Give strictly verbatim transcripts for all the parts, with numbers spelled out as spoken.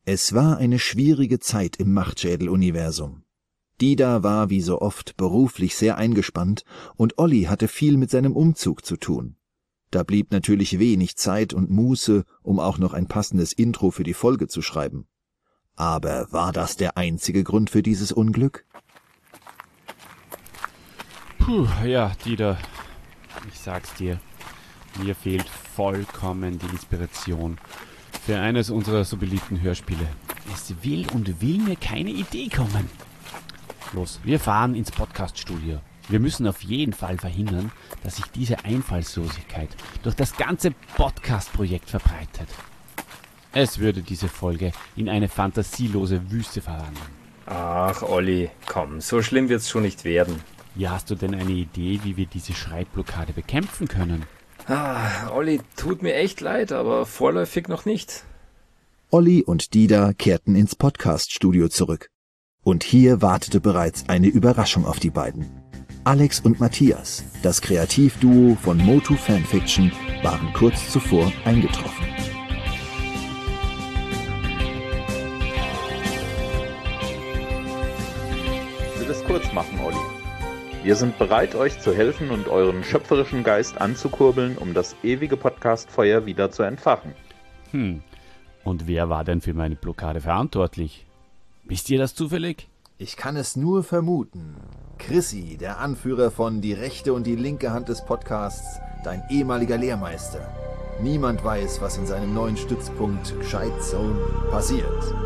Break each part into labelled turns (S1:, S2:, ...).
S1: Es war eine schwierige Zeit im Machtschädel-Universum. Dida war wie so oft beruflich sehr eingespannt und Olli hatte viel mit seinem Umzug zu tun. Da blieb natürlich wenig Zeit und Muße, um auch noch ein passendes Intro für die Folge zu schreiben. Aber war das der einzige Grund für dieses Unglück?
S2: Puh, ja, Dida, ich sag's dir, mir fehlt vollkommen die Inspiration für eines unserer so beliebten Hörspiele. Es will und will mir keine Idee kommen. Los, wir fahren ins Podcaststudio. Wir müssen auf jeden Fall verhindern, dass sich diese Einfallslosigkeit durch das ganze Podcast-Projekt verbreitet. Es würde diese Folge in eine fantasielose Wüste verwandeln.
S3: Ach, Olli, komm, so schlimm wird's schon nicht werden.
S2: Ja, hast du denn eine Idee, wie wir diese Schreibblockade bekämpfen können?
S3: Ah, Olli, tut mir echt leid, aber vorläufig noch nicht.
S1: Olli und Dida kehrten ins Podcaststudio zurück. Und hier wartete bereits eine Überraschung auf die beiden. Alex und Matthias, das Kreativduo von Motu Fanfiction, waren kurz zuvor eingetroffen.
S4: Ich will es kurz machen, Olli. Wir sind bereit, euch zu helfen und euren schöpferischen Geist anzukurbeln, um das ewige Podcast-Feuer wieder zu entfachen.
S2: Hm, und wer war denn für meine Blockade verantwortlich? Wisst ihr das zufällig?
S1: Ich kann es nur vermuten. Chrissy, der Anführer von Die rechte und die linke Hand des Podcasts, dein ehemaliger Lehrmeister. Niemand weiß, was in seinem neuen Stützpunkt Gescheit Zone passiert.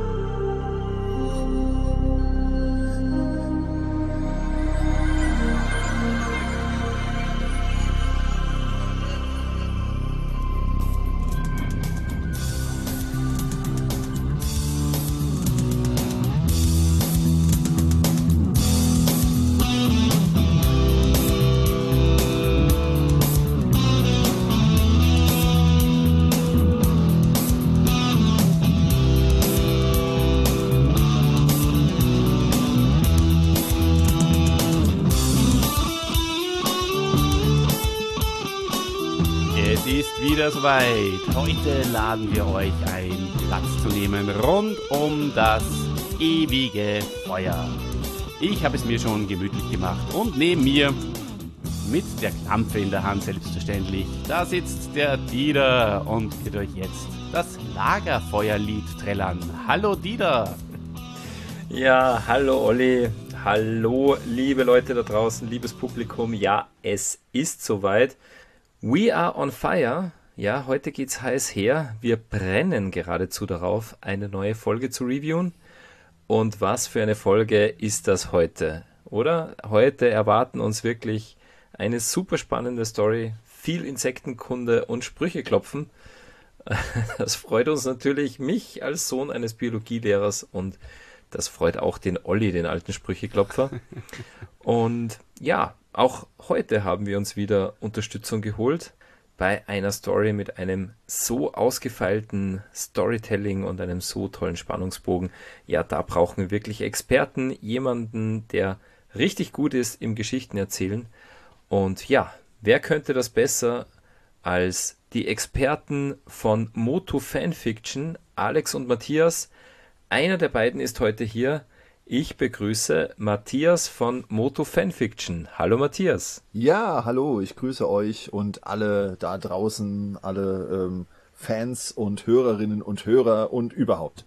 S2: Wieder soweit. Heute laden wir euch ein, Platz zu nehmen rund um das ewige Feuer. Ich habe es mir schon gemütlich gemacht und neben mir, mit der Klampe in der Hand selbstverständlich, da sitzt der Dida und wird euch jetzt das Lagerfeuerlied trällern. Hallo Dida!
S3: Ja, hallo Olli, hallo liebe Leute da draußen, liebes Publikum. Ja, es ist soweit. We are on fire. Ja, heute geht's heiß her. Wir brennen geradezu darauf, eine neue Folge zu reviewen. Und was für eine Folge ist das heute, oder? Heute erwarten uns wirklich eine super spannende Story, viel Insektenkunde und Sprüche klopfen. Das freut uns natürlich, mich als Sohn eines Biologielehrers, und das freut auch den Olli, den alten Sprücheklopfer. Und ja, auch heute haben wir uns wieder Unterstützung geholt bei einer Story mit einem so ausgefeilten Storytelling und einem so tollen Spannungsbogen. Ja, da brauchen wir wirklich Experten, jemanden, der richtig gut ist im Geschichten erzählen. Und ja, wer könnte das besser als die Experten von Motu Fanfiction, Alex und Matthias? Einer der beiden ist heute hier. Ich begrüße Matthias von Motu Fanfiction. Hallo Matthias.
S1: Ja, hallo, ich grüße euch und alle da draußen, alle ähm, Fans und Hörerinnen und Hörer und überhaupt.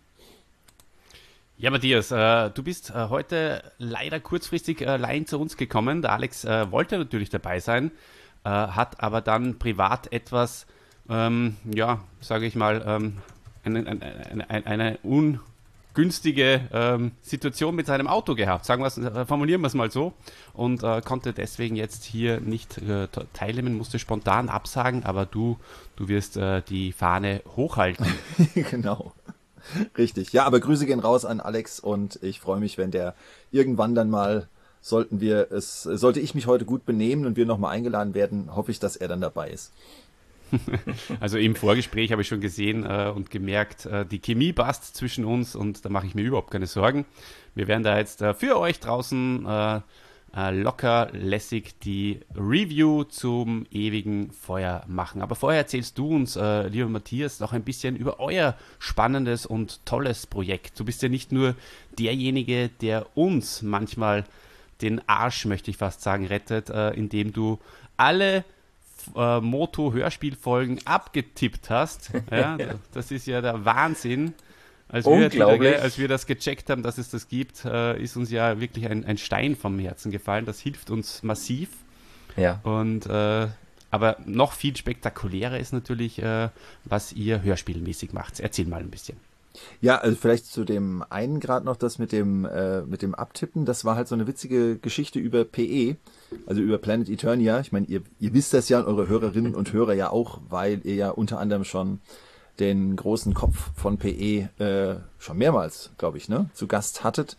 S2: Ja, Matthias, äh, du bist äh, heute leider kurzfristig äh, allein zu uns gekommen. Der Alex äh, wollte natürlich dabei sein, äh, hat aber dann privat etwas, ähm, ja, sage ich mal, ähm, eine, eine, eine, eine un günstige ähm, Situation mit seinem Auto gehabt, sagen wir's, äh, formulieren wir es mal so, und äh, konnte deswegen jetzt hier nicht äh, teilnehmen, musste spontan absagen, aber du, du wirst äh, die Fahne hochhalten.
S1: Genau, richtig. Ja, aber Grüße gehen raus an Alex und ich freue mich, wenn der irgendwann dann mal, sollten wir es, sollte ich mich heute gut benehmen und wir nochmal eingeladen werden, hoffe ich, dass er dann dabei ist.
S2: Also im Vorgespräch habe ich schon gesehen äh, und gemerkt, äh, die Chemie passt zwischen uns und da mache ich mir überhaupt keine Sorgen. Wir werden da jetzt äh, für euch draußen äh, äh, locker lässig die Review zum ewigen Feuer machen. Aber vorher erzählst du uns, äh, lieber Matthias, noch ein bisschen über euer spannendes und tolles Projekt. Du bist ja nicht nur derjenige, der uns manchmal den Arsch, möchte ich fast sagen, rettet, äh, indem du alle äh, Moto-Hörspielfolgen abgetippt hast. Ja, das ist ja der Wahnsinn. Als wir,
S3: Unglaublich.
S2: als wir das gecheckt haben, dass es das gibt, äh, ist uns ja wirklich ein, ein Stein vom Herzen gefallen. Das hilft uns massiv.
S3: Ja.
S2: Und äh, aber noch viel spektakulärer ist natürlich, äh, was ihr hörspielmäßig macht. Erzähl mal ein bisschen.
S1: Ja, also vielleicht zu dem einen Grad noch das mit dem äh, mit dem Abtippen. Das war halt so eine witzige Geschichte über P E, also über Planet Eternia. Ich meine, ihr, ihr wisst das ja und eure Hörerinnen und Hörer ja auch, weil ihr ja unter anderem schon den großen Kopf von P E äh, schon mehrmals, glaube ich, ne, zu Gast hattet.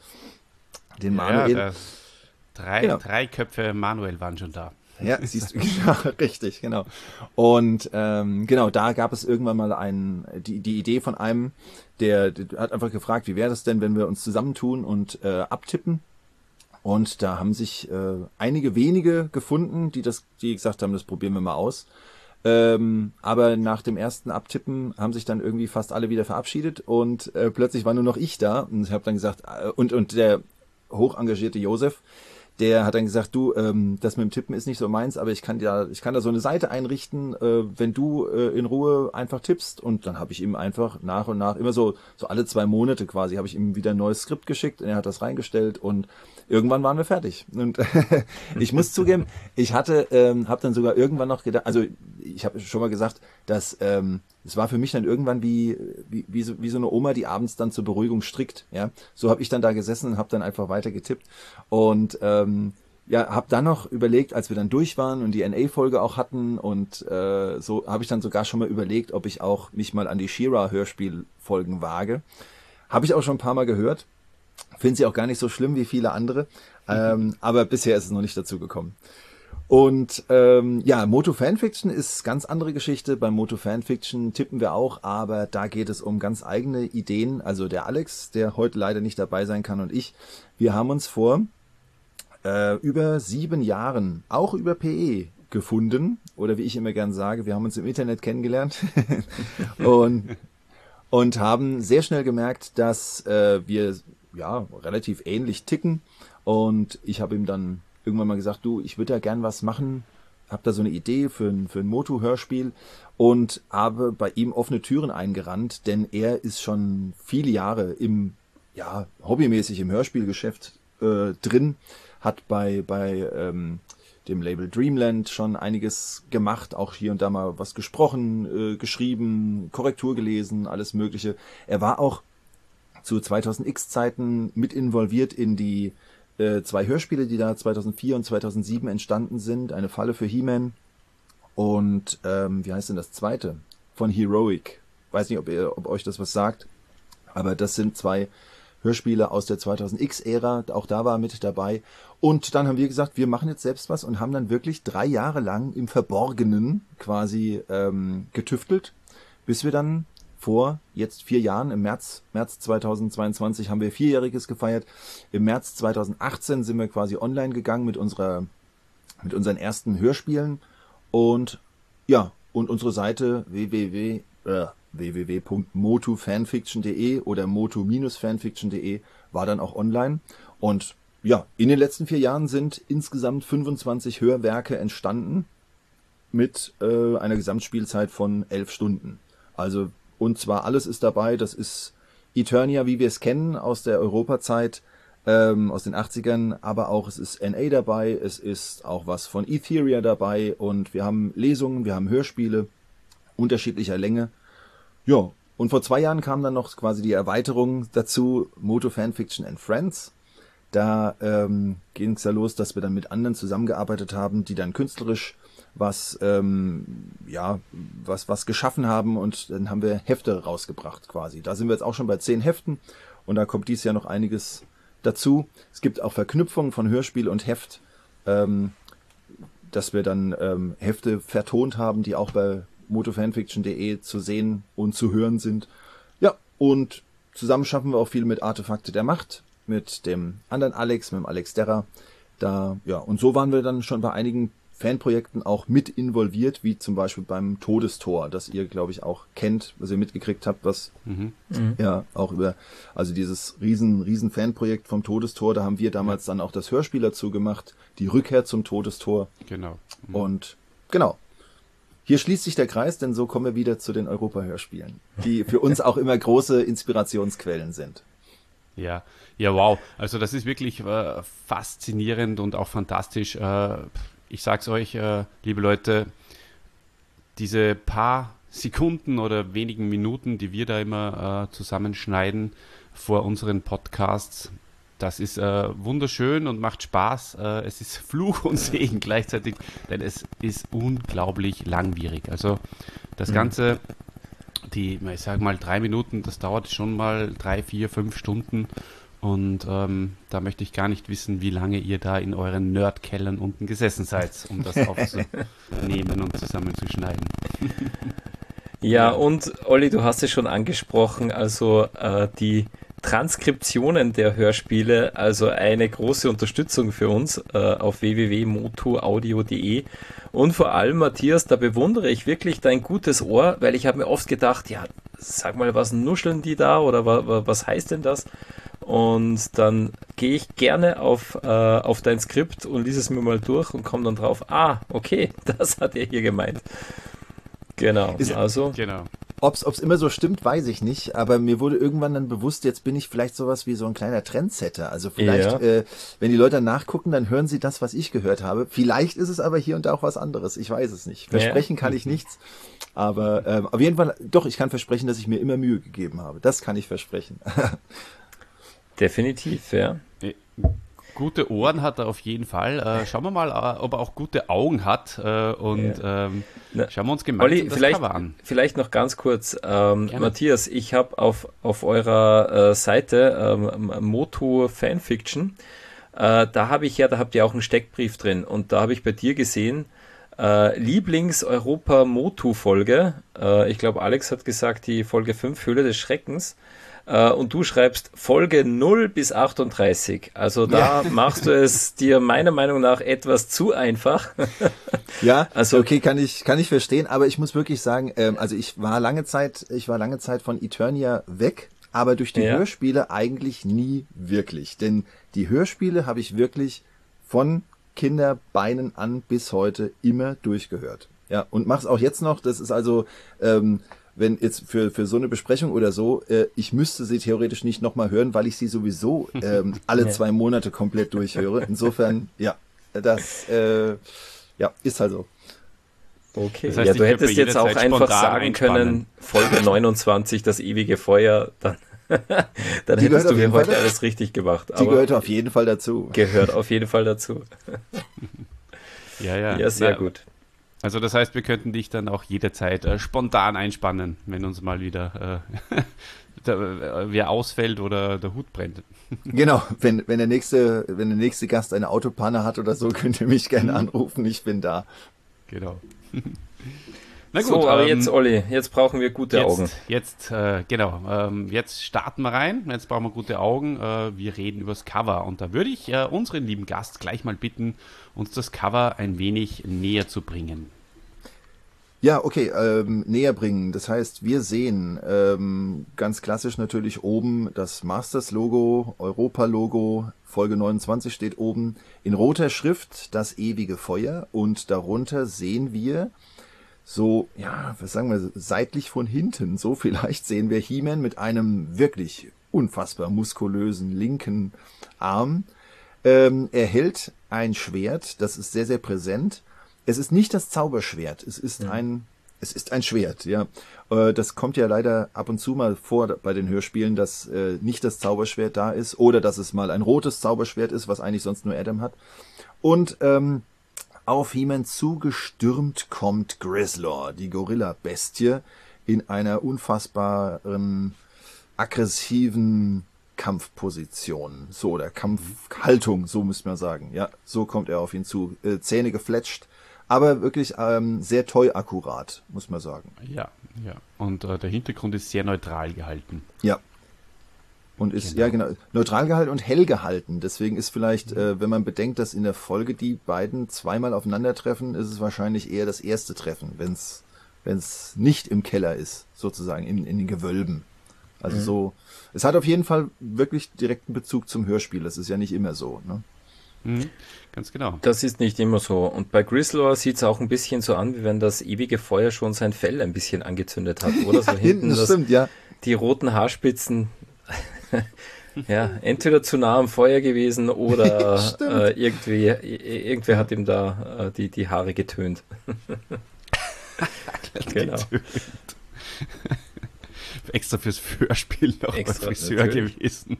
S1: Den Manuel.
S2: Ja, drei,
S1: Genau.
S2: drei Köpfe Manuel waren schon da.
S1: Ja, siehst du, genau, richtig, genau. Und ähm, genau, da gab es irgendwann mal ein, die, die Idee von einem, der, der hat einfach gefragt, wie wäre das denn, wenn wir uns zusammentun und äh, abtippen? Und da haben sich äh, einige wenige gefunden, die das, die gesagt haben, das probieren wir mal aus. Ähm, aber nach dem ersten Abtippen haben sich dann irgendwie fast alle wieder verabschiedet und äh, plötzlich war nur noch ich da und ich habe dann gesagt, äh, und und der hoch engagierte Josef, der hat dann gesagt, du, ähm, das mit dem Tippen ist nicht so meins, aber ich kann ja, ich kann da so eine Seite einrichten, äh, wenn du äh, in Ruhe einfach tippst. Und dann habe ich ihm einfach nach und nach, immer so so alle zwei Monate quasi, habe ich ihm wieder ein neues Skript geschickt und er hat das reingestellt und irgendwann waren wir fertig. Und ich muss zugeben, ich hatte, ähm, habe dann sogar irgendwann noch gedacht, also ich habe schon mal gesagt, dass ähm, es war für mich dann irgendwann wie wie wie so, wie so eine Oma, die abends dann zur Beruhigung strickt. Ja, so habe ich dann da gesessen und habe dann einfach weiter getippt und ähm, ja, habe dann noch überlegt, als wir dann durch waren und die N A-Folge auch hatten und äh, so habe ich dann sogar schon mal überlegt, ob ich auch mich mal an die She-Ra-Hörspielfolgen wage. Habe ich auch schon ein paar Mal gehört. Finde sie auch gar nicht so schlimm wie viele andere, ähm, aber bisher ist es noch nicht dazu gekommen. Und ähm, ja, Moto Fanfiction ist ganz andere Geschichte. Beim Moto Fanfiction tippen wir auch, aber da geht es um ganz eigene Ideen. Also der Alex, der heute leider nicht dabei sein kann, und ich, wir haben uns vor äh, über sieben Jahren auch über P E gefunden. Oder wie ich immer gern sage, wir haben uns im Internet kennengelernt und, und haben sehr schnell gemerkt, dass äh, wir ja relativ ähnlich ticken. Und ich habe ihm dann irgendwann mal gesagt, du, ich würde da gern was machen, habe da so eine Idee für ein, für ein Moto-Hörspiel und habe bei ihm offene Türen eingerannt, denn er ist schon viele Jahre im, ja, hobbymäßig im Hörspielgeschäft äh, drin, hat bei, bei ähm, dem Label Dreamland schon einiges gemacht, auch hier und da mal was gesprochen, äh, geschrieben, Korrektur gelesen, alles Mögliche. Er war auch zu zweitausend X Zeiten mit involviert in die äh, zwei Hörspiele, die da zweitausendvier und zweitausendsieben entstanden sind. Eine Falle für He-Man und ähm, wie heißt denn das zweite? Von Heroic. Weiß nicht, ob ihr, ob euch das was sagt, aber das sind zwei Hörspiele aus der zweitausend X Ära. Auch da war er mit dabei. Und dann haben wir gesagt, wir machen jetzt selbst was und haben dann wirklich drei Jahre lang im Verborgenen quasi ähm, getüftelt, bis wir dann vor jetzt vier Jahren, im März, März zweitausendzweiundzwanzig haben wir Vierjähriges gefeiert. Im März zweitausendachtzehn sind wir quasi online gegangen mit unserer, mit unseren ersten Hörspielen. Und ja, und unsere Seite w w w äh, w w w punkt motu fanfiction punkt de oder motu fanfiction punkt de war dann auch online. Und ja, in den letzten vier Jahren sind insgesamt fünfundzwanzig Hörwerke entstanden mit äh, einer Gesamtspielzeit von elf Stunden. Also und zwar alles ist dabei, das ist Eternia, wie wir es kennen, aus der Europazeit, ähm, aus den achtzigern, aber auch es ist N A dabei, es ist auch was von Etheria dabei und wir haben Lesungen, wir haben Hörspiele unterschiedlicher Länge. Ja, und vor zwei Jahren kam dann noch quasi die Erweiterung dazu, Moto Fanfiction and Friends. Da ähm, ging es ja los, dass wir dann mit anderen zusammengearbeitet haben, die dann künstlerisch was ähm, ja was was geschaffen haben und dann haben wir Hefte rausgebracht quasi. Da sind wir jetzt auch schon bei zehn Heften und da kommt dieses Jahr noch einiges dazu. Es gibt auch Verknüpfungen von Hörspiel und Heft, ähm, dass wir dann ähm, Hefte vertont haben, die auch bei moto fanfiction punkt de zu sehen und zu hören sind. Ja, und zusammen schaffen wir auch viel mit Artefakte der Macht, mit dem anderen Alex, mit dem Alex Derrer. Da, ja, und so waren wir dann schon bei einigen Fanprojekten auch mit involviert, wie zum Beispiel beim Todestor, das ihr, glaube ich, auch kennt, was ihr mitgekriegt habt, was
S2: Mhm.
S1: ja auch über, also dieses riesen, riesen Fanprojekt vom Todestor, da haben wir damals dann auch das Hörspiel dazu gemacht, die Rückkehr zum Todestor.
S2: Genau. Mhm.
S1: Und genau. Hier schließt sich der Kreis, denn so kommen wir wieder zu den Europa-Hörspielen, die für uns auch immer große Inspirationsquellen sind.
S2: Ja, ja, wow. Also das ist wirklich äh, faszinierend und auch fantastisch. Äh, ich sag's euch, äh, liebe Leute, diese paar Sekunden oder wenigen Minuten, die wir da immer äh, zusammenschneiden vor unseren Podcasts, das ist äh, wunderschön und macht Spaß. Äh, es ist Fluch und Segen gleichzeitig, denn es ist unglaublich langwierig. Also das
S3: Mhm.
S2: Ganze, die, ich sag mal, drei Minuten, das dauert schon mal drei, vier, fünf Stunden. Und ähm, da möchte ich gar nicht wissen, wie lange ihr da in euren Nerdkellern unten gesessen seid, um das aufzunehmen und zusammenzuschneiden.
S3: Ja, und Olli, du hast es schon angesprochen, also äh, die Transkriptionen der Hörspiele, also eine große Unterstützung für uns äh, auf w w w punkt motoaudio punkt de. Und vor allem, Matthias, da bewundere ich wirklich dein gutes Ohr, weil ich habe mir oft gedacht, ja, sag mal, was nuscheln die da oder wa, wa, was heißt denn das? Und dann gehe ich gerne auf, äh, auf dein Skript und lese es mir mal durch und komme dann drauf, ah, okay, das hat er hier gemeint. Genau,
S1: Ist-
S3: also,
S2: Genau.
S1: Ob's, ob's immer so stimmt, weiß ich nicht, aber mir wurde irgendwann dann bewusst, jetzt bin ich vielleicht sowas wie so ein kleiner Trendsetter. Also vielleicht,
S3: Ja.
S1: äh, wenn die Leute dann nachgucken, dann hören sie das, was ich gehört habe. Vielleicht ist es aber hier und da auch was anderes. Ich weiß es nicht. Versprechen
S3: Ja.
S1: kann ich nichts. Aber ähm, auf jeden Fall, doch, ich kann versprechen, dass ich mir immer Mühe gegeben habe. Das kann ich versprechen.
S3: definitiv, ja.
S2: Äh, Gute Ohren hat er auf jeden Fall. Äh, schauen wir mal, äh, ob er auch gute Augen hat. Äh, und ähm,
S3: Na,
S2: schauen wir uns gemeinsam
S3: Olli,
S2: das
S3: vielleicht,
S2: Cover an.
S3: vielleicht noch ganz kurz, ähm,
S2: Gerne.
S3: Matthias, ich habe auf, auf eurer äh, Seite ähm, Moto Fanfiction, äh, da habe ich ja, da habt ihr auch einen Steckbrief drin und da habe ich bei dir gesehen, äh, Lieblings-Europa-Motu-Folge, äh, ich glaube Alex hat gesagt, die Folge fünf, Höhle des Schreckens, äh, und du schreibst Folge null bis achtunddreißig, also da machst du es dir meiner Meinung nach etwas zu einfach.
S1: Ja,
S3: Also-
S1: also okay, kann ich kann ich verstehen, aber ich muss wirklich sagen, ähm, also ich war lange Zeit, ich war lange Zeit von Eternia weg, aber durch die
S3: Ja.
S1: Hörspiele eigentlich nie wirklich, denn die Hörspiele habe ich wirklich von Kinderbeinen an bis heute immer durchgehört. Ja, und mach's auch jetzt noch. Das ist also, ähm, wenn jetzt für für so eine Besprechung oder so, äh, ich müsste sie theoretisch nicht nochmal hören, weil ich sie sowieso ähm, alle
S3: Ja.
S1: zwei Monate komplett durchhöre. Insofern, ja, das äh, ja ist halt so.
S3: Okay,
S2: Das heißt,
S3: ja,
S2: ich
S3: du
S2: könnte
S3: hättest jetzt auch
S2: jederzeit
S3: einfach
S2: spontan
S3: sagen
S2: einspannen.
S3: können, Folge neunundzwanzig, das ewige Feuer, dann, dann
S1: Die
S3: hättest
S1: gehört
S3: du
S1: auf
S3: hier
S1: jeden
S3: heute
S1: Fall-
S3: alles richtig gemacht.
S1: Die
S3: Aber
S1: gehört auf jeden Fall dazu.
S3: gehört auf jeden Fall dazu.
S2: Ja, ja.
S3: Ja, sehr
S2: Na,
S3: gut.
S2: Also das heißt, wir könnten dich dann auch jederzeit äh, spontan einspannen, wenn uns mal wieder äh, der, äh, wer ausfällt oder der Hut brennt.
S1: Genau, wenn wenn der nächste wenn der nächste Gast eine Autopanne hat oder so, könnt ihr mich gerne anrufen. Ich bin da.
S2: Genau. Na
S3: so, aber
S2: ähm,
S3: jetzt, Olli, jetzt brauchen wir gute
S2: jetzt,
S3: Augen.
S2: Jetzt, äh, genau, ähm, jetzt starten wir rein. Jetzt brauchen wir gute Augen. Äh, wir reden übers Cover. Und da würde ich äh, unseren lieben Gast gleich mal bitten, uns das Cover ein wenig näher zu bringen.
S1: Ja, okay, ähm, näher bringen. Das heißt, wir sehen ähm, ganz klassisch natürlich oben das Masters-Logo, Europa-Logo, Folge neunundzwanzig steht oben, in roter Schrift das ewige Feuer und darunter sehen wir so, ja, was sagen wir, seitlich von hinten, so vielleicht sehen wir He-Man mit einem wirklich unfassbar muskulösen linken Arm. Ähm, er hält ein Schwert, das ist sehr, sehr präsent. Es ist nicht das Zauberschwert, es ist ein, es ist ein Schwert, ja. Äh, das kommt ja leider ab und zu mal vor bei den Hörspielen, dass äh, nicht das Zauberschwert da ist oder dass es mal ein rotes Zauberschwert ist, was eigentlich sonst nur Adam hat. Und ähm, auf He-Man zugestürmt kommt Grislaw, die Gorilla-Bestie, in einer unfassbaren, aggressiven Kampfposition. So, oder Kampfhaltung, so müsste man sagen. Ja, so kommt er auf ihn zu. Äh, Zähne gefletscht, aber wirklich ähm, sehr toll akkurat, muss man sagen.
S2: Ja, ja. Und äh, der Hintergrund ist sehr neutral gehalten.
S1: Ja. Und ist, genau. ja genau, neutral gehalten und hell gehalten. Deswegen ist vielleicht, mhm. äh, wenn man bedenkt, dass in der Folge die beiden zweimal aufeinandertreffen, ist es wahrscheinlich eher das erste Treffen, wenn es wenn es nicht im Keller ist, sozusagen, in, in den Gewölben. Also mhm. so, es hat auf jeden Fall wirklich direkten Bezug zum Hörspiel. Das ist ja nicht immer so, ne?
S2: Mhm, ganz genau.
S3: Das ist nicht immer so. Und bei Grislaw sieht es auch ein bisschen so an, wie wenn das ewige Feuer schon sein Fell ein bisschen angezündet hat, oder? So
S1: ja, hinten, das, das stimmt, ja.
S3: Die roten Haarspitzen, ja, entweder zu nah am Feuer gewesen oder äh, irgendwie, irgendwer hat ihm da äh, die, die Haare getönt.
S2: Genau. Extra fürs Hörspiel noch
S3: Extra,
S2: mal Friseur natürlich. gewesen.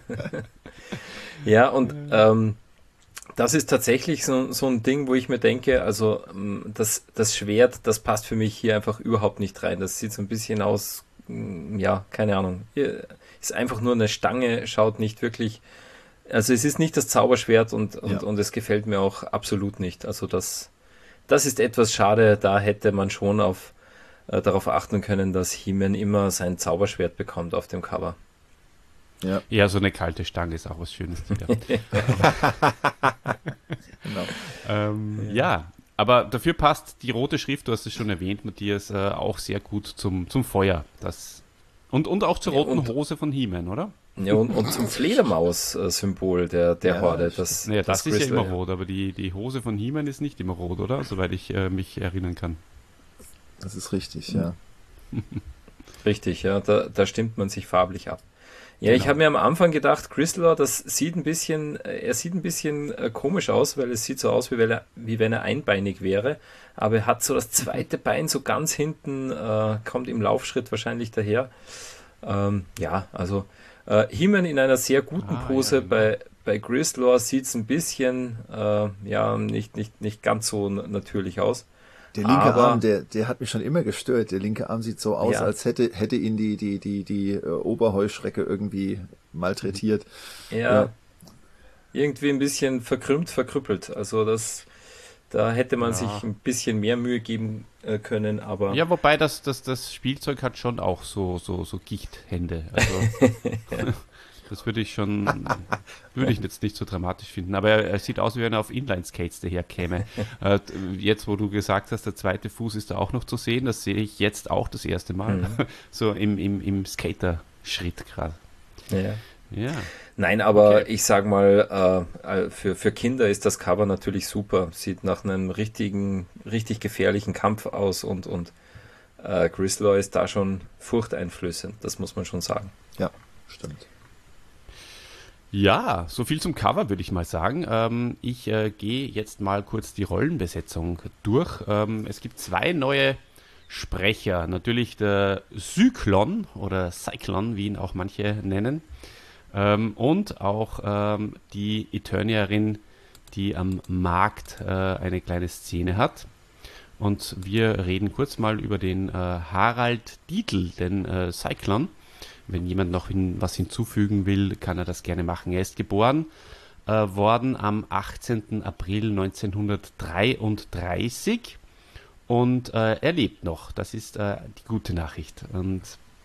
S3: Ja, und ähm, das ist tatsächlich so, so ein Ding, wo ich mir denke, also das, das Schwert, das passt für mich hier einfach überhaupt nicht rein. Das sieht so ein bisschen aus, ja, keine Ahnung. Ist einfach nur eine Stange, schaut nicht wirklich, also es ist nicht das Zauberschwert und, und, ja. und es gefällt mir auch absolut nicht. Also das, das ist etwas schade, da hätte man schon auf, äh, darauf achten können, dass He-Man immer sein Zauberschwert bekommt auf dem Cover.
S2: Ja. ja, so eine kalte Stange ist auch was Schönes. genau. ähm, ja. ja, aber dafür passt die rote Schrift, du hast es schon erwähnt, Matthias, äh, auch sehr gut zum, zum Feuer. Das, und, und auch zur roten ja, und, Hose von He-Man, oder?
S3: Ja, und, und zum Fledermaus-Symbol der, der ja, Horde. Das,
S2: ja, das, das ist
S3: Grizzly,
S2: ja immer rot, aber die, die Hose von He-Man ist nicht immer rot, oder? Soweit ich äh, mich erinnern kann.
S1: Das ist richtig, ja.
S3: Richtig, ja, da, da stimmt man sich farblich ab. Ja, genau. Ich habe mir am Anfang gedacht, Grislaw, das sieht ein bisschen, er sieht ein bisschen äh, komisch aus, weil es sieht so aus, wie wenn er, wie wenn er einbeinig wäre, aber er hat so das zweite Bein so ganz hinten, äh, kommt im Laufschritt wahrscheinlich daher. Ähm, ja, also äh, He-Man in einer sehr guten ah, Pose, ja, genau. bei, bei Grislaw sieht es ein bisschen, äh, ja, nicht, nicht, nicht ganz so n- natürlich aus.
S1: Der linke Aber, Arm, der, der hat mich schon immer gestört. Der linke Arm sieht so aus, ja. als hätte, hätte ihn die, die, die, die äh, Oberheuschrecke irgendwie malträtiert.
S3: Ja, ja, irgendwie ein bisschen verkrümmt, verkrüppelt. Also das, da hätte man ja. sich ein bisschen mehr Mühe geben äh, können, aber...
S2: Ja, wobei das, das, das Spielzeug hat schon auch so, so, so Gichthände. Also... Das würde ich schon, würde ich jetzt nicht so dramatisch finden. Aber er, er sieht aus, wie wenn er auf Inline-Skates daherkäme. äh, jetzt, wo du gesagt hast, der zweite Fuß ist da auch noch zu sehen, das sehe ich jetzt auch das erste Mal. Mhm. So im, im, im Skater-Schritt gerade.
S3: Ja.
S2: Ja.
S3: Nein, aber
S2: okay.
S3: ich sag mal, äh, für, für Kinder ist das Cover natürlich super. Sieht nach einem richtigen, richtig gefährlichen Kampf aus und, und äh, Grislaw ist da schon furchteinflößend. Das muss man schon sagen.
S1: Ja, stimmt.
S2: Ja, so viel zum Cover, würde ich mal sagen. Ähm, ich äh, gehe jetzt mal kurz die Rollenbesetzung durch. Ähm, es gibt zwei neue Sprecher. Natürlich der Zyklon oder Cyclon, wie ihn auch manche nennen. Ähm, und auch ähm, die Eterniarin, die am Markt äh, eine kleine Szene hat. Und wir reden kurz mal über den äh, Harald Dietl, den äh, Cyclon. Wenn jemand noch hin, was hinzufügen will, kann er das gerne machen. Er ist geboren äh, worden am achtzehnten April neunzehnhundertdreiunddreißig und äh, er lebt noch. Das ist äh, die gute Nachricht. Und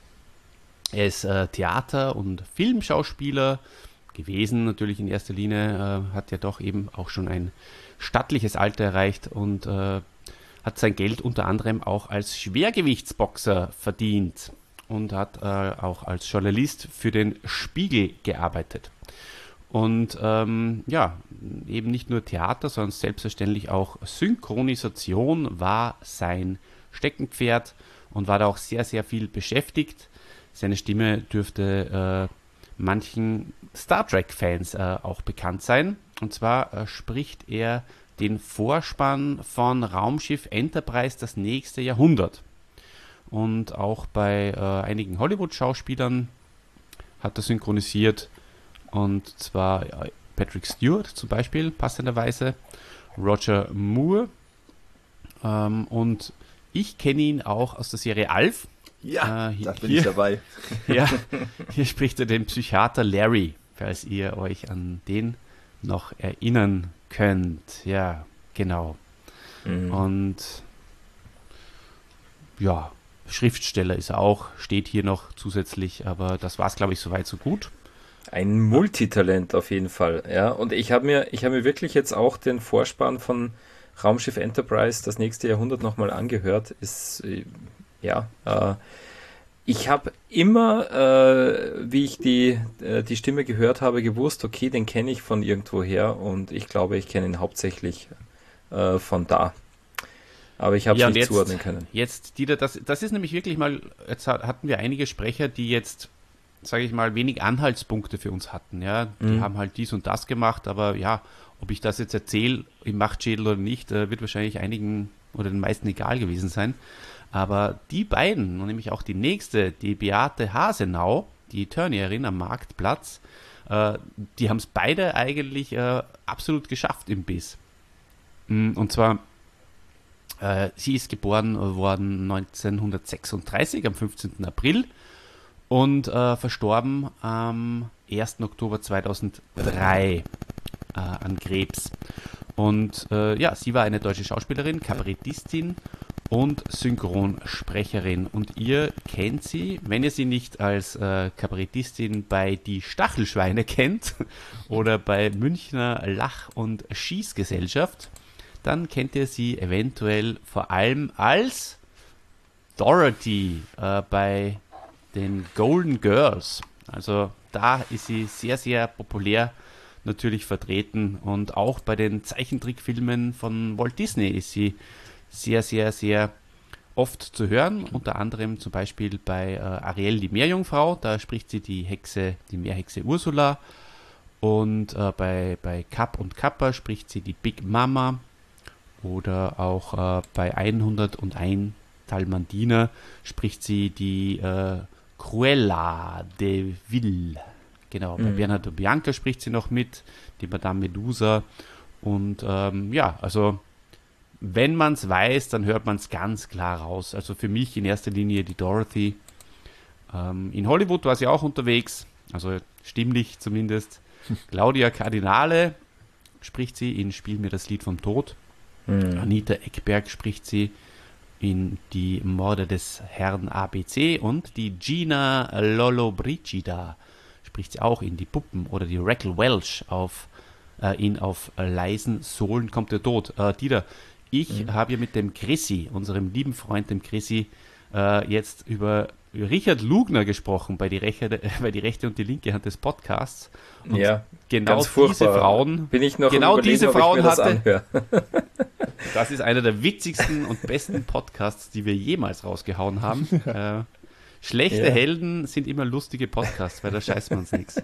S2: er ist äh, Theater- und Filmschauspieler gewesen, natürlich in erster Linie, äh, hat ja doch eben auch schon ein stattliches Alter erreicht und äh, hat sein Geld unter anderem auch als Schwergewichtsboxer verdient. Und hat äh, auch als Journalist für den Spiegel gearbeitet. Und ähm, ja, eben nicht nur Theater, sondern selbstverständlich auch Synchronisation war sein Steckenpferd und war da auch sehr, sehr viel beschäftigt. Seine Stimme dürfte äh, manchen Star Trek-Fans äh, auch bekannt sein. Und zwar äh, spricht er den Vorspann von Raumschiff Enterprise das nächste Jahrhundert. Und auch bei äh, einigen Hollywood-Schauspielern hat er synchronisiert. Und zwar äh, Patrick Stewart zum Beispiel, passenderweise, Roger Moore. Ähm, und ich kenne ihn auch aus der Serie Alf.
S1: Ja, äh, hier, da bin ich dabei.
S2: Ja, hier spricht er den Psychiater Larry, falls ihr euch an den noch erinnern könnt. Ja, genau. Mhm. Und ja, Schriftsteller ist er auch, steht hier noch zusätzlich, aber das war es, glaube ich, soweit so gut.
S3: Ein Multitalent auf jeden Fall, ja. Und ich habe mir, ich habe mir wirklich jetzt auch den Vorspann von Raumschiff Enterprise, das nächste Jahrhundert, nochmal angehört. Ist, äh, ja, äh, ich habe immer, äh, wie ich die, äh, die Stimme gehört habe, gewusst, okay, den kenne ich von irgendwoher und ich glaube, ich kenne ihn hauptsächlich äh, von da. Aber ich habe es
S2: Ja,
S3: nicht
S2: und jetzt,
S3: zuordnen können.
S2: jetzt, Dieter, das, das ist nämlich wirklich mal, jetzt hat- hatten wir einige Sprecher, die jetzt, sage ich mal, wenig Anhaltspunkte für uns hatten. Ja, die
S3: Mhm.
S2: haben halt dies und das gemacht, aber ja, ob ich das jetzt erzähle im Machtschädel oder nicht, äh, wird wahrscheinlich einigen oder den meisten egal gewesen sein. Aber die beiden, und nämlich auch die nächste, die Beate Hasenau, die Turnierin am Marktplatz, äh, die haben es beide eigentlich äh, absolut geschafft im Biss. Mm, Und zwar, äh, sie ist geboren worden neunzehnhundertsechsunddreißig, am fünfzehnten April und äh, verstorben am ersten Oktober zweitausenddrei äh, an Krebs. Und äh, ja, sie war eine deutsche Schauspielerin, Kabarettistin und Synchronsprecherin. Und ihr kennt sie, wenn ihr sie nicht als äh, Kabarettistin bei Die Stachelschweine kennt oder bei Münchner Lach- und Schießgesellschaft, dann kennt ihr sie eventuell vor allem als Dorothy äh, bei den Golden Girls. Also da ist sie sehr, sehr populär natürlich vertreten und auch bei den Zeichentrickfilmen von Walt Disney ist sie sehr, sehr, sehr oft zu hören. Unter anderem zum Beispiel bei äh, Ariel, die Meerjungfrau, da spricht sie die Hexe, die Meerhexe Ursula. Und äh, bei, bei Kapp und Kappa spricht sie die Big Mama. Oder auch äh, bei hunderteins Dalmatiner spricht sie die äh, Cruella de Vil. Genau, bei
S3: Mhm.
S2: Bernardo Bianca spricht sie noch mit, die Madame Medusa. Und ähm, ja, also wenn man es weiß, dann hört man es ganz klar raus. Also für mich in erster Linie die Dorothy. Ähm, in Hollywood war sie auch unterwegs, also stimmlich zumindest. Claudia Cardinale spricht sie in Spiel mir das Lied vom Tod.
S3: Mhm.
S2: Anita Ekberg spricht sie in Die Morde des Herrn A B C und die Gina Lollobrigida spricht sie auch in Die Puppen oder die Raquel Welch auf, äh, in Auf leisen Sohlen kommt der Tod. Äh, Dieter, ich
S3: Mhm.
S2: habe ja mit dem Chrissy, unserem lieben Freund, dem Chrissy, äh, jetzt über Richard Lugner gesprochen bei die, Rechte, bei die rechte und die linke Hand des Podcasts. Und
S3: Ja,
S2: genau
S3: ganz
S2: diese
S3: furchtbar.
S2: Frauen,
S3: Bin ich noch
S2: genau
S3: am Überlegen,
S2: diese
S3: ob ich
S2: Frauen
S3: mir das
S2: hatte,
S3: anhöre.
S2: das ist einer der witzigsten und besten Podcasts, die wir jemals rausgehauen haben. Äh, schlechte
S3: Ja.
S2: Helden sind immer lustige Podcasts, weil da scheißen wir uns nichts.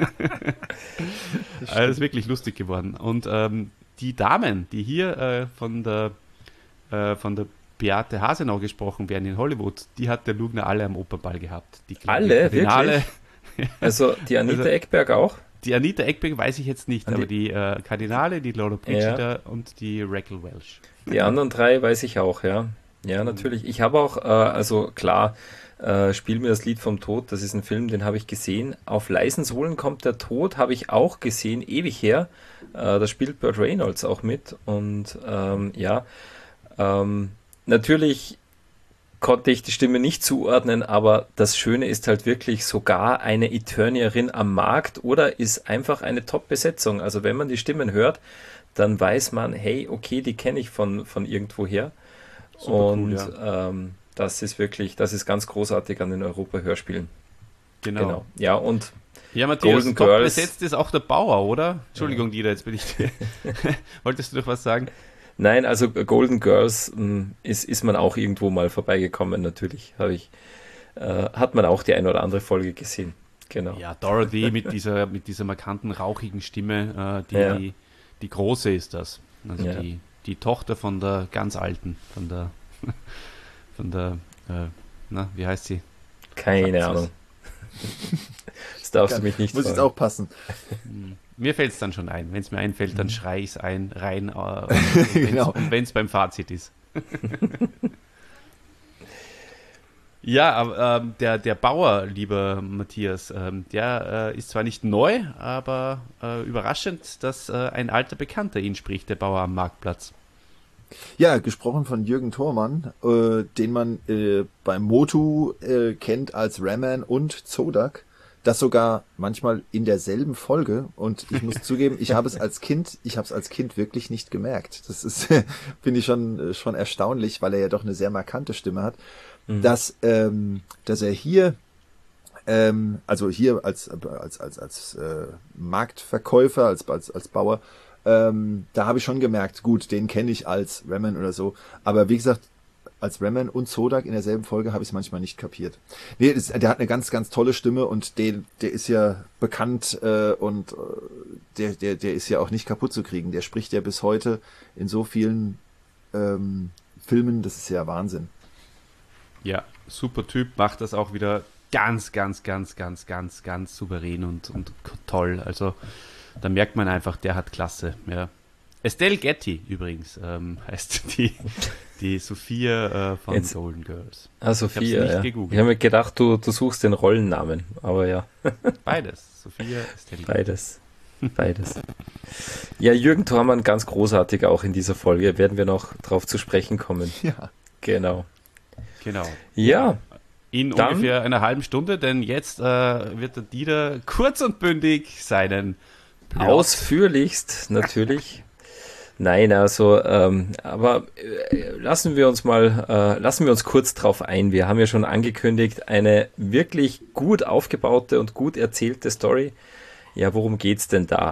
S2: Also das ist wirklich lustig geworden. Und ähm, die Damen, die hier äh, von der äh, von der Beate Hasenau gesprochen werden in Hollywood, die hat der Lugner alle am Opernball gehabt. Die Claudia
S3: Alle?
S2: Cardinale,
S3: Also die Anita
S2: Also-
S3: Ekberg auch?
S2: die Anita Ekberg weiß ich jetzt nicht,
S3: Und die-
S2: aber die äh, Kardinale, die Laura Brigida und die Raquel Welch.
S3: Die anderen drei weiß ich auch, ja. Ja, natürlich. Ich habe auch, äh, also klar, äh, Spiel mir das Lied vom Tod, das ist ein Film, den habe ich gesehen. Auf leisen Sohlen kommt der Tod, habe ich auch gesehen, ewig her. Äh, da spielt Burt Reynolds auch mit. Und ähm, ja, ähm, natürlich konnte ich die Stimme nicht zuordnen, aber das Schöne ist halt wirklich sogar eine Eternierin am Markt oder ist einfach eine Top-Besetzung. Also wenn man die Stimmen hört, dann weiß man, hey, okay, die kenne ich von, von irgendwoher.
S2: Super cool,
S3: Und
S2: ja.
S3: ähm, das ist wirklich, das ist ganz großartig an den Europa-Hörspielen.
S2: Genau.
S3: Genau. Ja, und
S2: Ja, Matthias,
S3: Golden
S2: top
S3: Girls.
S2: besetzt ist auch der Bauer, oder? Entschuldigung, Dieter, jetzt bin ich... Wolltest du noch was sagen?
S3: nein, also Golden Girls mh, ist, ist man auch irgendwo mal vorbeigekommen, natürlich. Habe ich, äh, hat man auch die eine oder andere Folge gesehen. Genau.
S2: Ja, Dorothy mit dieser, mit dieser markanten, rauchigen Stimme, äh, die,
S3: Ja.
S2: die, die große ist das. Also
S3: Ja.
S2: die, die Tochter von der ganz Alten, von der, von der, äh, na, wie heißt sie?
S3: Keine
S2: Sag's
S3: Ahnung. Das darfst du mich nicht
S1: Muss jetzt
S3: fragen.
S1: auch passen.
S2: Mir fällt es dann schon ein. Wenn es mir einfällt, dann schrei ich es ein, rein, äh, und
S1: Genau.
S2: wenn es beim Fazit ist. Ja, aber ähm, der, der Bauer, lieber Matthias, ähm, der äh, ist zwar nicht neu, aber äh, überraschend, dass äh, ein alter Bekannter ihn spricht, der Bauer am Marktplatz.
S1: Ja, gesprochen von Jürgen Thormann, äh, den man äh, beim Motu äh, kennt als Raman und Zodak. das sogar manchmal in derselben Folge. Und ich muss zugeben, ich habe es als Kind, ich habe es als Kind wirklich nicht gemerkt. Das ist, finde ich schon, schon erstaunlich, weil er ja doch eine sehr markante Stimme hat, mhm. dass, ähm, dass er hier, ähm, also hier als, als, als, als äh, Marktverkäufer, als, als, als Bauer, ähm, da habe ich schon gemerkt, gut, den kenne ich als Raman oder so. Aber wie gesagt, als Raman und Zodak in derselben Folge habe ich es manchmal nicht kapiert. Nee, das, der hat eine ganz, ganz tolle Stimme und der, der ist ja bekannt äh, und äh, der, der, der ist ja auch nicht kaputt zu kriegen. Der spricht ja bis heute in so vielen ähm, Filmen, das ist ja Wahnsinn.
S2: Ja, super Typ, macht das auch wieder ganz, ganz, ganz, ganz, ganz, ganz souverän und, und toll. Also da merkt man einfach, der hat Klasse. Ja. Estelle Getty übrigens ähm, heißt die. Die Sophia äh, von
S3: Jetzt,
S2: Golden Girls.
S3: Ah, Sophia,
S2: ich
S3: ja.
S2: gegoogelt.
S3: Ich habe mir gedacht, du, du suchst den Rollennamen, aber ja.
S2: Beides. Sophia ist der
S3: Beides. Beides. Ja, Jürgen Thormann ganz großartig auch in dieser Folge. Werden wir noch drauf zu sprechen kommen.
S1: Ja.
S3: Genau.
S2: Genau.
S3: Ja.
S2: In
S3: dann,
S2: ungefähr einer halben Stunde, denn jetzt äh, wird der Dieter kurz und bündig seinen
S3: Plot. Ausführlichst natürlich. Nein, also, ähm, aber äh, lassen wir uns mal, äh, lassen wir uns kurz drauf ein. Wir haben ja schon angekündigt, eine wirklich gut aufgebaute und gut erzählte Story. Ja, worum geht's denn da?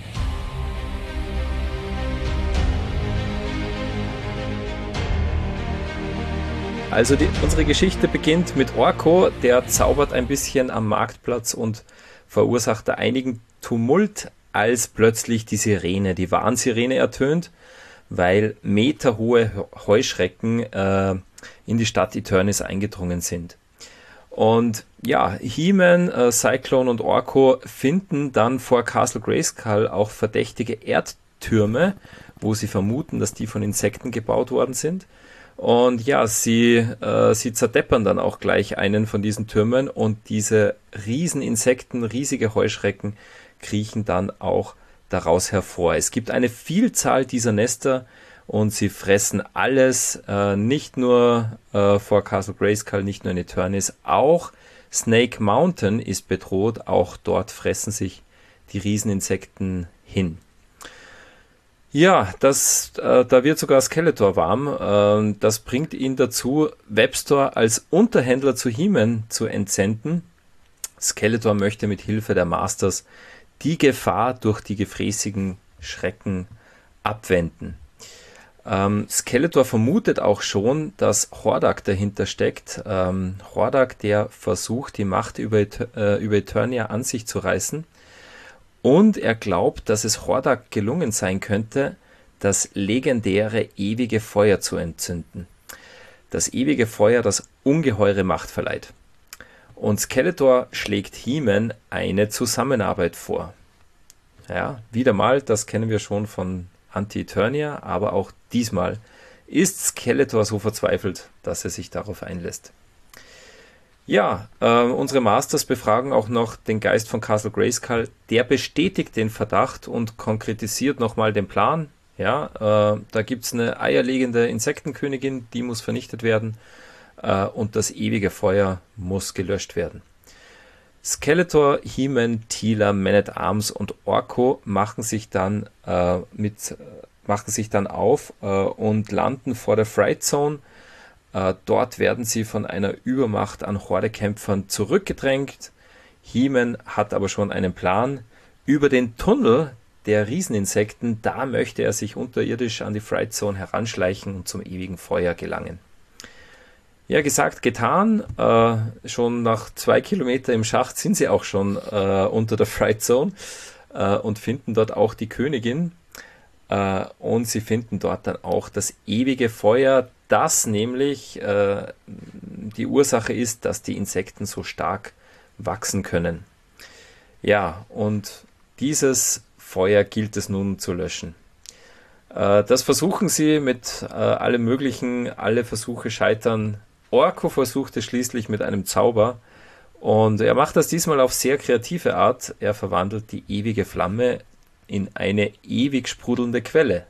S3: Also die, unsere Geschichte beginnt mit Orko, der zaubert ein bisschen am Marktplatz und verursacht da einigen Tumult, als plötzlich die Sirene, die Warnsirene ertönt, weil meterhohe Heuschrecken äh, in die Stadt Eternis eingedrungen sind. Und ja, He-Man, äh, Cyclone und Orko finden dann vor Castle Grayskull auch verdächtige Erdtürme, wo sie vermuten, dass die von Insekten gebaut worden sind. Und ja, sie, äh, sie zerdeppern dann auch gleich einen von diesen Türmen und diese Rieseninsekten, riesige Heuschrecken, kriechen dann auch daraus hervor. Es gibt eine Vielzahl dieser Nester und sie fressen alles, äh, nicht nur äh, vor Castle Grayskull, nicht nur in Eternis, auch Snake Mountain ist bedroht, auch dort fressen sich die Rieseninsekten hin. Ja, das, äh, da wird sogar Skeletor warm. Äh, das bringt ihn dazu, Webster als Unterhändler zu He-Man zu entsenden. Skeletor möchte mit Hilfe der Masters die Gefahr durch die gefräßigen Schrecken abwenden. Ähm, Skeletor vermutet auch schon, dass Hordak dahinter steckt. Ähm, Hordak, der versucht, die Macht über, äh, über Eternia an sich zu reißen. Und er glaubt, dass es Hordak gelungen sein könnte, das legendäre ewige Feuer zu entzünden. Das ewige Feuer, das ungeheure Macht verleiht. Und Skeletor schlägt He-Man eine Zusammenarbeit vor. Ja, wieder mal, das kennen wir schon von Anti-Eternia, aber auch diesmal ist Skeletor so verzweifelt, dass er sich darauf einlässt. Ja, äh, unsere Masters befragen auch noch den Geist von Castle Grayskull. Der bestätigt den Verdacht und konkretisiert nochmal den Plan. Ja, äh, da gibt es eine eierlegende Insektenkönigin, die muss vernichtet werden. Und das ewige Feuer muss gelöscht werden. Skeletor, He-Man, Teela, Man-at-Arms und Orko machen sich dann äh, mit machen sich dann auf äh, und landen vor der Fright Zone. Äh, dort werden sie von einer Übermacht an Hordekämpfern zurückgedrängt. He-Man hat aber schon einen Plan. Über den Tunnel der Rieseninsekten, da möchte er sich unterirdisch an die Fright Zone heranschleichen und zum ewigen Feuer gelangen. Ja, gesagt, getan. Äh, schon nach zwei Kilometer im Schacht sind sie auch schon äh, unter der Fright Zone äh, und finden dort auch die Königin. Äh, und sie finden dort dann auch das ewige Feuer, das nämlich äh, die Ursache ist, dass die Insekten so stark wachsen können. Ja, und dieses Feuer gilt es nun zu löschen. Äh, das versuchen sie mit äh, allem Möglichen, alle Versuche scheitern. Orko versucht es schließlich mit einem Zauber und er macht das diesmal auf sehr kreative Art. Er verwandelt die ewige Flamme in eine ewig sprudelnde Quelle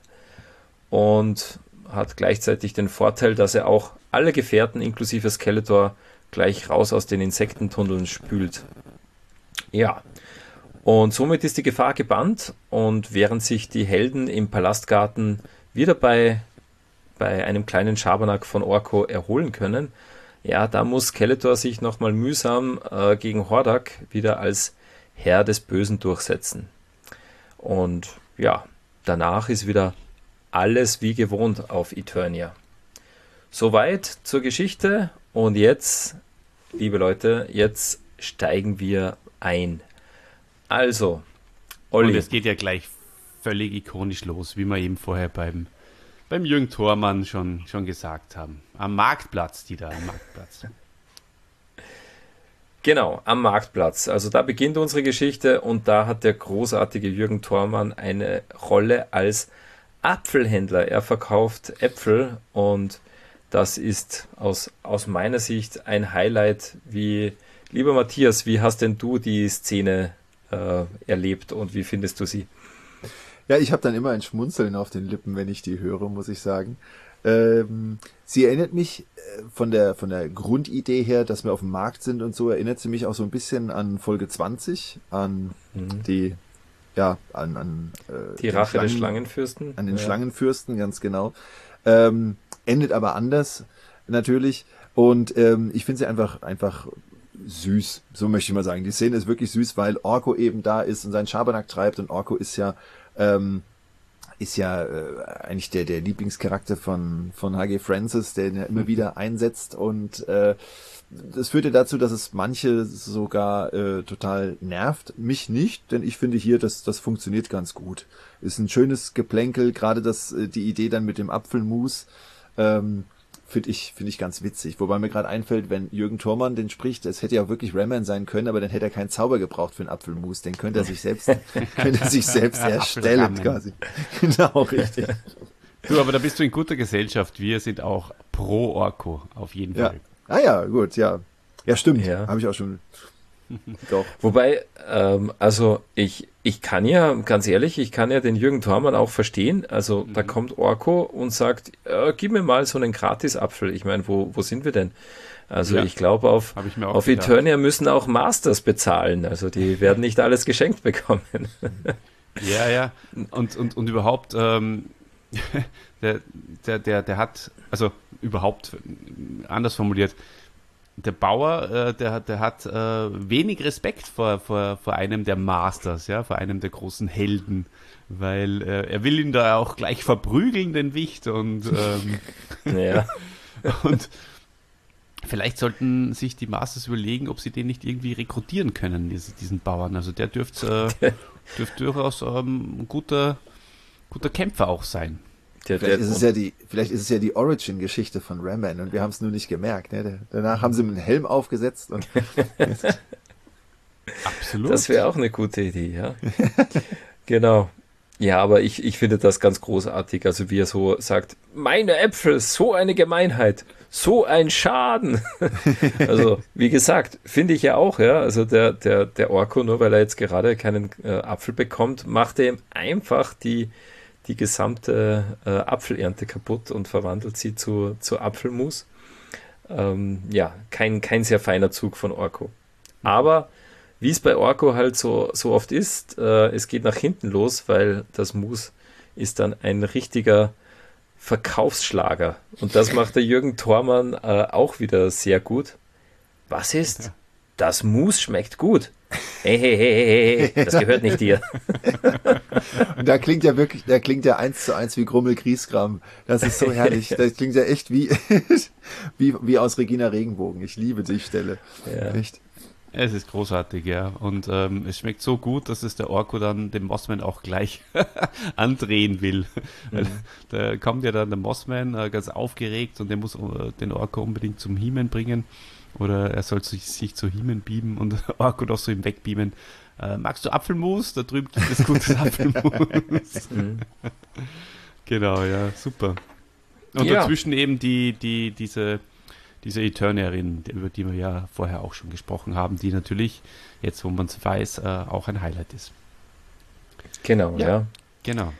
S3: und hat gleichzeitig den Vorteil, dass er auch alle Gefährten inklusive Skeletor gleich raus aus den Insektentunneln spült. Ja, und somit ist die Gefahr gebannt und während sich die Helden im Palastgarten wieder bei, bei einem kleinen Schabernack von Orko erholen können, ja, da muss Skeletor sich nochmal mühsam äh, gegen Hordak wieder als Herr des Bösen durchsetzen. Und ja, danach ist wieder alles wie gewohnt auf Eternia. Soweit zur Geschichte und jetzt, liebe Leute, jetzt steigen wir ein. Also, Olli.
S2: Und es geht ja gleich völlig ikonisch los, wie wir eben vorher beim, beim Jürgen Thormann schon, schon gesagt haben. Am Marktplatz, die da am Marktplatz.
S3: Genau, am Marktplatz. Also da beginnt unsere Geschichte und da hat der großartige Jürgen Thormann eine Rolle als Apfelhändler. Er verkauft Äpfel und das ist aus, aus meiner Sicht ein Highlight. Wie, lieber Matthias, wie hast denn du die Szene äh, erlebt und wie findest du sie?
S1: Ja, ich habe dann immer ein Schmunzeln auf den Lippen, wenn ich die höre, muss ich sagen. Ähm, sie erinnert mich äh, von der von der Grundidee her, dass wir auf dem Markt sind und so, erinnert sie mich auch so ein bisschen an Folge zwanzig, an mhm. die, ja, an, an äh,
S3: die Rache Schlangen, des Schlangenfürsten.
S1: An den
S3: ja.
S1: Schlangenfürsten, ganz genau. Ähm, endet aber anders, natürlich. Und ähm, ich finde sie einfach einfach süß, so möchte ich mal sagen. Die Szene ist wirklich süß, weil Orko eben da ist und seinen Schabernack treibt und Orko ist ja ähm, ist ja äh, eigentlich der der Lieblingscharakter von von H G Francis, der ihn ja immer wieder einsetzt und äh, das führte dazu, dass es manche sogar äh, total nervt. Mich nicht, denn ich finde hier, dass das funktioniert ganz gut. Ist ein schönes Geplänkel, gerade das äh, die Idee dann mit dem Apfelmus ähm, finde ich finde ich ganz witzig. Wobei mir gerade einfällt, wenn Jürgen Thormann den spricht, es hätte ja wirklich Rayman sein können, aber dann hätte er keinen Zauber gebraucht für einen Apfelmus. Den könnte er sich selbst könnte er sich selbst erstellen quasi. Genau, richtig.
S2: Du, aber da bist du in guter Gesellschaft. Wir sind auch pro Orko, auf jeden
S1: ja.
S2: Fall.
S1: Ah ja, gut, ja. Ja, stimmt.
S3: Ja.
S1: Habe ich auch schon. Doch.
S3: Wobei, ähm, also ich, ich kann ja, ganz ehrlich, ich kann ja den Jürgen Thormann auch verstehen. Also mhm. da kommt Orko und sagt, äh, gib mir mal so einen Gratisapfel. Ich meine, wo, wo sind wir denn? Also ja. ich glaube, auf, auf Eternia müssen auch Masters bezahlen. Also die werden nicht alles geschenkt bekommen.
S2: Ja, ja. Und, und, und überhaupt, ähm, der, der, der, der hat, also überhaupt anders formuliert, der Bauer, äh, der, der hat äh, wenig Respekt vor, vor, vor einem der Masters, ja, vor einem der großen Helden, weil äh, er will ihn da auch gleich verprügeln, den Wicht, und, ähm,
S3: ja.
S2: und vielleicht sollten sich die Masters überlegen, ob sie den nicht irgendwie rekrutieren können, diesen, diesen Bauern. Also der dürfte äh, dürft durchaus ähm, ein guter, guter Kämpfer auch sein.
S1: Der, vielleicht, der, ist es ja die, vielleicht ist es ja die Origin-Geschichte von Rayman und wir haben es nur nicht gemerkt. Ne? Danach haben sie einen Helm aufgesetzt. Und
S3: Absolut. Das wäre auch eine gute Idee, ja. Genau. Ja, aber ich, ich finde das ganz großartig. Also wie er so sagt, meine Äpfel, so eine Gemeinheit, so ein Schaden. Also wie gesagt, finde ich ja auch, ja. Also der, der, der Orko, nur weil er jetzt gerade keinen äh, Apfel bekommt, macht er ihm einfach die die gesamte äh, Apfelernte kaputt und verwandelt sie zu, zu Apfelmus. Ähm, ja, kein, kein sehr feiner Zug von Orko. Aber wie es bei Orko halt so, so oft ist, äh, es geht nach hinten los, weil das Mus ist dann ein richtiger Verkaufsschlager. Und das macht der Jürgen Thormann äh, auch wieder sehr gut. Was ist? Das Mus schmeckt gut. Hey, hey, hey, hey, hey, das gehört nicht dir.
S1: Und da klingt ja wirklich, da klingt ja eins zu eins wie Grummel Griesgram. Das ist so herrlich. Das klingt ja echt wie, wie, wie aus Regina Regenbogen. Ich liebe die Stelle.
S3: Ja.
S1: Echt.
S2: Es ist großartig, ja. Und ähm, es schmeckt so gut, dass es der Orko dann dem Mossman auch gleich andrehen will. Mhm. Da kommt ja dann der Mossman äh, ganz aufgeregt und der muss äh, den Orko unbedingt zum He-Man bringen. Oder er soll sich, sich zu He-Man beamen und Orko doch so ihm wegbeamen. Äh, magst du Apfelmus? Da drüben gibt es gutes Apfelmus. Mhm. Genau, ja, super. Und ja. Dazwischen eben die, die, diese, diese Eternierin, über die wir ja vorher auch schon gesprochen haben, die natürlich, jetzt wo man es weiß, äh, auch ein Highlight ist.
S3: Genau, ja. ja.
S2: Genau.
S1: Ich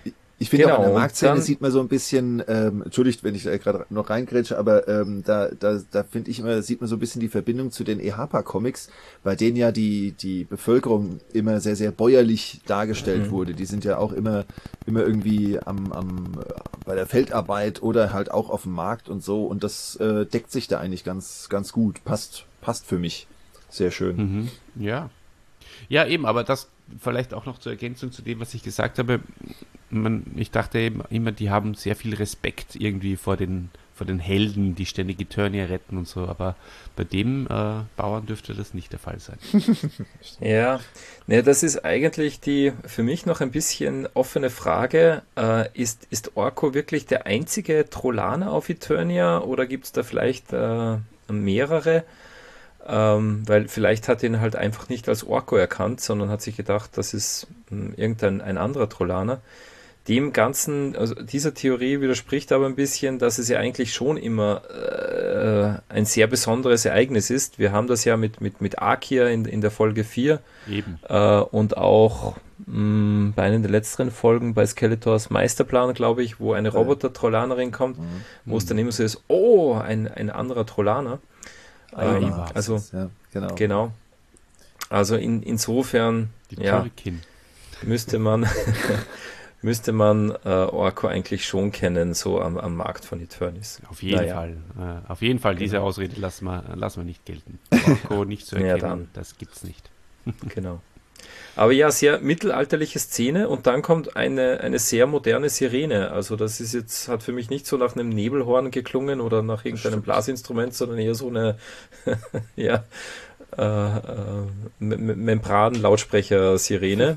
S1: Ich finde
S3: genau,
S1: auch an der Marktszene
S3: dann,
S1: sieht man so ein bisschen, ähm, entschuldigt, wenn ich da gerade noch reingrätsche, aber ähm, da, da, da finde ich immer, sieht man so ein bisschen die Verbindung zu den E H P A-Comics, bei denen ja die, die Bevölkerung immer sehr, sehr bäuerlich dargestellt mhm. wurde. Die sind ja auch immer, immer irgendwie am, am, bei der Feldarbeit oder halt auch auf dem Markt und so, und das äh, deckt sich da eigentlich ganz, ganz gut. Passt, passt für mich. Sehr schön.
S2: Mhm. Ja. Ja, eben, aber das vielleicht auch noch zur Ergänzung zu dem, was ich gesagt habe. Man, ich dachte eben immer, die haben sehr viel Respekt irgendwie vor den, vor den Helden, die ständig Eternia retten und so, aber bei dem äh, Bauern dürfte das nicht der Fall sein.
S3: Ja, ne, das ist eigentlich die für mich noch ein bisschen offene Frage. Äh, ist, ist Orko wirklich der einzige Trollaner auf Eternia oder gibt es da vielleicht äh, mehrere? Ähm, weil vielleicht hat ihn halt einfach nicht als Orko erkannt, sondern hat sich gedacht, das ist mh, irgendein ein anderer Trollaner. Dem Ganzen, also dieser Theorie widerspricht aber ein bisschen, dass es ja eigentlich schon immer äh, ein sehr besonderes Ereignis ist. Wir haben das ja mit, mit, mit Akir in, in der Folge vier
S2: Eben.
S3: Äh, und auch mh, bei einer der letzteren Folgen bei Skeletors Meisterplan, glaube ich, wo eine Roboter-Trollanerin kommt, mhm. wo es dann immer so ist, oh, ein, ein anderer Trollaner. Ähm,
S1: ja,
S3: also,
S1: ja, genau.
S3: genau. Also in, insofern
S2: Die
S3: ja,
S2: Turrican.
S3: müsste man müsste man äh, Orko eigentlich schon kennen, so am, am Markt von Eternis.
S2: Auf jeden
S3: naja.
S2: Fall. Äh, auf jeden Fall,
S3: Genau.
S2: diese Ausrede lassen wir, lassen wir nicht gelten. Orko nicht zu erkennen,
S3: Ja, dann.
S2: das gibt's nicht.
S3: Genau. Aber ja, sehr mittelalterliche Szene und dann kommt eine, eine sehr moderne Sirene. Also das ist jetzt, hat für mich nicht so nach einem Nebelhorn geklungen oder nach irgendeinem Blasinstrument, sondern eher so eine ja, äh, äh, Membran-Lautsprecher-Sirene.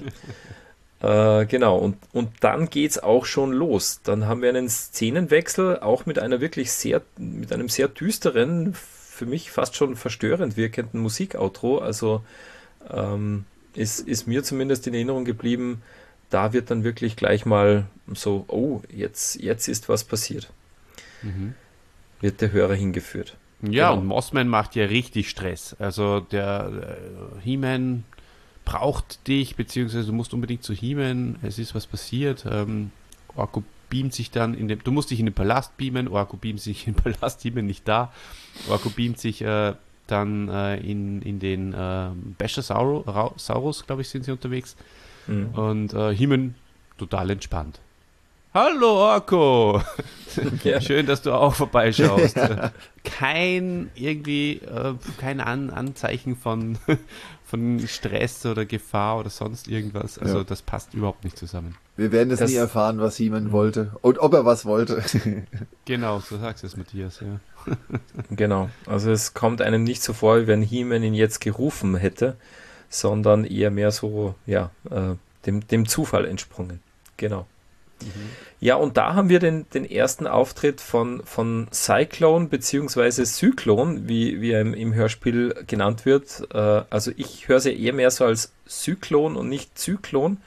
S3: äh, genau, und, und dann geht's auch schon los. Dann haben wir einen Szenenwechsel, auch mit einer wirklich sehr, mit einem sehr düsteren, für mich fast schon verstörend wirkenden Musikoutro. Also ähm, Ist, ist mir zumindest in Erinnerung geblieben, da wird dann wirklich gleich mal so, oh, jetzt, jetzt ist was passiert.
S2: Mhm.
S3: Wird der Hörer hingeführt.
S2: Ja,
S3: Genau.
S2: und Mossman macht ja richtig Stress. Also der äh, He-Man braucht dich, beziehungsweise du musst unbedingt zu He-Man, es ist was passiert. Ähm, Orko beamt sich dann in den, du musst dich in den Palast beamen, Orko beamt sich in den Palast, He-Man nicht da. Orko beamt sich äh, dann äh, in, in den äh, Bashasaurus, glaube ich, sind sie unterwegs.
S3: Mhm.
S2: Und äh, He-Man total entspannt. Hallo Orko!
S3: Ja.
S2: Schön, dass du auch vorbeischaust. Ja. Kein irgendwie, äh, kein An Anzeichen von, von Stress oder Gefahr oder sonst irgendwas. Also ja. Das passt überhaupt nicht zusammen.
S1: Wir werden es nie erfahren, was He-Man wollte und ob er was wollte.
S2: Genau, so sagst du es, Matthias, ja.
S3: Genau, also es kommt einem nicht so vor, wie wenn He-Man ihn jetzt gerufen hätte, sondern eher mehr so, ja, äh, dem, dem Zufall entsprungen. Genau. Mhm. Ja, und da haben wir den, den ersten Auftritt von, von Cyclone beziehungsweise Zyklon, wie, wie er im, im Hörspiel genannt wird. Äh, also ich höre sie eher mehr so als Zyklon und nicht Zyklon.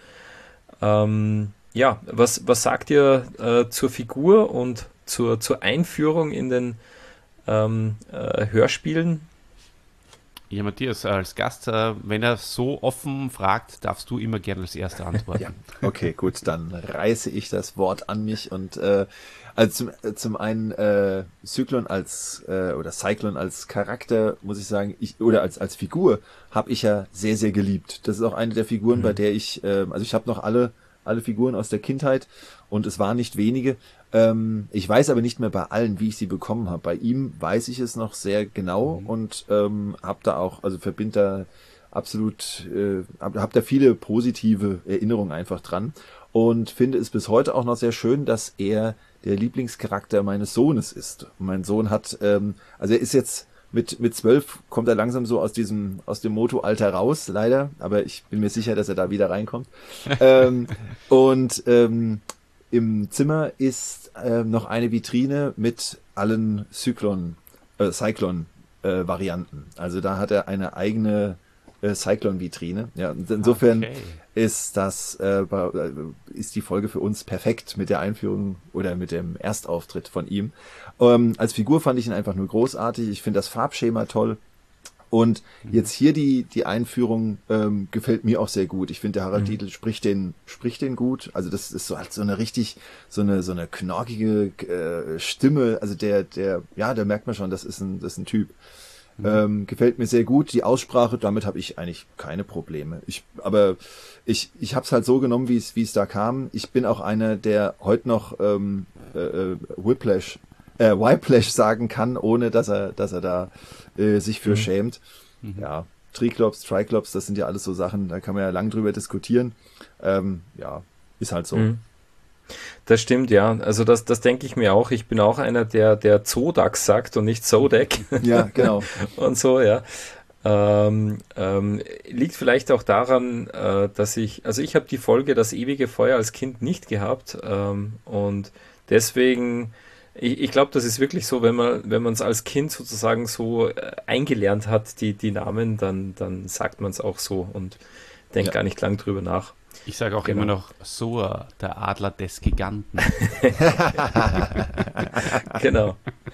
S3: Ähm, ja, was, was sagt ihr äh, zur Figur und zur, zur Einführung in den ähm, äh, Hörspielen?
S2: Ja, Matthias, als Gast, äh, wenn er so offen fragt, darfst du immer gerne als Erster antworten.
S1: Ja, okay, gut, dann reiße ich das Wort an mich und äh, also zum, äh, zum einen äh, Zyklon als äh, oder Cyclone als Charakter, muss ich sagen, ich oder als als Figur habe ich ja sehr sehr geliebt. Das ist auch eine der Figuren, mhm. bei der ich äh, also ich habe noch alle alle Figuren aus der Kindheit und es waren nicht wenige. Ähm, ich weiß aber nicht mehr bei allen, wie ich sie bekommen habe. Bei ihm weiß ich es noch sehr genau mhm. und ähm, habe da auch, also verbinde da absolut, äh, habe hab da viele positive Erinnerungen einfach dran und finde es bis heute auch noch sehr schön, dass er der Lieblingscharakter meines Sohnes ist. Und mein Sohn hat, ähm, also er ist jetzt mit mit zwölf kommt er langsam so aus diesem aus dem Moto-Alter raus, leider, aber ich bin mir sicher, dass er da wieder reinkommt. ähm, und ähm, im Zimmer ist äh, noch eine Vitrine mit allen Cyclone, äh, Cyclone-Varianten. Äh, also da hat er eine eigene äh, Cyclone-Vitrine. Ja, und insofern okay. ist das äh, ist die Folge für uns perfekt mit der Einführung oder mit dem Erstauftritt von ihm. Ähm, als Figur fand ich ihn einfach nur großartig. Ich finde das Farbschema toll. Und jetzt hier die die Einführung ähm, gefällt mir auch sehr gut. Ich finde, der Harald
S3: Mhm.
S1: Dietl spricht den spricht den gut. Also das ist so halt so eine richtig so eine so eine knorkige äh, Stimme. Also der der ja, da merkt man schon, das ist ein das ist ein Typ.
S3: Mhm.
S1: Ähm, gefällt mir sehr gut. Die Aussprache, damit habe ich eigentlich keine Probleme. Ich aber ich ich habe es halt so genommen, wie es wie es da kam. Ich bin auch einer, der heute noch ähm, äh, Whiplash äh, Whiplash sagen kann, ohne dass er dass er da äh, sich für
S3: Mhm.
S1: schämt.
S2: Mhm.
S1: Ja, Triklops, Triklops, das sind ja alles so Sachen, da kann man ja lang drüber diskutieren. Ähm, ja, ist halt so.
S3: Mhm. Das stimmt, ja. Also das, das denke ich mir auch. Ich bin auch einer, der, der Zodax sagt und nicht Zodek
S1: Ja, genau.
S3: und so, ja. Ähm, ähm, liegt vielleicht auch daran, äh, dass ich, also ich habe die Folge Das ewige Feuer als Kind nicht gehabt, ähm, und deswegen, ich, ich glaube, das ist wirklich so, wenn man, wenn man es als Kind sozusagen so äh, eingelernt hat, die, die Namen, dann, dann sagt man es auch so und denkt
S1: Ja.
S3: gar nicht lang drüber nach.
S2: Ich sage auch
S3: Genau.
S2: immer noch Soa, der Adler des Giganten.
S3: Genau.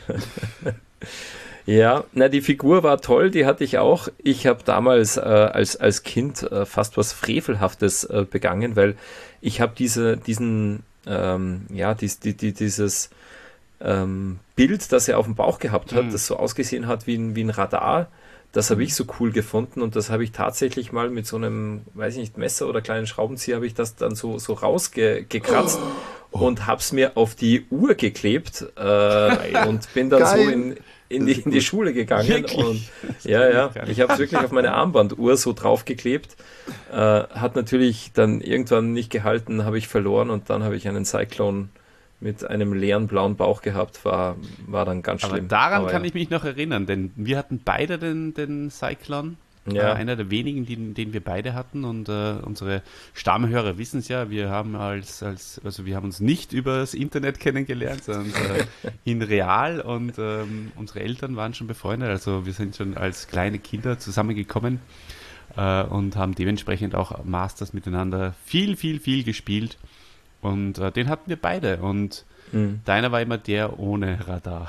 S3: Ja, na, die Figur war toll, die hatte ich auch. Ich habe damals äh, als, als Kind äh, fast was Frevelhaftes äh, begangen, weil ich habe diese, diesen, ähm, ja, dies, die, die, dieses ähm, Bild, das er auf dem Bauch gehabt hat,
S2: Mhm.
S3: das so ausgesehen hat wie ein, wie ein Radar, das habe ich so cool gefunden und das habe ich tatsächlich mal mit so einem, weiß ich nicht, Messer oder kleinen Schraubenzieher, habe ich das dann so, so rausgekratzt und habe es mir auf die Uhr geklebt äh, und bin dann
S1: Geil.
S3: so in, in, die, in die Schule gegangen.
S2: Wirklich?
S3: Und ja, ja,
S2: gar nicht.
S3: ich habe es wirklich auf meine Armbanduhr so draufgeklebt. Äh, hat natürlich dann irgendwann nicht gehalten, habe ich verloren und dann habe ich einen Cyclone mit einem leeren blauen Bauch gehabt, war, war dann ganz
S2: Aber
S3: schlimm.
S2: daran
S3: Aber
S2: kann
S3: ja.
S2: ich mich noch erinnern, denn wir hatten beide den, den Cyclone.
S3: Ja.
S2: Äh, einer der wenigen, den, den wir beide hatten. Und äh, unsere Stammhörer wissen es ja, wir haben als, als, also wir haben uns nicht über das Internet kennengelernt, sondern äh, in real und ähm, unsere Eltern waren schon befreundet. Also wir sind schon als kleine Kinder zusammengekommen äh, und haben dementsprechend auch Masters miteinander viel, viel, viel gespielt. Und äh, den hatten wir beide. Und
S3: Mhm.
S2: deiner war immer der ohne Radar.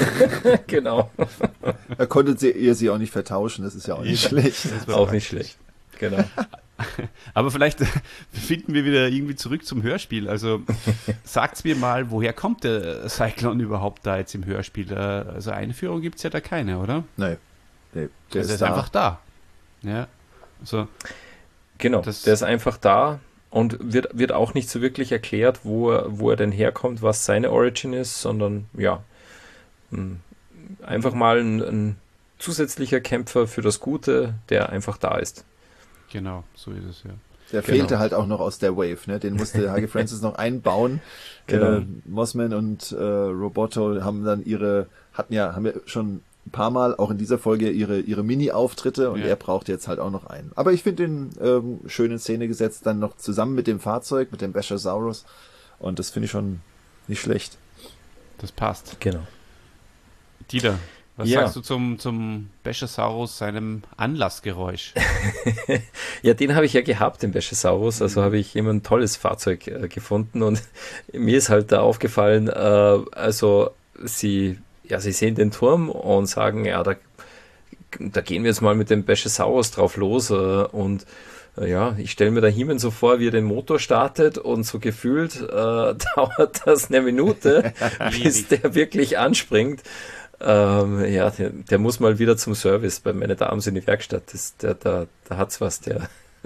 S3: Genau,
S1: Da konntet sie, ihr sie auch nicht vertauschen, das ist ja auch nicht schlecht.
S2: Das war
S3: auch
S2: praktisch.
S3: nicht schlecht. Genau.
S2: Aber vielleicht finden wir wieder irgendwie zurück zum Hörspiel. Also sagt's mir mal, woher kommt der Cyclone überhaupt da jetzt im Hörspiel? Äh, Also Einführung gibt's ja da keine, oder?
S1: Nee, nee, der
S2: Der
S1: ist,
S2: ist
S1: da.
S2: einfach da. Ja. Also,
S3: Genau,
S2: Das-
S3: der ist einfach da und wird, wird auch nicht so wirklich erklärt, wo er, wo er denn herkommt, was seine Origin ist, sondern ja, mh, einfach mal ein, ein zusätzlicher Kämpfer für das Gute, der einfach da ist.
S2: genau, so ist es ja.
S1: Der
S3: Genau.
S1: fehlte halt auch noch aus der Wave, ne? Den musste H G Francis noch einbauen.
S3: Genau.
S1: Äh, Mossman und äh, Roboto haben dann ihre, hatten ja, haben ja schon ein paar Mal auch in dieser Folge ihre ihre Mini-Auftritte und
S2: Ja.
S1: er braucht jetzt halt auch noch einen. Aber ich finde den ähm, schön in Szene gesetzt, dann noch zusammen mit dem Fahrzeug, mit dem Bashosaurus. Und das finde ich schon nicht schlecht.
S2: Das passt.
S3: Genau.
S2: Dieter, was
S3: Ja.
S2: sagst du zum, zum Bashosaurus, seinem Anlassgeräusch?
S3: Ja, den habe ich ja gehabt, den Bashosaurus, also habe ich immer ein tolles Fahrzeug äh, gefunden und mir ist halt da aufgefallen, äh, also sie, ja, sie sehen den Turm und sagen, ja, da, da gehen wir jetzt mal mit dem Bashosaurus drauf los äh, und äh, ja, ich stelle mir da He-Man so vor, wie er den Motor startet und so gefühlt äh, dauert das eine Minute, bis der wirklich anspringt. Ähm, ja, der, der muss mal wieder zum Service bei meine Damen in die Werkstatt. Das, der, da, da hat's was, der,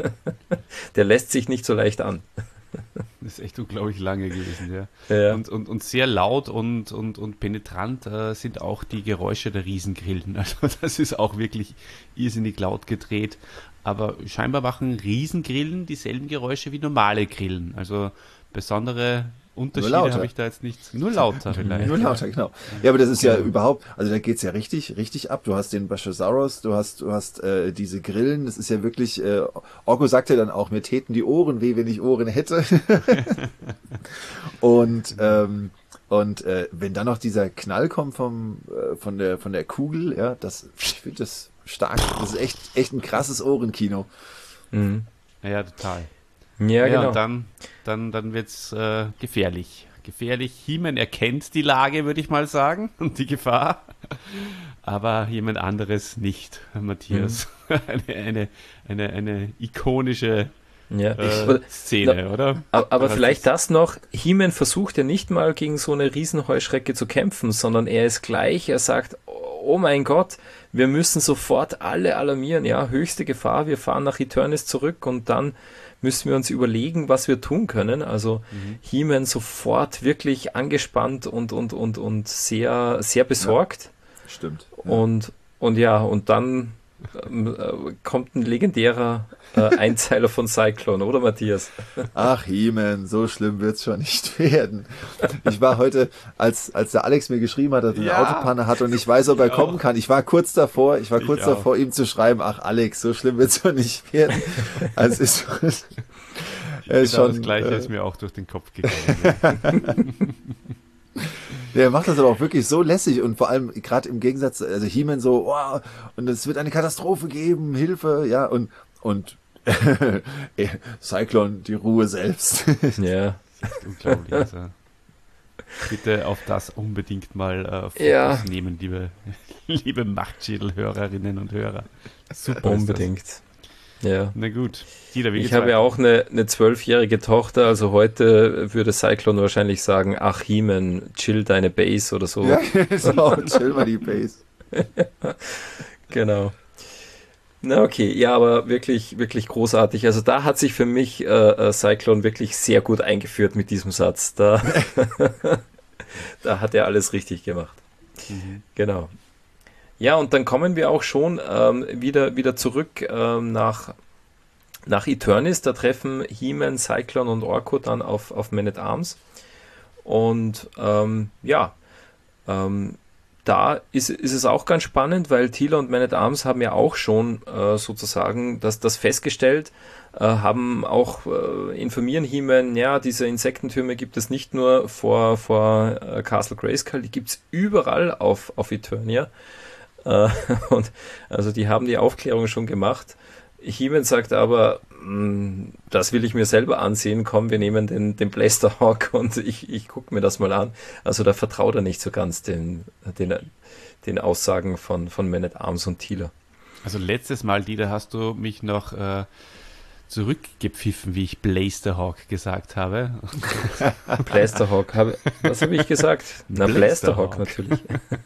S3: der lässt sich nicht so leicht an.
S2: Das ist echt unglaublich lange gewesen, ja.
S3: Ja.
S2: Und, und, und sehr laut und, und, und penetrant äh, sind auch die Geräusche der Riesengrillen. Also das ist auch wirklich irrsinnig laut gedreht. Aber scheinbar machen Riesengrillen dieselben Geräusche wie normale Grillen. Also besondere Unterschiede
S1: lauter.
S2: habe ich da jetzt nicht. Nur lauter vielleicht.
S1: Nur lauter, genau. Ja, aber das ist ja überhaupt, also da geht's ja richtig, richtig ab. Du hast den Bashosaurus, du hast, du hast äh, diese Grillen, das ist ja wirklich, äh, Orko sagte dann auch, mir täten die Ohren weh, wenn ich Ohren hätte. und ähm, und äh, wenn dann noch dieser Knall kommt vom äh, von der von der Kugel, ja, das, ich finde das stark. Das ist echt echt ein krasses Ohrenkino.
S3: Mhm.
S2: Ja, total.
S3: Ja,
S2: Ja,
S3: genau.
S2: und dann, dann, dann wird es äh, gefährlich. gefährlich. He-Man erkennt die Lage, würde ich mal sagen, und die Gefahr. Aber jemand anderes nicht, Matthias. Mhm. eine, eine, eine, eine ikonische ja. äh, Szene,
S3: Na,
S2: oder?
S3: Aber, aber vielleicht das noch, He-Man versucht ja nicht mal gegen so eine Riesenheuschrecke zu kämpfen, sondern er ist gleich, er sagt, oh mein Gott, wir müssen sofort alle alarmieren, ja, höchste Gefahr, wir fahren nach Eternis zurück und dann müssen wir uns überlegen, was wir tun können. Also mhm. He-Man sofort wirklich angespannt und, und, und, und sehr, sehr besorgt.
S1: Ja, stimmt. Ja.
S3: Und, und ja, und dann ähm, äh, kommt ein legendärer äh, Einzeiler von Cyclone, oder Matthias?
S1: Ach, He-Man, so schlimm wird's schon nicht werden. Ich war heute, als, als der Alex mir geschrieben hat, dass er eine ja. Autopanne hat und ich weiß, ob er ich kommen auch. kann, ich war kurz davor, ich war kurz ich davor, auch. ihm zu schreiben, ach Alex, so schlimm wird's schon nicht werden. Also es ist,
S2: er ist schon, das Gleiche äh, ist mir auch durch den Kopf gegangen.
S1: Der macht das aber auch wirklich so lässig und vor allem gerade im Gegensatz, also He-Man so, oh, und es wird eine Katastrophe geben, Hilfe, ja, und, und Cyclone, die Ruhe selbst.
S3: Ja.
S2: Unglaublich. Also. Bitte auf das unbedingt mal äh, Fokus
S3: ja.
S2: nehmen, liebe, liebe Machtschädel-Hörerinnen und Hörer.
S3: Super. Unbedingt. Ja.
S2: Na gut. Dieter, wie
S3: ich habe ja auch eine, eine zwölfjährige Tochter, also heute würde Cyclone wahrscheinlich sagen, ach He-Man, chill deine Base oder so.
S1: Ja, genau, chill mal die Base.
S3: Genau. Na okay, ja, aber wirklich, wirklich großartig. Also da hat sich für mich äh, Cyclone wirklich sehr gut eingeführt mit diesem Satz. Da, da hat er alles richtig gemacht. Mhm. Genau. Ja, und dann kommen wir auch schon ähm, wieder, wieder zurück ähm, nach, nach Eternis. Da treffen He-Man, Cyclone und Orko dann auf, auf Man-at-Arms. Und ähm, ja, ähm, da ist, ist es auch ganz spannend, weil Teela und Man-at-Arms haben ja auch schon äh, sozusagen das, das festgestellt, äh, haben auch äh, informieren He-Man, ja, diese Insektentürme gibt es nicht nur vor, vor äh, Castle Grayskull, die gibt es überall auf, auf Eternia. Äh, und also die haben die Aufklärung schon gemacht. He-Man sagt aber, mh, das will ich mir selber ansehen, komm, wir nehmen den, den Blasterhawk und ich, ich gucke mir das mal an. Also da vertraut er nicht so ganz den, den, den Aussagen von, von Man-at-Arms und Teela.
S2: Also letztes Mal, Dieter, hast du mich noch äh, zurückgepfiffen, wie ich Blasterhawk gesagt habe.
S3: Blasterhawk, habe, was habe ich gesagt? Na, Blasterhawk natürlich.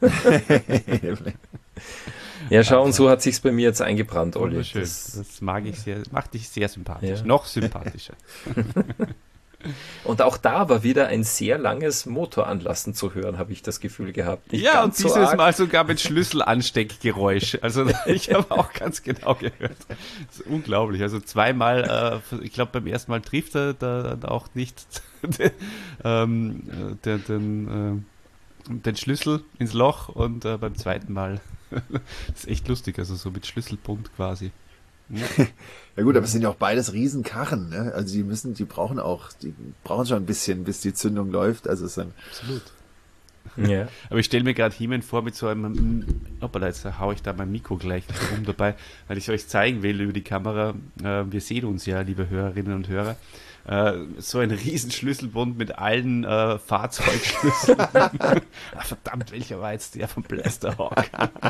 S3: Ja, schau, und so hat sich's bei mir jetzt eingebrannt, Olli.
S2: Schön. Das, das mag ich sehr, macht dich sehr sympathisch. Ja. Noch sympathischer.
S3: Und auch da war wieder ein sehr langes Motoranlassen zu hören, habe ich das Gefühl gehabt.
S2: Nicht ja, und dieses so Mal sogar mit Schlüsselansteckgeräusch. Also ich habe auch ganz genau gehört. Das ist unglaublich. Also zweimal, äh, ich glaube beim ersten Mal trifft er da auch nicht den, ähm, den, den, äh, den Schlüssel ins Loch und äh, beim zweiten Mal das ist echt lustig, also so mit Schlüsselbund quasi.
S1: Ja. Ja gut, aber es sind ja auch beides Riesenkarren, ne? Also die müssen, die brauchen auch, die brauchen schon ein bisschen, bis die Zündung läuft. Also es ist dann
S2: absolut. Ja. Aber ich stelle mir gerade He-Man vor mit so einem, hoppala, jetzt hau ich da mein Mikro gleich rum dabei, weil ich euch zeigen will über die Kamera. Äh, wir sehen uns ja, liebe Hörerinnen und Hörer. Äh, so ein riesen Schlüsselbund mit allen äh, Fahrzeugschlüsseln. Ach, verdammt, welcher war jetzt der von Blasterhawk?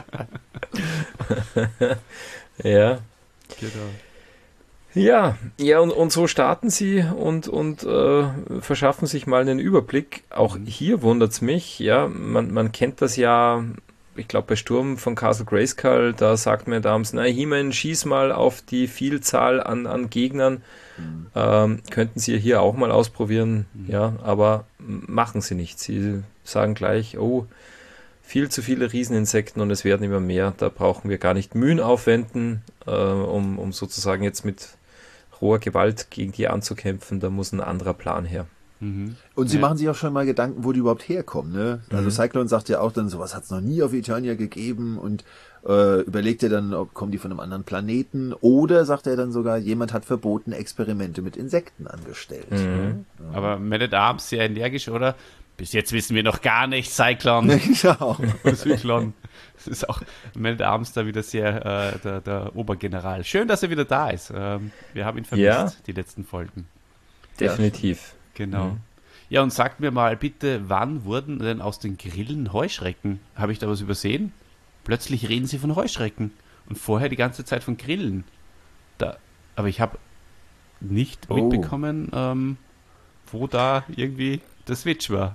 S3: Ja.
S2: Genau.
S3: Ja, ja, und, und so starten sie und, und äh, verschaffen sich mal einen Überblick. Auch mhm. hier wundert's mich, ja, man, man kennt das ja, ich glaube bei Sturm von Castle Grayskull, da sagt mir damals, na He-Man, schieß mal auf die Vielzahl an, an Gegnern. Mhm. Ähm, könnten sie hier auch mal ausprobieren, mhm. ja, aber machen sie nicht. Sie sagen gleich, oh, viel zu viele Rieseninsekten und es werden immer mehr. Da brauchen wir gar nicht Mühen aufwenden, äh, um, um sozusagen jetzt mit roher Gewalt gegen die anzukämpfen. Da muss ein anderer Plan her.
S1: Mhm. Und sie ja. machen sich auch schon mal Gedanken, wo die überhaupt herkommen. Ne? Also mhm. Cyclone sagt ja auch dann, sowas hat es noch nie auf Eternia gegeben und äh, überlegt er dann, ob kommen die von einem anderen Planeten oder sagt er dann sogar, jemand hat verboten, Experimente mit Insekten angestellt.
S3: Mhm.
S1: Ne?
S2: Ja. Aber Man-at-Arms sehr energisch, oder? Bis jetzt wissen wir noch gar nichts, Cyclone.
S1: Genau.
S2: Cyclone. Das ist auch Man-at-Arms da wieder sehr äh, der, der Obergeneral. Schön, dass er wieder da ist. Ähm, wir haben ihn vermisst,
S3: ja.
S2: die letzten Folgen.
S3: Definitiv.
S2: Genau.
S3: Mhm.
S2: Ja, und sagt mir mal bitte, wann wurden denn aus den Grillen Heuschrecken? Habe ich da was übersehen? Plötzlich reden sie von Heuschrecken und vorher die ganze Zeit von Grillen. Da, aber ich habe nicht
S1: Oh.
S2: mitbekommen, ähm, wo da irgendwie der Switch war.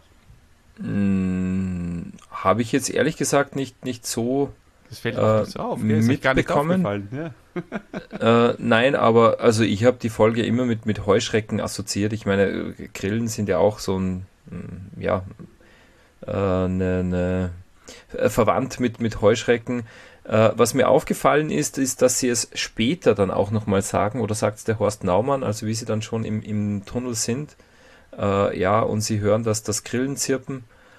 S3: Hm, habe ich jetzt ehrlich gesagt nicht, nicht so
S2: Das fällt
S3: Äh,
S2: auch nicht so auf. Gell? Ist euch gar nicht
S3: mitbekommen?
S2: aufgefallen. Ja.
S3: Äh, nein, aber also ich habe die Folge immer mit, mit Heuschrecken assoziiert. Ich meine, äh, Grillen sind ja auch so ein, mm, ja, äh, ne, ne, äh, verwandt mit, mit Heuschrecken. Äh, was mir aufgefallen ist, ist, dass sie es später dann auch nochmal sagen, oder sagt es der Horst Naumann, also wie sie dann schon im, im Tunnel sind, äh, ja, und sie hören, dass das Grillen zirpen.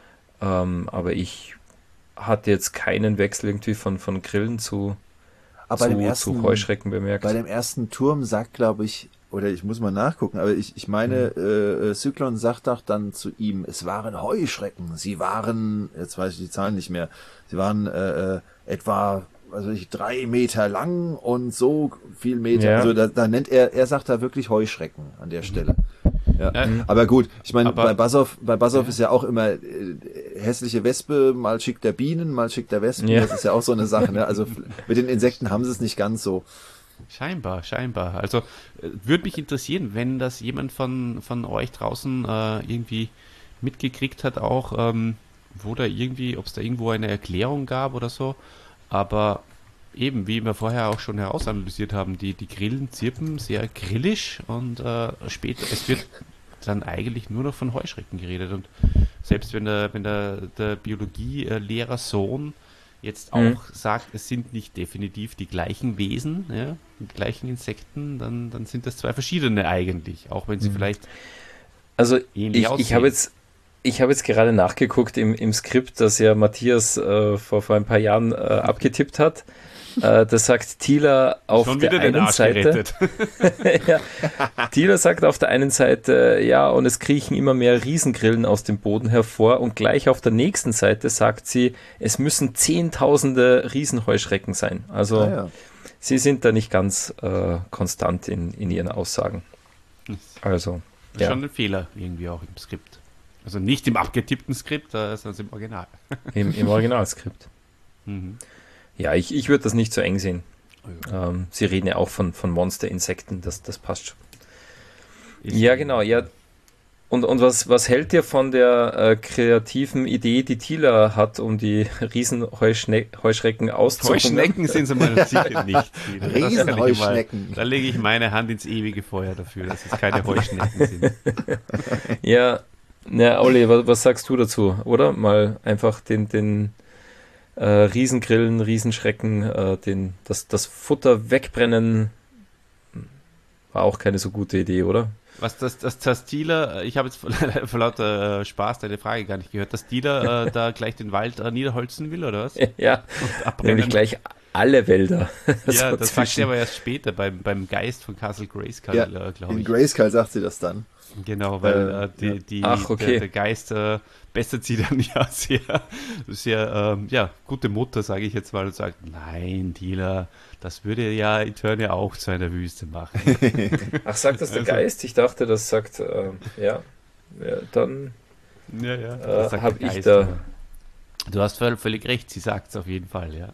S3: Ähm, aber ich hatte jetzt keinen Wechsel irgendwie von, von Grillen zu
S1: Aber bei dem
S3: zu,
S1: ersten,
S3: zu Heuschrecken bemerkt.
S1: bei dem ersten Turm sagt, glaube ich, oder ich muss mal nachgucken, aber ich, ich meine, äh, Zyklon sagt doch dann zu ihm, es waren Heuschrecken, sie waren, jetzt weiß ich die Zahlen nicht mehr, sie waren äh, äh, etwa, also ich, drei Meter lang und so viel Meter,
S3: Ja.
S1: also da, da nennt er, er sagt da wirklich Heuschrecken an der Stelle. Ja.
S2: Ja.
S1: Aber gut, ich meine,
S2: Aber-
S1: bei Basov, bei Basov
S2: Ja.
S1: ist ja auch immer äh, hässliche Wespe, mal schickt er Bienen, mal schickt er Wespen,
S3: Ja.
S1: das ist ja auch so eine Sache, ne? Also f- mit den Insekten haben sie es nicht ganz so.
S2: Scheinbar, scheinbar. Also äh, würde mich interessieren, wenn das jemand von, von euch draußen äh, irgendwie mitgekriegt hat, auch ähm, wo da irgendwie, ob es da irgendwo eine Erklärung gab oder so. Aber eben, wie wir vorher auch schon herausanalysiert haben, die, die Grillen zirpen sehr grillisch und äh, später, es wird dann eigentlich nur noch von Heuschrecken geredet. Und selbst wenn der, wenn der, der Biologielehrer Sohn jetzt auch
S3: Mhm.
S2: sagt, es sind nicht definitiv die gleichen Wesen, ja, die gleichen Insekten, dann, dann sind das zwei verschiedene eigentlich, auch wenn sie vielleicht
S3: Also
S2: ähnlich
S3: ich,
S2: aussehen.
S3: ich habe jetzt, ich habe jetzt gerade nachgeguckt im, im Skript, das ja Matthias äh, vor, vor ein paar Jahren äh, abgetippt hat. Äh, das sagt Thieler auf
S2: schon
S3: der
S2: wieder den
S3: einen
S2: Arsch
S3: Seite.
S2: gerettet.
S3: ja. Thieler sagt auf der einen Seite, ja, und es kriechen immer mehr Riesengrillen aus dem Boden hervor, und gleich auf der nächsten Seite sagt sie, es müssen Zehntausende Riesenheuschrecken sein. Also
S1: Ah, ja.
S3: sie sind da nicht ganz äh, konstant in, in ihren Aussagen. Also,
S2: Das ist
S3: ja,
S2: schon ein Fehler irgendwie auch im Skript. Also nicht im abgetippten Skript, äh, sondern im Original.
S3: im, im Originalskript.
S2: Mhm.
S3: Ja, ich, ich würde das nicht so eng sehen. Ähm, sie reden ja auch von, von Monsterinsekten, das, das passt schon.
S2: Ist-
S3: Ja, genau, ja. Und, und was, was hält ihr von der äh, kreativen Idee, die Thieler hat, um die Riesenheuschrecken auszuhungern?
S2: Heuschnecken sind sie mal sicher nicht. Das kann ich
S1: Riesenheuschnecken.
S2: mal- Da lege ich meine Hand ins ewige Feuer dafür, dass es keine Heuschnecken sind.
S3: Ja, ja, Olli, was, was sagst du dazu, oder? Mal einfach den, den äh, Riesengrillen, Riesenschrecken, äh, den, das, das Futter wegbrennen, war auch keine so gute Idee, oder?
S2: Was das, das, das Dealer, ich habe jetzt vor, vor lauter äh, Spaß deine Frage gar nicht gehört, dass Dealer äh, da gleich den Wald äh, niederholzen will, oder was?
S3: Ja,
S2: Abbrennen.
S3: nämlich gleich alle Wälder.
S2: Ja,
S3: So
S2: das sagt sie
S3: zwischen-
S2: aber erst später, beim, beim Geist von Castle Grayskull,
S1: Ja,
S2: äh, glaube
S1: in
S2: ich.
S1: Grayskull sagt sie das dann.
S2: Genau, weil
S1: Äh,
S2: äh, die,
S1: ja.
S2: die,
S3: Ach, okay.
S2: der, der Geist äh, bessert sie dann ja sehr, sehr ähm, ja, gute Mutter, sage ich jetzt mal, und sagt, nein, Dealer, das würde ja Eternia auch zu einer Wüste machen.
S3: Ach, sagt das der
S2: Also-
S3: Geist? Ich dachte, das sagt, äh, ja. ja, dann
S2: Ja, ja.
S3: äh,
S2: das sagt
S3: habe
S2: der
S3: ich
S2: Geist,
S3: da.
S2: aber Du hast völ- völlig recht, sie sagt es auf jeden Fall, ja.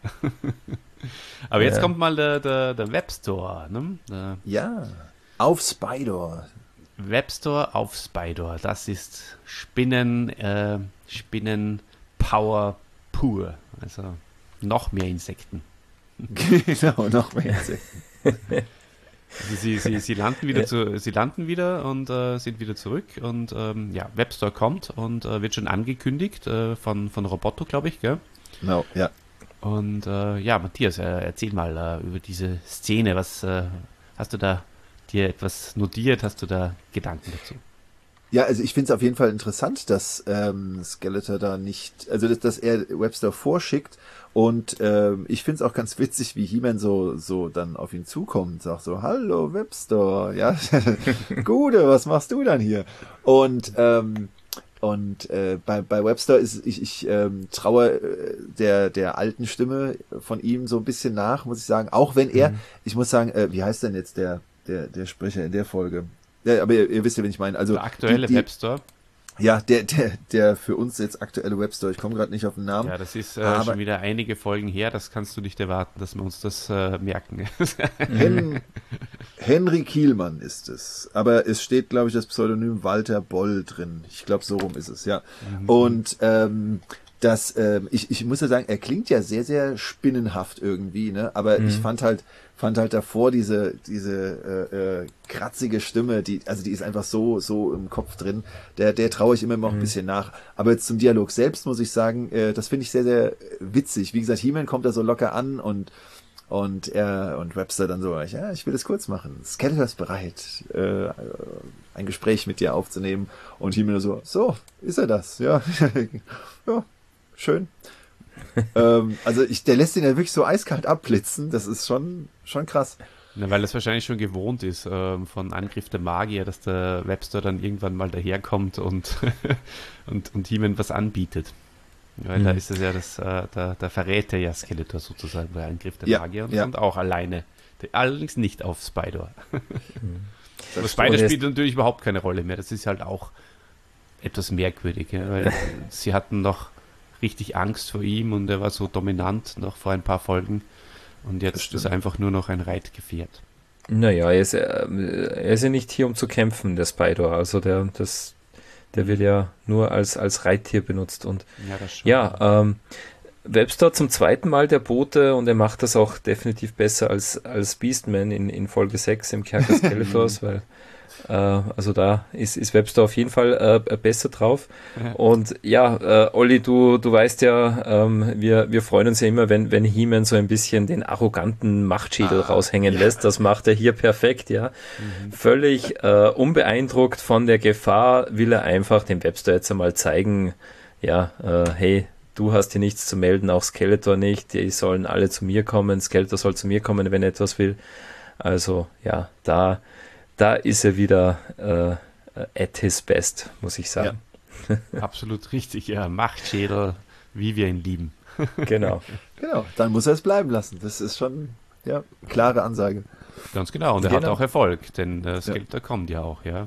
S2: Aber jetzt
S3: Ja.
S2: kommt mal der, der, der Webstore, ne? Der
S1: Ja, auf Spydor.
S2: Webstore auf Spydor, das ist Spinnen, äh, Spinnenpower pur. Also noch mehr Insekten.
S1: Genau, noch mehr Insekten.
S2: Also sie, sie, sie landen wieder zu, sie landen wieder und äh, sind wieder zurück und ähm, ja, Webstore kommt und äh, wird schon angekündigt äh, von, von Roboto, glaube ich, gell?
S1: Genau, ja.
S2: Und äh, ja, Matthias, äh, erzähl mal äh, über diese Szene. Was äh, hast du da dir etwas notiert? Hast du da Gedanken dazu?
S1: Ja, also ich finde es auf jeden Fall interessant, dass ähm, Skeletor da nicht, also dass, dass er Webster vorschickt, und ähm, ich finde es auch ganz witzig, wie He-Man so so dann auf ihn zukommt und sagt so, hallo Webster, ja, Gude, was machst du dann hier? Und ähm, und äh, bei bei Webster ist ich ich ähm, traue äh, der der alten Stimme von ihm so ein bisschen nach, muss ich sagen, auch wenn er,
S3: Mhm.
S1: ich muss sagen, äh, wie heißt denn jetzt der der der Sprecher in der Folge? Ja, aber ihr, ihr wisst ja, wen ich meine. Also
S2: Der aktuelle
S1: die, die,
S2: Webstore?
S1: Ja, der, der, der für uns jetzt aktuelle Webstore, ich komme gerade nicht auf den Namen.
S2: Ja, das ist äh,
S1: aber
S2: schon wieder einige Folgen her, das kannst du nicht erwarten, dass wir uns das äh, merken.
S1: Hen, Henry Kielmann ist es. Aber es steht, glaube ich, das Pseudonym Walter Boll drin. Ich glaube, so rum ist es, ja. Mhm. Und ähm, das, ähm, ich, ich muss ja sagen, er klingt ja sehr, sehr spinnenhaft irgendwie, ne? Aber mhm. ich fand halt, fand halt davor diese, diese äh, äh, kratzige Stimme, die, also die ist einfach so, so im Kopf drin. Der, der traue ich immer noch mhm. ein bisschen nach. Aber jetzt zum Dialog selbst muss ich sagen, äh, das finde ich sehr, sehr witzig. Wie gesagt, He-Man kommt da so locker an und und er und Webster dann so, ja, ich will es kurz machen. Skeletor ist bereit, äh, ein Gespräch mit dir aufzunehmen. Und He-Man so, so, ist er das? Ja, ja, schön. ähm, also ich, der lässt ihn ja wirklich so eiskalt abblitzen. Das ist schon, schon krass.
S2: Na, weil es wahrscheinlich schon gewohnt ist ähm, von Angriff der Magier, dass der Webster dann irgendwann mal daherkommt und und, und He-Man was anbietet. Weil mhm. da ist es ja das, äh, da, da verrät er ja Skeletor sozusagen bei Angriff der
S1: ja,
S2: Magier und,
S1: ja.
S2: und auch alleine. Allerdings nicht auf Spider.
S1: Mhm.
S2: Aber Spider spielt natürlich überhaupt keine Rolle mehr. Das ist halt auch etwas merkwürdig, ja, weil sie hatten noch richtig Angst vor ihm und er war so dominant noch vor ein paar Folgen und jetzt ist er einfach nur noch ein Reitgefährt.
S3: Naja, er ist, er ist ja nicht hier, um zu kämpfen, der Spider. Also der, das, der wird ja nur als, als Reittier benutzt. Und
S2: ja, das schon.
S3: Ja, ähm, Webster zum zweiten Mal der Bote und er macht das auch definitiv besser als, als Beastman in, in Folge sechs im Kerker Skeletors, weil äh, also da ist, ist Webster auf jeden Fall äh, besser drauf. Ja. Und ja, äh, Olli, du, du weißt ja, ähm, wir, wir freuen uns ja immer, wenn, wenn He-Man so ein bisschen den arroganten Machtschädel ah, raushängen ja. lässt. Das macht er hier perfekt, ja. Mhm. Völlig äh, unbeeindruckt von der Gefahr will er einfach dem Webster jetzt einmal zeigen, ja, äh, hey, du hast hier nichts zu melden, auch Skeletor nicht, die sollen alle zu mir kommen, Skeletor soll zu mir kommen, wenn er etwas will. Also ja, da Da ist er wieder äh, at his best, muss ich sagen.
S2: Ja. Absolut richtig, ja. Machtschädel, wie wir ihn lieben.
S3: Genau.
S1: Genau, dann muss er es bleiben lassen. Das ist schon ja klare Ansage.
S2: Ganz genau, und er genau. hat auch Erfolg, denn das ja. Geld, da kommt ja auch, ja.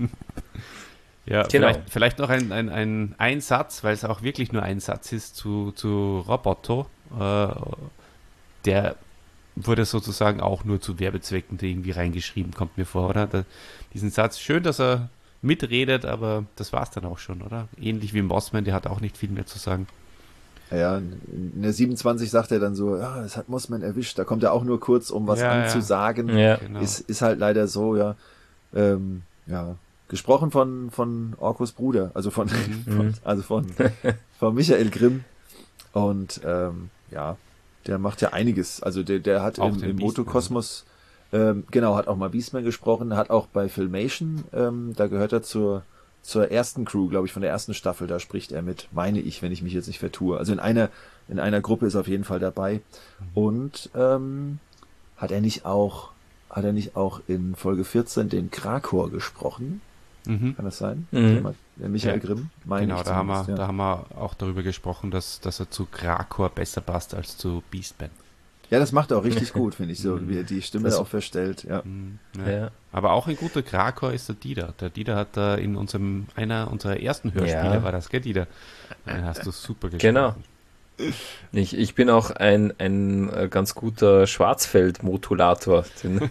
S2: ja, genau. vielleicht, vielleicht noch ein, ein, ein, ein Satz, weil es auch wirklich nur ein Satz ist zu, zu Roboto, äh, der wurde sozusagen auch nur zu Werbezwecken irgendwie reingeschrieben, kommt mir vor, oder? Da, diesen Satz, schön, dass er mitredet, aber das war's dann auch schon, oder? Ähnlich wie Mossman, der hat auch nicht viel mehr zu sagen.
S1: Ja, in der siebenundzwanzig sagt er dann so, ja, es hat Mossman erwischt, da kommt er auch nur kurz, um was
S2: ja,
S1: anzusagen.
S3: Ja.
S2: Genau.
S1: Ist, ist halt leider so, ja. Ähm, ja, gesprochen von, von Orkos Bruder, also von, mhm. von also von, von Michael Grimm. Und ähm, ja, der macht ja einiges. Also der, der hat auch im, im Motokosmos, ähm, genau, hat auch mal Beastman gesprochen, hat auch bei Filmation, ähm, da gehört er zur, zur ersten Crew, glaube ich, von der ersten Staffel, da spricht er mit, meine ich, wenn ich mich jetzt nicht vertue. Also in einer, in einer Gruppe ist er auf jeden Fall dabei. Und ähm, hat er nicht auch, hat er nicht auch in Folge vierzehn den Krakor gesprochen? Mhm. Kann das sein?
S3: Mhm.
S1: Der Michael
S2: ja.
S1: Grimm, meine
S2: genau,
S1: ich.
S2: Da haben, wir,
S1: ja.
S2: da haben wir auch darüber gesprochen, dass, dass er zu Krakor besser passt als zu Beastman.
S1: Ja, das macht er auch richtig gut, finde ich, so wie er die Stimme das auch verstellt. Ja.
S2: Ja.
S3: Ja.
S2: Aber auch ein guter Krakor ist der Dieter. Der Dieter hat da in unserem, einer unserer ersten Hörspiele,
S3: ja.
S2: war das, gell, Dieter? Den hast du super gesprochen.
S3: Genau. Ich, ich bin auch ein, ein ganz guter Schwarzfeld-Modulator.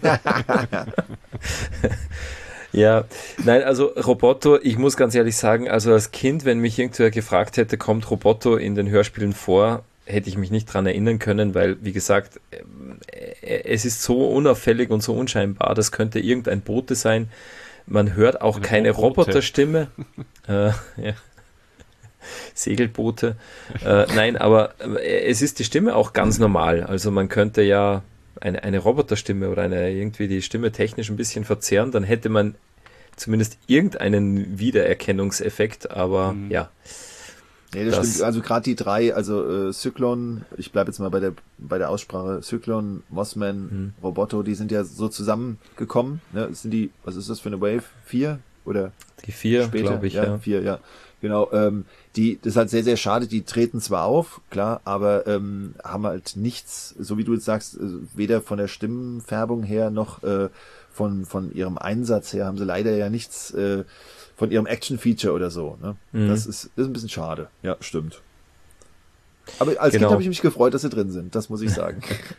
S3: Ja, nein, also Roboto, ich muss ganz ehrlich sagen, also als Kind, wenn mich irgendwer gefragt hätte, kommt Roboto in den Hörspielen vor, hätte ich mich nicht dran erinnern können, weil, wie gesagt, es ist so unauffällig und so unscheinbar, das könnte irgendein Bote sein. Man hört auch Eine keine Robote. Roboterstimme. äh, ja. Segelboote. Äh, nein, aber es ist die Stimme auch ganz normal. Also man könnte ja eine, eine Roboterstimme oder eine irgendwie die Stimme technisch ein bisschen verzerren, dann hätte man zumindest irgendeinen Wiedererkennungseffekt, aber mhm. ja.
S1: Nee, das, das stimmt. Also gerade die drei, also äh, Zyklon, ich bleibe jetzt mal bei der bei der Aussprache, Zyklon, Mossman, mhm. Roboto, die sind ja so zusammengekommen. Ne? Sind die, was ist das für eine Wave? Vier? Oder
S3: die vier, glaube ich,
S1: ja,
S3: ja.
S1: Vier, ja. Genau, ähm, die, das ist halt sehr, sehr schade, die treten zwar auf, klar, aber ähm, haben halt nichts, so wie du jetzt sagst, weder von der Stimmenfärbung her noch äh, von von ihrem Einsatz her haben sie leider ja nichts äh, von ihrem Action-Feature oder so. Ne?
S3: Mhm.
S1: Das ist, ist ein bisschen schade. Ja, stimmt. Aber als
S3: Genau.
S1: Kind habe ich mich gefreut, dass sie drin sind. Das muss ich sagen.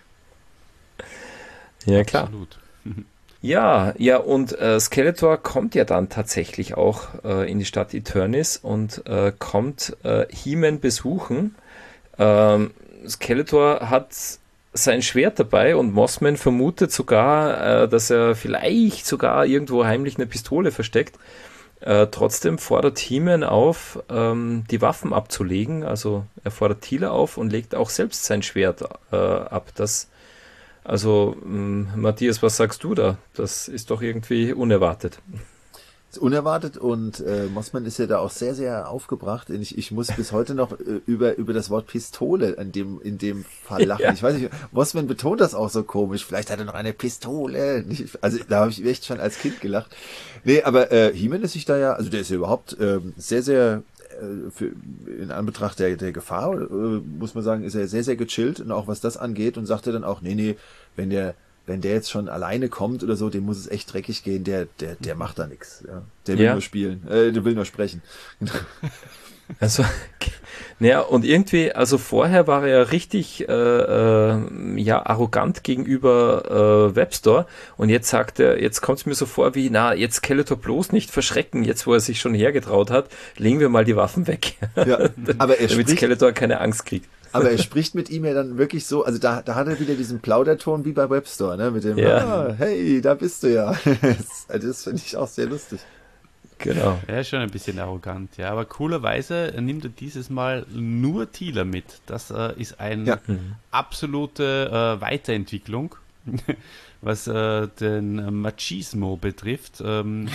S3: Ja, klar.
S2: Absolut.
S3: Ja, ja, und äh, Skeletor kommt ja dann tatsächlich auch äh, in die Stadt Eternis und äh, kommt äh, He-Man besuchen. Ähm, Skeletor hat sein Schwert dabei und Mossman vermutet sogar, äh, dass er vielleicht sogar irgendwo heimlich eine Pistole versteckt. Äh, trotzdem fordert He-Man auf, ähm, die Waffen abzulegen. Also er fordert Teela auf und legt auch selbst sein Schwert äh, ab. Das Also, ähm, Matthias, was sagst du da? Das ist doch irgendwie unerwartet.
S1: Ist unerwartet und äh, Mossman ist ja da auch sehr, sehr aufgebracht. Ich, ich muss bis heute noch äh, über, über das Wort Pistole in dem, in dem Fall lachen.
S3: Ja.
S1: Ich weiß nicht, Mossman betont das auch so komisch. Vielleicht hat er noch eine Pistole. Nicht, also da habe ich echt schon als Kind gelacht. Nee, aber äh, He-Man ist sich da ja, also der ist ja überhaupt ähm, sehr, sehr Für, in Anbetracht der, der Gefahr, äh, muss man sagen, ist er sehr, sehr gechillt und auch was das angeht und sagte dann auch, nee, nee, wenn der, wenn der jetzt schon alleine kommt oder so, dem muss es echt dreckig gehen, der, der, der macht da nichts. Ja. Der will
S3: Ja.
S1: nur spielen, äh, der will nur sprechen.
S3: Also, naja, und irgendwie, also vorher war er ja richtig äh, äh, ja, arrogant gegenüber äh, Webstore und jetzt sagt er, jetzt kommt es mir so vor wie, na, jetzt Skeletor bloß nicht verschrecken, jetzt wo er sich schon hergetraut hat, legen wir mal die Waffen weg.
S1: Ja, aber er
S3: damit
S1: spricht,
S3: Skeletor keine Angst kriegt.
S1: aber er spricht mit ihm ja dann wirklich so, also da, da hat er wieder diesen Plauderton wie bei Webstore, ne, mit dem,
S3: Ja.
S1: ah, hey, da bist du ja. Das, das finde ich auch sehr lustig.
S3: Genau.
S2: Er ist schon ein bisschen arrogant, ja, aber coolerweise nimmt er dieses Mal nur Teela mit. Das äh, ist eine
S1: Ja.
S2: absolute äh, Weiterentwicklung, was äh, den Machismo betrifft. Ähm,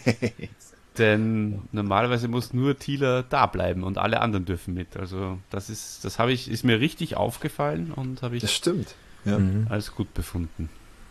S2: denn normalerweise muss nur Teela da bleiben und alle anderen dürfen mit. Also das ist, das habe ich, ist mir richtig aufgefallen und habe
S1: Das
S2: ich
S1: stimmt. Ja.
S3: Mhm.
S2: als gut befunden.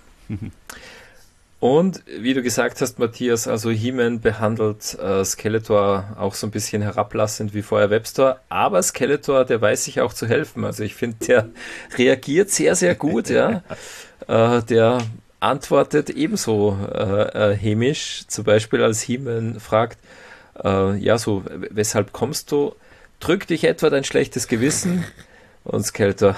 S3: Und wie du gesagt hast, Matthias, also He-Man behandelt äh, Skeletor auch so ein bisschen herablassend wie vorher Webstore, aber Skeletor, der weiß sich auch zu helfen. Also ich finde, der reagiert sehr, sehr gut, ja. Äh, der antwortet ebenso äh, äh, hämisch, zum Beispiel als He-Man fragt, äh, ja, so, weshalb kommst du? Drückt dich etwa dein schlechtes Gewissen? Und Skeletor,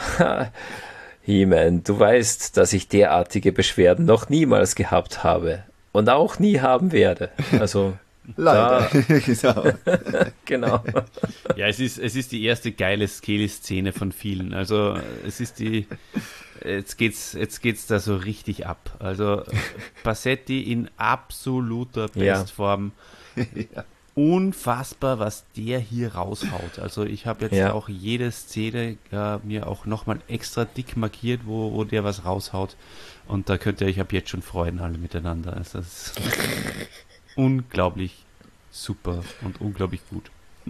S3: He-Man, du weißt, dass ich derartige Beschwerden noch niemals gehabt habe und auch nie haben werde. Also,
S1: Leider. Genau.
S3: genau.
S2: Ja, es ist, es ist die erste geile Skelly-Szene von vielen. Also es ist die, jetzt geht's, jetzt geht's da so richtig ab. Also Bassetti in absoluter
S3: Ja.
S2: Bestform.
S1: Ja.
S2: Unfassbar, was der hier raushaut. Also ich habe jetzt
S3: Ja.
S2: auch jede Szene äh, mir auch nochmal extra dick markiert, wo, wo der was raushaut. Und da könnt ihr euch ab jetzt schon freuen, alle miteinander. Also das ist unglaublich super und unglaublich gut.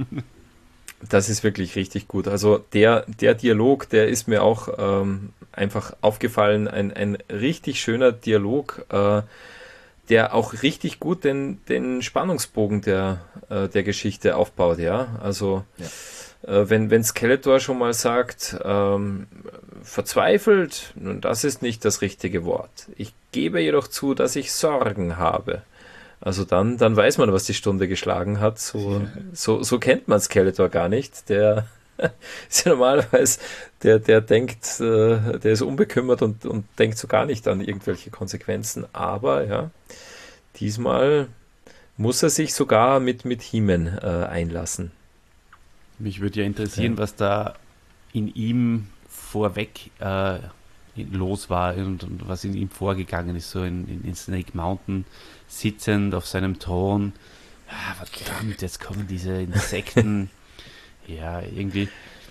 S3: Das ist wirklich richtig gut. Also der, der Dialog, der ist mir auch ähm, einfach aufgefallen. Ein, ein richtig schöner Dialog, äh, der auch richtig gut den, den Spannungsbogen der, äh, der Geschichte aufbaut. Ja, also
S1: Ja.
S3: äh, wenn, wenn Skeletor schon mal sagt, ähm, verzweifelt, nun das ist nicht das richtige Wort. Ich gebe jedoch zu, dass ich Sorgen habe. Also dann, dann weiß man, was die Stunde geschlagen hat. So, so, so kennt man Skeletor gar nicht. Der ist ja normalerweise, der, der denkt, äh, der ist unbekümmert und, und denkt so gar nicht an irgendwelche Konsequenzen. Aber ja, diesmal muss er sich sogar mit, mit He-Man äh, einlassen.
S2: Mich würde ja interessieren,
S3: Ja.
S2: was da in ihm vorweg äh, los war und, und was in ihm vorgegangen ist, so in, in, in Snake Mountain, sitzend auf seinem Thron. Ah, verdammt, jetzt kommen diese Insekten. Ja, irgendwie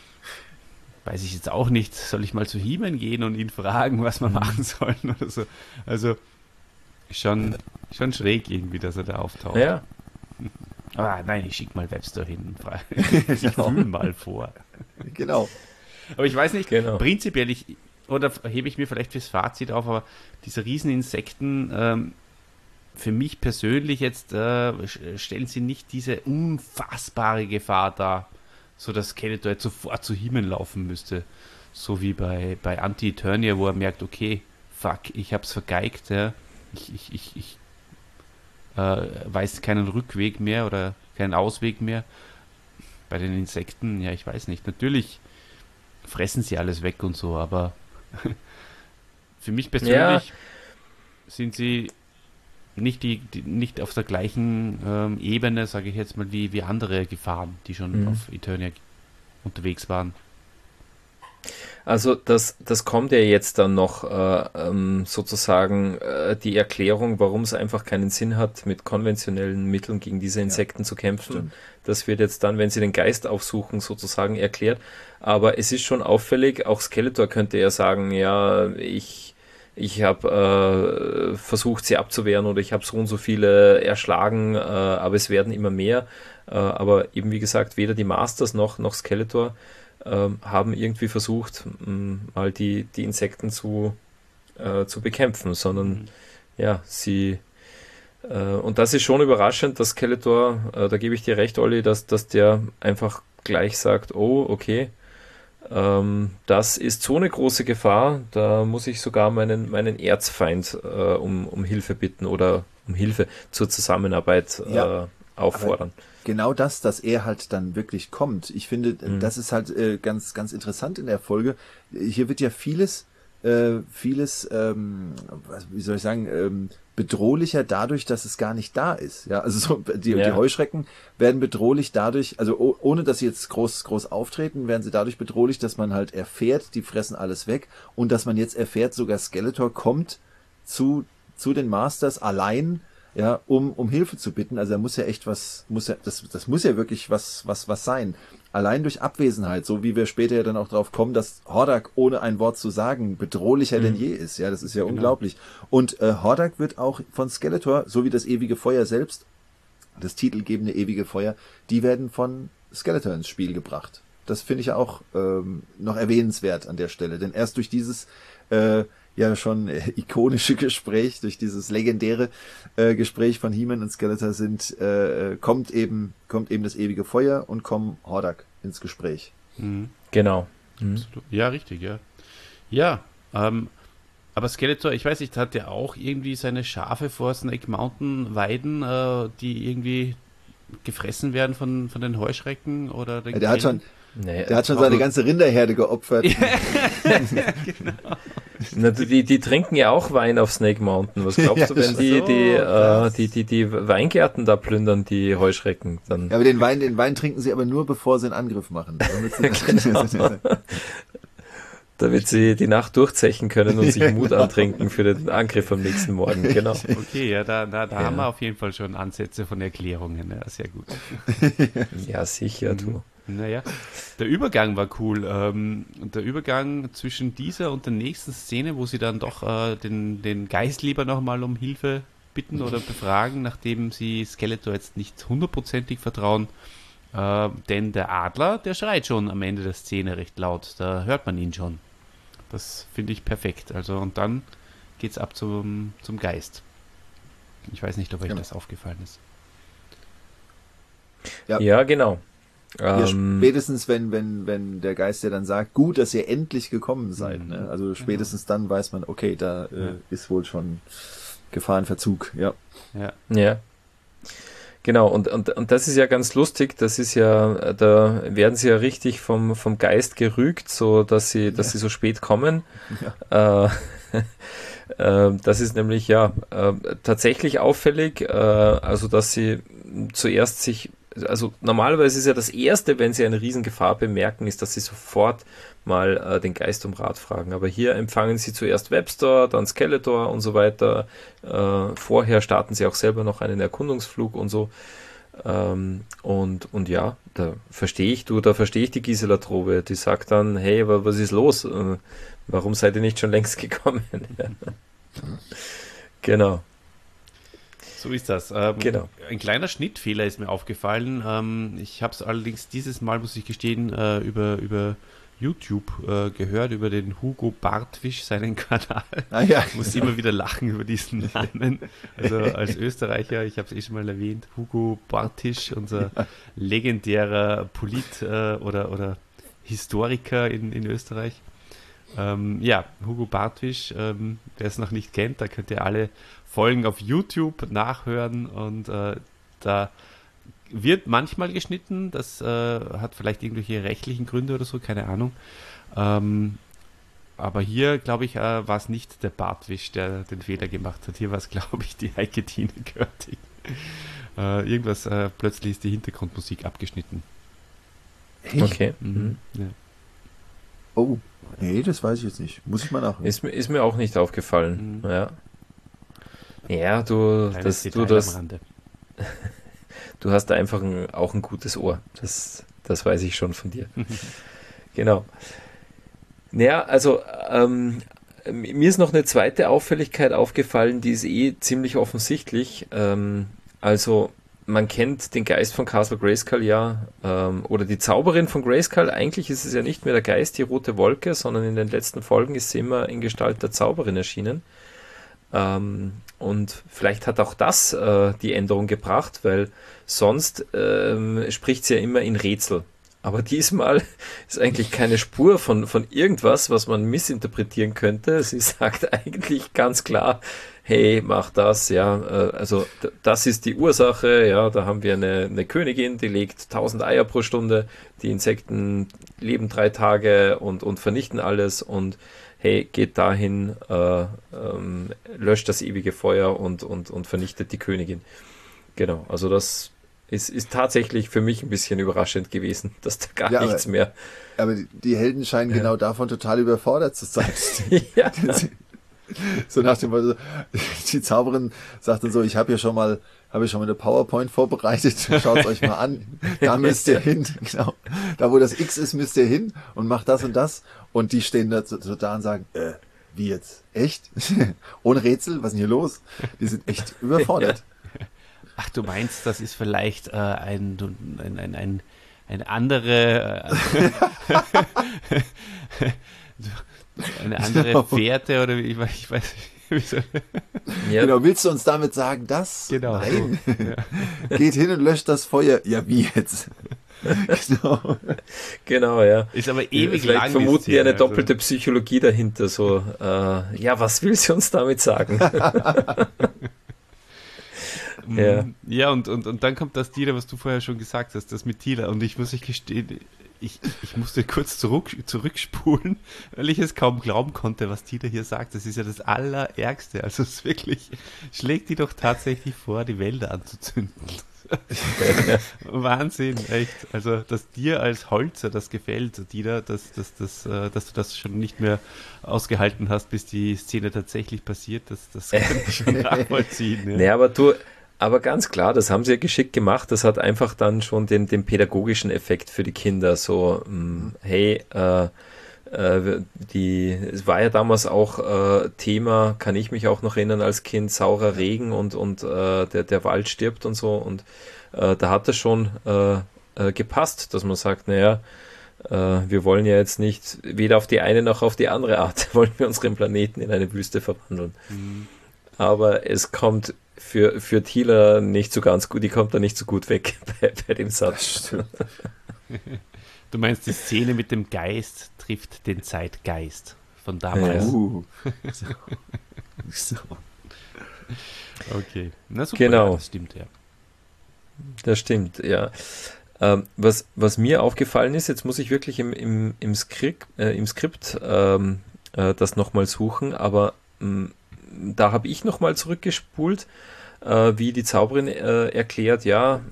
S2: weiß ich jetzt auch nicht, soll ich mal zu He-Man gehen und ihn fragen, was wir machen sollen oder so. Also schon, schon schräg irgendwie, dass er da auftaucht.
S3: Ja,
S2: Aber nein, ich schicke mal Webster hin und frage, ich fühle mal vor.
S1: Genau.
S2: Aber ich weiß nicht,
S3: Genau.
S2: prinzipiell, ich, oder hebe ich mir vielleicht fürs Fazit auf, aber diese Rieseninsekten, ähm, für mich persönlich jetzt äh, stellen sie nicht diese unfassbare Gefahr dar, so dass Skeletor jetzt sofort zu He-Man laufen müsste. So wie bei, bei Anti-Eternia, wo er merkt, okay, fuck, ich hab's vergeigt, ja. Ich, ich, ich, ich äh, weiß keinen Rückweg mehr oder keinen Ausweg mehr. Bei den Insekten, ja, ich weiß nicht. Natürlich fressen sie alles weg und so, aber für mich persönlich ja. sind sie nicht, die, die, nicht auf der gleichen ähm, Ebene, sage ich jetzt mal, wie, wie andere Gefahren, die schon mhm. auf Eternia unterwegs waren.
S3: Also das, das kommt ja jetzt dann noch äh, ähm, sozusagen äh, die Erklärung, warum es einfach keinen Sinn hat, mit konventionellen Mitteln gegen diese Insekten ja, zu kämpfen. Stimmt. Das wird jetzt dann, wenn sie den Geist aufsuchen, sozusagen erklärt. Aber es ist schon auffällig, auch Skeletor könnte ja sagen, ja, ich, ich habe äh, versucht, sie abzuwehren oder ich habe so und so viele erschlagen, äh, aber es werden immer mehr. Äh, aber eben wie gesagt, weder die Masters noch, noch Skeletor haben irgendwie versucht, mal die, die Insekten zu, äh, zu bekämpfen, sondern mhm. ja, sie äh, und das ist schon überraschend, dass Skeletor, äh, da gebe ich dir recht, Olli, dass, dass der einfach gleich sagt, oh, okay, ähm, das ist so eine große Gefahr, da muss ich sogar meinen, meinen Erzfeind äh, um, um Hilfe bitten oder um Hilfe zur Zusammenarbeit ja, äh, auffordern.
S1: Genau das, dass er halt dann wirklich kommt. Ich finde, mhm. das ist halt äh, ganz, ganz interessant in der Folge. Hier wird ja vieles, äh, vieles, ähm, wie soll ich sagen, ähm, bedrohlicher dadurch, dass es gar nicht da ist. Ja, also so, die, ja. die Heuschrecken werden bedrohlich dadurch, also oh, ohne dass sie jetzt groß, groß auftreten, werden sie dadurch bedrohlich, dass man halt erfährt, die fressen alles weg und dass man jetzt erfährt, sogar Skeletor kommt zu, zu den Masters allein, ja, um, um Hilfe zu bitten. Also er muss ja echt was, muss ja, das, das muss ja wirklich was, was, was sein. Allein durch Abwesenheit, so wie wir später ja dann auch drauf kommen, dass Hordak ohne ein Wort zu sagen bedrohlicher mhm. denn je ist. Ja, das ist ja genau. unglaublich. Und äh, Hordak wird auch von Skeletor, so wie das ewige Feuer selbst, das titelgebende ewige Feuer, die werden von Skeletor ins Spiel gebracht. Das finde ich ja auch ähm, noch erwähnenswert an der Stelle. Denn erst durch dieses äh, ja schon äh, ikonische Gespräch, durch dieses legendäre äh, Gespräch von He-Man und Skeletor sind, äh, kommt eben kommt eben das ewige Feuer und kommt Hordak ins Gespräch.
S3: Mhm. Genau.
S2: Mhm. Ja, richtig, ja. Ja, ähm, aber Skeletor, ich weiß nicht, hat ja auch irgendwie seine Schafe vor Snake Mountain weiden, äh, die irgendwie gefressen werden von, von den Heuschrecken oder den
S1: ja, der hat schon Nee, der hat schon seine ganze Rinderherde geopfert. Ja,
S3: genau. Na, die, die trinken ja auch Wein auf Snake Mountain. Was glaubst ja, du, wenn die, so, die, äh, die, die, die Weingärten da plündern, die Heuschrecken? Dann
S1: ja, aber den Wein, den Wein trinken sie aber nur, bevor sie einen Angriff machen.
S3: Genau. Damit sie die Nacht durchzechen können und sich Mut antrinken für den Angriff am nächsten Morgen. Genau.
S2: Okay, ja, da, da, da ja. haben wir auf jeden Fall schon Ansätze von Erklärungen. Ja, sehr gut.
S3: Ja, sicher, du.
S2: Naja, der Übergang war cool. Ähm, der Übergang zwischen dieser und der nächsten Szene, wo sie dann doch äh, den, den Geist lieber nochmal um Hilfe bitten oder befragen, nachdem sie Skeletor jetzt nicht hundertprozentig vertrauen. Äh, denn der Adler, der schreit schon am Ende der Szene recht laut. Da hört man ihn schon. Das finde ich perfekt. Also und dann geht's ab zum, zum Geist. Ich weiß nicht, ob euch genau. das aufgefallen ist.
S3: Ja, ja genau.
S1: Ja, spätestens, wenn, wenn, wenn der Geist ja dann sagt, gut, dass ihr endlich gekommen seid. Ne? Also spätestens dann weiß man, okay, da äh, ja. ist wohl schon Gefahrenverzug. Ja.
S3: Ja. Ja. Genau, und, und, und das ist ja ganz lustig, das ist ja, da werden sie ja richtig vom, vom Geist gerügt, so dass sie, dass ja. sie so spät kommen. Ja. Äh, äh, das ist nämlich ja äh, tatsächlich auffällig, äh, also dass sie zuerst sich Also normalerweise ist ja das Erste, wenn sie eine Riesengefahr bemerken, ist, dass sie sofort mal äh, den Geist um Rat fragen. Aber hier empfangen sie zuerst Webster, dann Skeletor und so weiter. Äh, vorher starten sie auch selber noch einen Erkundungsflug und so. Ähm, und, und ja, da verstehe ich, du, da verstehe ich die Gisela Trobe. Die sagt dann, hey, was ist los? Äh, warum seid ihr nicht schon längst gekommen? Genau.
S2: So ist das. Ähm,
S3: genau.
S2: Ein kleiner Schnittfehler ist mir aufgefallen. Ähm, ich habe es allerdings dieses Mal, muss ich gestehen, äh, über, über YouTube äh, gehört, über den Hugo Bartwisch, seinen Kanal. Ah, ja. Ich muss immer wieder lachen über diesen Namen. Also als Österreicher, ich habe es eh schon mal erwähnt, Hugo Bartisch, unser ja. legendärer Polit äh, oder, oder Historiker in, in Österreich. Ähm, ja, Hugo Bartwisch, ähm, wer es noch nicht kennt, da könnt ihr alle Folgen auf YouTube nachhören und äh, da wird manchmal geschnitten, das äh, hat vielleicht irgendwelche rechtlichen Gründe oder so, keine Ahnung. Ähm, aber hier, glaube ich, äh, war es nicht der Bartwisch, der den Fehler gemacht hat. Hier war es, glaube ich, die Heike Tine Görting. Äh, irgendwas, äh, plötzlich ist die Hintergrundmusik abgeschnitten.
S1: Echt?
S3: Okay.
S2: Mhm. Ja.
S1: Oh, nee, das weiß ich jetzt nicht. Muss ich mal nachhören.
S3: Ist, mir- ist mir auch nicht aufgefallen.
S2: Mhm.
S3: Ja. Ja, du,
S2: Kleines
S3: das, du,
S2: Detail
S3: das,
S2: am Rande.
S3: du hast da einfach ein, auch ein gutes Ohr. Das, das weiß ich schon von dir. Genau. Naja, also ähm, mir ist noch eine zweite Auffälligkeit aufgefallen, die ist eh ziemlich offensichtlich. Ähm, also man kennt den Geist von Castle Grayskull ja, ähm, oder die Zauberin von Grayskull. Eigentlich ist es ja nicht mehr der Geist, die rote Wolke, sondern in den letzten Folgen ist sie immer in Gestalt der Zauberin erschienen. Ähm, und vielleicht hat auch das äh, die Änderung gebracht, weil sonst ähm, spricht sie ja immer in Rätsel. Aber diesmal ist eigentlich keine Spur von, von irgendwas, was man missinterpretieren könnte. Sie sagt eigentlich ganz klar, hey, mach das, ja, äh, also d- das ist die Ursache, ja, da haben wir eine, eine Königin, die legt tausend Eier pro Stunde, die Insekten leben drei Tage und, und vernichten alles und hey, geht dahin, äh, ähm, löscht das ewige Feuer und, und, und vernichtet die Königin. Genau, also das ist, ist tatsächlich für mich ein bisschen überraschend gewesen, dass da gar
S1: Ja, aber-
S3: nichts mehr.
S1: Aber die, die Helden scheinen
S3: Ja.
S1: genau davon total überfordert zu sein.
S3: Ja,
S1: So nach dem Motto, die Zauberin sagt dann so, ich habe hier schon mal, habe ich schon mal eine PowerPoint vorbereitet, schaut euch mal an, da müsst ihr hin, genau, da wo das X ist, müsst ihr hin und macht das und das und die stehen da so, so da und sagen, äh, wie jetzt? Echt? Ohne Rätsel? Was ist denn hier los? Die sind echt überfordert.
S2: Ach, du meinst, das ist vielleicht äh, ein, ein, ein, ein, eine andere äh, eine andere
S1: Genau.
S2: Fährte oder wie, ich weiß, ich weiß nicht. Wieso.
S3: ja,
S1: Genau, willst du uns damit sagen, das?
S2: Genau.
S1: Nein. Geht hin und löscht das Feuer. Ja, wie jetzt? Genau.
S3: genau, ja.
S2: Ist aber ewig lang.
S3: Vielleicht
S2: die
S3: vermuten die
S2: Szene,
S3: eine
S2: also.
S3: doppelte Psychologie dahinter, so, äh, ja, was will sie uns damit sagen? Ja.
S2: Mm, Ja, und, und, und dann kommt das Tila, was du vorher schon gesagt hast, das mit Tila. Und ich muss euch gestehen, ich, ich musste kurz zurück, zurückspulen, weil ich es kaum glauben konnte, was Tila hier sagt. Das ist ja das Allerärgste. Also es ist wirklich, schlägt die doch tatsächlich vor, die Wälder anzuzünden. Wahnsinn, echt. Also, dass dir als Holzer das gefällt, Tila, dass, dass, dass, äh, dass du das schon nicht mehr ausgehalten hast, bis die Szene tatsächlich passiert, das, das kann ich schon nachvollziehen. Ja.
S3: Nee, aber du, aber ganz klar, das haben sie ja geschickt gemacht. Das hat einfach dann schon den, den pädagogischen Effekt für die Kinder. So, mh, hey, äh, äh, die, es war ja damals auch äh, Thema, kann ich mich auch noch erinnern als Kind, saurer Regen und, und äh, der, der Wald stirbt und so. Und äh, da hat das schon äh, äh, gepasst, dass man sagt, naja, äh, wir wollen ja jetzt nicht weder auf die eine noch auf die andere Art, wollen wir unseren Planeten in eine Wüste verwandeln.
S2: Mhm.
S3: Aber es kommt für, für Tila nicht so ganz gut, die kommt da nicht so gut weg bei, bei dem Satz.
S1: Stimmt.
S2: Du meinst, die Szene mit dem Geist trifft den Zeitgeist von damals.
S3: Ja.
S1: Uh. So. So.
S2: Okay, na super,
S3: Genau.
S2: ja, das stimmt, ja.
S3: Das stimmt, ja. Ähm, was, was mir aufgefallen ist, jetzt muss ich wirklich im, im, im Skript, äh, im Skript ähm, äh, das nochmal suchen, aber mh, da habe ich nochmal zurückgespult, äh, wie die Zauberin äh, erklärt, ja,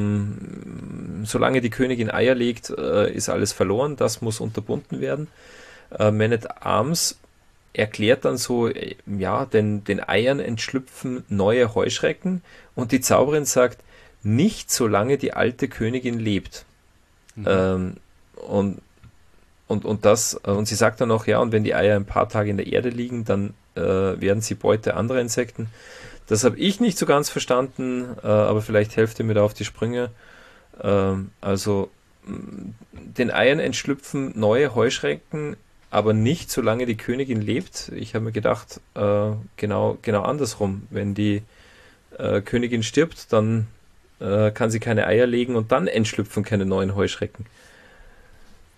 S3: mh, solange die Königin Eier legt, äh, ist alles verloren, das muss unterbunden werden. Äh, Man at Arms erklärt dann so, äh, ja, den, den Eiern entschlüpfen neue Heuschrecken und die Zauberin sagt, nicht solange die alte Königin lebt.
S2: Mhm.
S3: Ähm, und, und, und das, und sie sagt dann noch, ja, und wenn die Eier ein paar Tage in der Erde liegen, dann äh, werden sie Beute anderer Insekten. Das habe ich nicht so ganz verstanden, äh, aber vielleicht helft ihr mir da auf die Sprünge. Ähm, also mh, den Eiern entschlüpfen neue Heuschrecken, aber nicht solange die Königin lebt. Ich habe mir gedacht, äh, genau, genau andersrum. Wenn die äh, Königin stirbt, dann äh, kann sie keine Eier legen und dann entschlüpfen keine neuen Heuschrecken.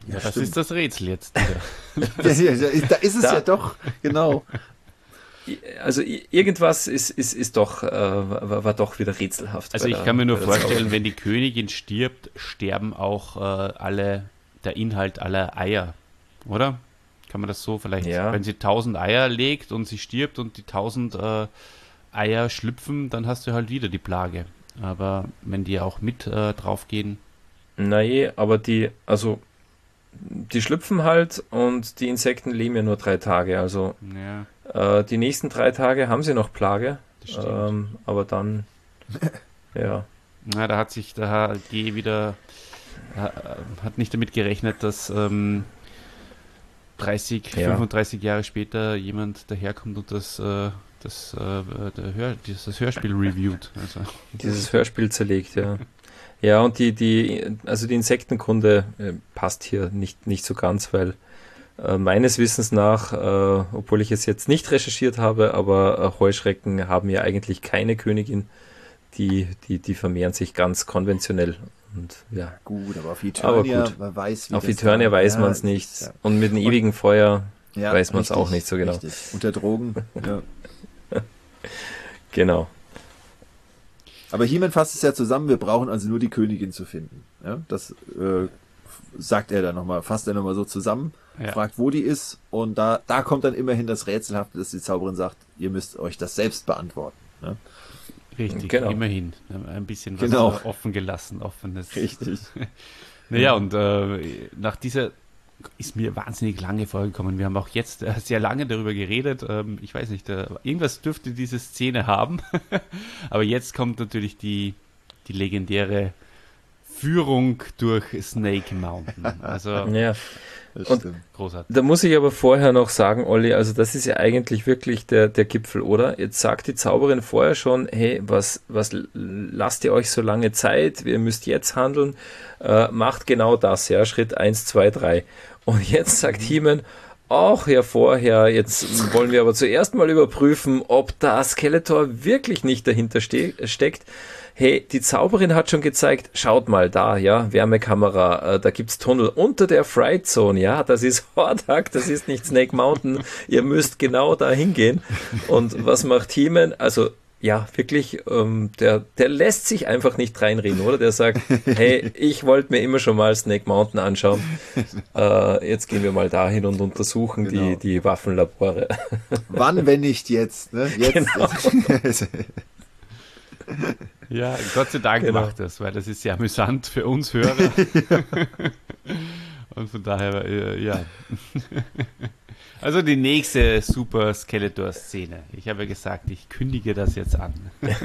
S2: Ja, das stimmt. Ist das Rätsel jetzt wieder.
S1: ja, ja, da ist es da, ja doch, genau.
S3: Also irgendwas ist, ist, ist doch, äh, war, war doch wieder rätselhaft.
S2: Also ich der, kann mir nur vorstellen, wenn die Königin stirbt, sterben auch äh, alle, der Inhalt aller Eier, oder? Kann man das so vielleicht, ja. Wenn sie tausend Eier legt und sie stirbt und die tausend äh, Eier schlüpfen, dann hast du halt wieder die Plage. Aber wenn die auch mit äh, draufgehen.
S3: Nein, aber die, also die schlüpfen halt und die Insekten leben ja nur drei Tage. Also
S2: ja.
S3: äh, die nächsten drei Tage haben sie noch Plage. Ähm, aber dann, ja.
S2: Na, da hat sich der H G wieder, hat nicht damit gerechnet, dass ähm, dreißig, ja. fünfunddreißig Jahre später jemand daherkommt und das, äh, das, äh, der Hör, das Hörspiel reviewt. Also.
S3: Dieses Hörspiel zerlegt, ja. Ja, und die, die, also die Insektenkunde äh, passt hier nicht, nicht so ganz, weil äh, meines Wissens nach, äh, obwohl ich es jetzt nicht recherchiert habe, aber äh, Heuschrecken haben ja eigentlich keine Königin, die, die, die vermehren sich ganz konventionell. Und, ja.
S1: Gut, aber auf Eternia, man weiß, wie
S3: auf Eternia weiß
S1: ja,
S3: man es nicht.
S1: Ja.
S3: Und mit dem ewigen Feuer
S1: ja,
S3: weiß man es auch nicht so genau.
S1: Richtig. Unter Drogen, ja.
S3: Genau.
S1: Aber He-Man fasst es ja zusammen, wir brauchen also nur die Königin zu finden. Ja, das äh, sagt er dann nochmal, fasst er nochmal so zusammen, ja. Fragt, wo die ist, und da, da kommt dann immerhin das Rätselhafte, dass die Zauberin sagt, ihr müsst euch das selbst beantworten. Ne?
S2: Richtig,
S3: genau.
S2: Immerhin. Ein bisschen was
S1: genau.
S2: offen gelassen, offenes.
S1: Richtig.
S2: Naja, und äh, nach dieser ist mir wahnsinnig lange vorgekommen. Wir haben auch jetzt äh, sehr lange darüber geredet. Ähm, ich weiß nicht, äh, irgendwas dürfte diese Szene haben. Aber jetzt kommt natürlich die, die legendäre Führung durch Snake Mountain. Also
S3: ja. Und
S2: großartig.
S3: Da muss ich aber vorher noch sagen, Olli, also das ist ja eigentlich wirklich der, der Gipfel, oder? Jetzt sagt die Zauberin vorher schon, hey, was, was lasst ihr euch so lange Zeit? Ihr müsst jetzt handeln. Äh, macht genau das, ja, Schritt eins, zwei, drei. Und jetzt sagt He-Man, ach ja, vorher, jetzt wollen wir aber zuerst mal überprüfen, ob da Skeletor wirklich nicht dahinter ste- steckt. Hey, die Zauberin hat schon gezeigt, schaut mal da, ja, Wärmekamera, äh, da gibt's Tunnel unter der Fright Zone, ja, das ist Hordak, das ist nicht Snake Mountain, ihr müsst genau da hingehen. Und was macht He-Man? Also, ja, wirklich, ähm, der, der lässt sich einfach nicht reinreden, oder? Der sagt, hey, ich wollte mir immer schon mal Snake Mountain anschauen, äh, jetzt gehen wir mal dahin und untersuchen genau. die, die Waffenlabore.
S1: Wann, wenn nicht jetzt, ne? Jetzt.
S3: Genau.
S2: Ja, Gott sei Dank genau. macht das, weil das ist sehr amüsant für uns Hörer. Und von daher, äh, ja. Also die nächste Super Skeletor-Szene. Ich habe ja gesagt, ich kündige das jetzt an.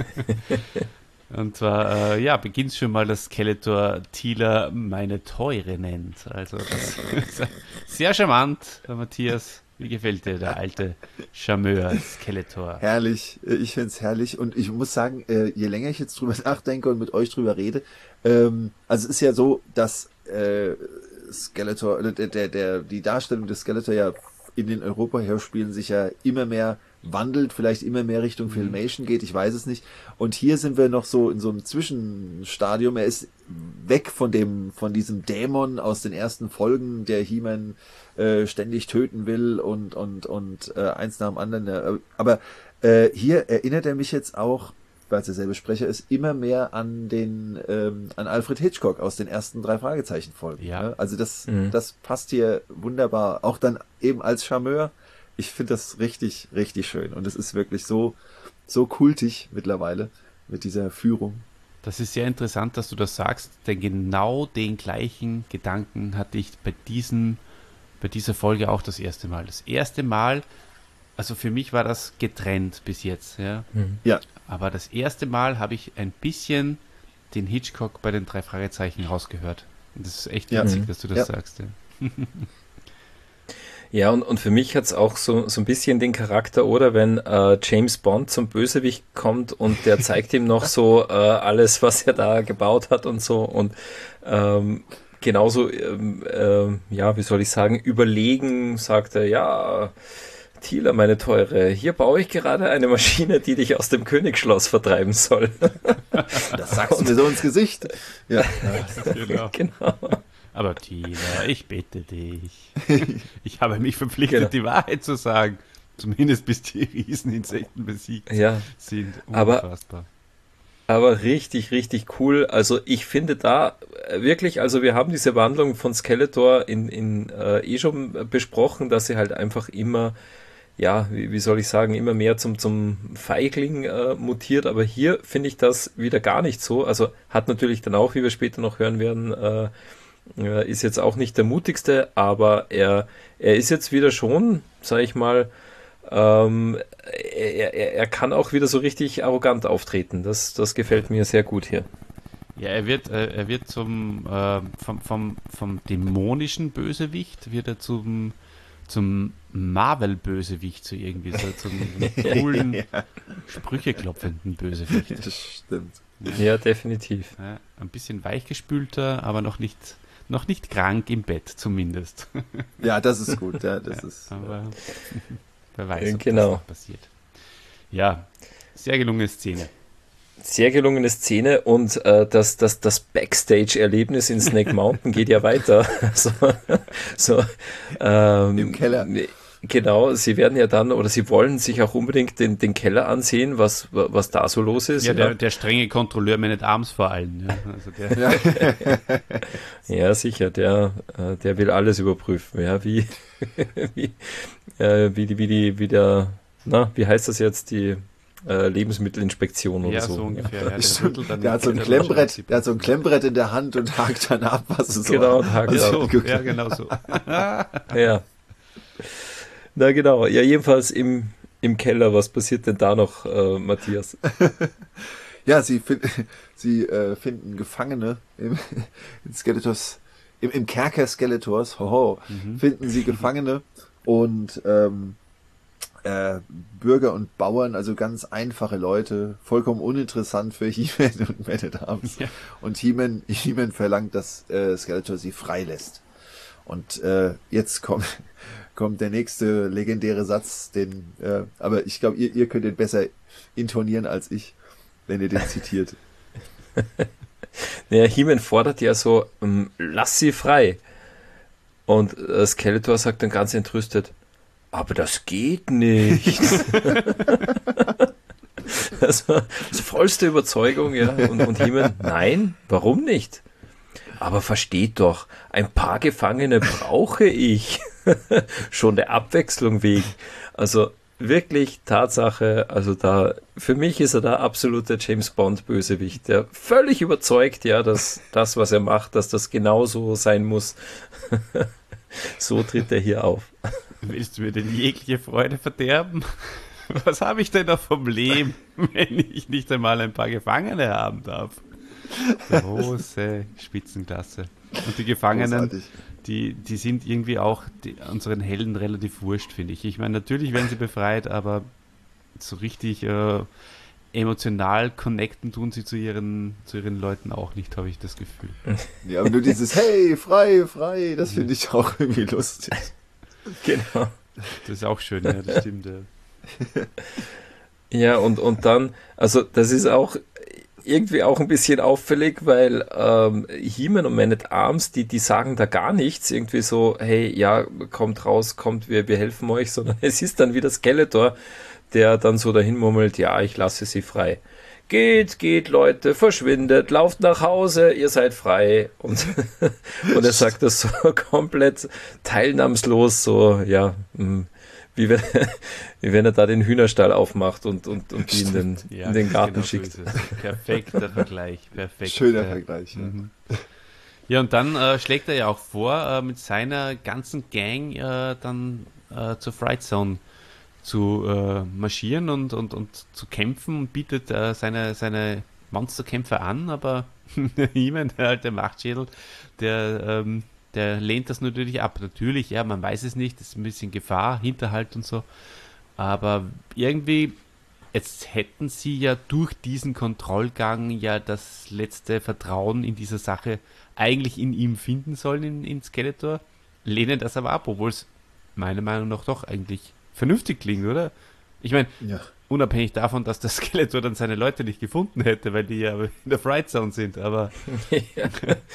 S2: Und zwar, äh, ja, beginnt schon mal, dass Skeletor Teela meine Teure nennt. Also das ist sehr charmant, Matthias. Wie gefällt dir der alte Charmeur Skeletor?
S1: Herrlich, ich finde es herrlich, und ich muss sagen, je länger ich jetzt drüber nachdenke und mit euch drüber rede, ähm, also es ist ja so, dass äh, Skeletor, der, der, der, die Darstellung des Skeletor ja in den Europa-Hörspielen sich ja immer mehr wandelt, vielleicht immer mehr Richtung mhm. Filmation geht, ich weiß es nicht. Und hier sind wir noch so in so einem Zwischenstadium. Er ist weg von dem, von diesem Dämon aus den ersten Folgen, der He-Man äh, ständig töten will und und und äh, eins nach dem anderen. Äh, aber äh, hier erinnert er mich jetzt auch, weil es derselbe Sprecher ist, immer mehr an den ähm, an Alfred Hitchcock aus den ersten drei Fragezeichen Folgen.
S2: Ja.
S1: Ne? Also das
S3: mhm.
S1: das passt hier wunderbar. Auch dann eben als Charmeur. Ich finde das richtig, richtig schön. Und es ist wirklich so, so kultig mittlerweile mit dieser Führung.
S2: Das ist sehr interessant, dass du das sagst, denn genau den gleichen Gedanken hatte ich bei diesem, bei dieser Folge auch das erste Mal. Das erste Mal, also für mich war das getrennt bis jetzt, ja.
S3: Mhm.
S1: Ja.
S2: Aber das erste Mal habe ich ein bisschen den Hitchcock bei den drei Fragezeichen rausgehört. Und das ist echt witzig,
S3: ja.
S2: dass du das
S1: ja.
S2: sagst. Ja.
S3: Ja, und, und für mich hat's auch so, so ein bisschen den Charakter, oder wenn äh, James Bond zum Bösewicht kommt und der zeigt ihm noch so äh, alles, was er da gebaut hat und so, und ähm, genauso, ähm, äh, ja, wie soll ich sagen, überlegen, sagt er, ja, Teela, meine Teure, hier baue ich gerade eine Maschine, die dich aus dem Königsschloss vertreiben soll.
S1: Das sagst du mir so ins Gesicht. Ja,
S2: genau.
S3: Genau.
S2: Aber Tina, ich bitte dich. Ich habe mich verpflichtet,
S3: Genau.
S2: die Wahrheit zu sagen. Zumindest bis die Rieseninsekten besiegt
S3: Ja,
S2: sind.
S3: aber-
S2: Unfassbar.
S3: aber richtig, richtig cool. Also ich finde da äh, wirklich, also wir haben diese Wandlung von Skeletor in, in äh, eh schon besprochen, dass sie halt einfach immer, ja, wie, wie soll ich sagen, immer mehr zum, zum Feigling äh, mutiert. Aber hier finde ich das wieder gar nicht so. Also hat natürlich dann auch, wie wir später noch hören werden, äh, äh, ist jetzt auch nicht der mutigste, aber er, er ist jetzt wieder schon, sag ich mal, ähm, er, er, er kann auch wieder so richtig arrogant auftreten. Das, das gefällt mir sehr gut hier.
S2: Ja, er wird, äh, er wird zum äh, vom, vom, vom dämonischen Bösewicht, wird er zum, zum Marvel-Bösewicht, so irgendwie, so zum coolen,
S1: Ja.
S2: sprücheklopfenden Bösewicht.
S1: Das stimmt.
S3: Ja, definitiv.
S2: Ja, ein bisschen weichgespülter, aber noch nicht, noch nicht krank im Bett zumindest.
S1: Ja, das ist gut. Ja, das ist.
S2: Aber wer weiß, ob
S3: Genau.
S2: das noch passiert. Ja, sehr gelungene Szene.
S3: Sehr gelungene Szene und äh, das, das, das Backstage-Erlebnis in Snake Mountain geht ja weiter. so, so, ähm,
S1: Im Keller.
S3: Genau, sie werden ja dann, oder sie wollen sich auch unbedingt den, den Keller ansehen, was, was da so los ist.
S2: Ja, der, der strenge Kontrolleur Man at Arms vor allem. Ja, also der,
S1: Ja.
S3: Ja, sicher, der, äh, der will alles überprüfen, ja, wie, wie, äh, wie die, wie die, wie der, na, wie heißt das jetzt, die äh, Lebensmittelinspektion oder
S2: ja,
S3: so.
S2: so ungefähr. Ja, der,
S1: Ist so-
S2: rüttelt dann
S1: Der hat so ein
S2: den
S1: Klemmbrett, der hat so ein Klemmbrett in der Hand und hakt dann ab, was es so
S3: Genau, und hakt
S1: was
S3: ab.
S1: es
S2: So,
S1: so-
S2: ja, genau so.
S3: Ja. Na genau, ja, jedenfalls im, im Keller, was passiert denn da noch, äh, Matthias?
S1: Ja, sie, fin sie äh, finden Gefangene im, in Skeletors, im, im Kerker Skeletors, hoho, finden sie Gefangene und ähm, äh, Bürger und Bauern, also ganz einfache Leute, vollkommen uninteressant für He-Man und Man at Arms.
S2: Ja.
S1: Und He-Man He-Man verlangt, dass äh, Skeletor sie freilässt. Und äh, jetzt kommt, kommt der nächste legendäre Satz, den, äh, aber ich glaube, ihr, ihr könnt den besser intonieren als ich, wenn ihr den zitiert.
S3: Naja, He-Man fordert ja so, ähm, lass sie frei. Und äh, Skeletor sagt dann ganz entrüstet, aber das geht nicht. Also, das vollste Überzeugung, ja. Und, und He-Man, nein, warum nicht? Aber versteht doch, ein paar Gefangene brauche ich. Schon der Abwechslung wegen. Also wirklich Tatsache, also da, für mich ist er da absoluter James Bond Bösewicht, der völlig überzeugt, ja, dass das, was er macht, dass das genauso sein muss. So tritt er hier auf.
S2: Willst du mir denn jegliche Freude verderben? Was habe ich denn noch vom Leben, wenn ich nicht einmal ein paar Gefangene haben darf? Große Spitzenklasse. Und die Gefangenen,
S1: Großartig.
S2: die, die sind irgendwie auch die, unseren Helden relativ wurscht, finde ich. Ich meine, natürlich werden sie befreit, aber so richtig äh, emotional connecten tun sie zu ihren, zu ihren Leuten auch nicht, habe ich das Gefühl.
S1: Ja, aber nur dieses Hey, frei, frei, das finde ich auch irgendwie lustig.
S3: Genau.
S2: Das ist auch schön, ja, das stimmt. Ja.
S3: Ja, und, und dann, also das ist auch irgendwie auch ein bisschen auffällig, weil ähm, He-Man und Man at Arms, die, die sagen da gar nichts, irgendwie so, hey, ja, kommt raus, kommt, wir, wir helfen euch, sondern es ist dann wieder Skeletor, der dann so dahin murmelt, ja, ich lasse sie frei. Geht, geht, Leute, verschwindet, lauft nach Hause, ihr seid frei. Und, und er sagt das so komplett teilnahmslos, so, ja, mh, wie wenn, wie wenn er da den Hühnerstall aufmacht und, und, und die in den,
S2: Ja,
S3: in den Garten
S2: genau so
S3: schickt.
S2: ist es. Perfekter Vergleich, perfekt.
S1: Schöner
S2: ja.
S1: Vergleich. Ja.
S2: Mhm. Ja, und dann äh, schlägt er ja auch vor, äh, mit seiner ganzen Gang äh, dann äh, zur Fright Zone zu äh, marschieren und, und, und zu kämpfen und bietet äh, seine, seine Monsterkämpfe an, aber He-Man, der alte Machtschädel, der, ähm, der lehnt das natürlich ab. Natürlich, ja, man weiß es nicht, es ist ein bisschen Gefahr, Hinterhalt und so, aber irgendwie, jetzt hätten sie ja durch diesen Kontrollgang ja das letzte Vertrauen in dieser Sache eigentlich in ihm finden sollen, in, in Skeletor, lehnen das aber ab, obwohl es meiner Meinung nach doch eigentlich vernünftig klingt, oder? Ich meine,
S1: Ja.
S2: unabhängig davon, dass der Skeletor dann seine Leute nicht gefunden hätte, weil die ja in der Fright Zone sind, aber
S3: Ja.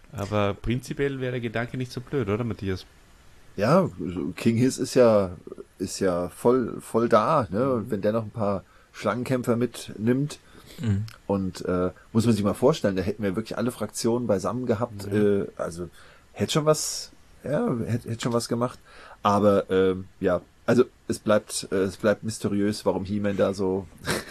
S2: Aber prinzipiell wäre der Gedanke nicht so blöd, oder Matthias?
S1: Ja, King Hiss ist ja, ist ja voll, voll da, ne? Und wenn der noch ein paar Schlangenkämpfer mitnimmt, mhm. und äh, muss man sich mal vorstellen, da hätten wir wirklich alle Fraktionen beisammen gehabt, ja. äh, also hätte schon was, ja, hätte, hätte schon was gemacht, aber äh, ja, also es bleibt, äh, es bleibt mysteriös, warum He-Man da so,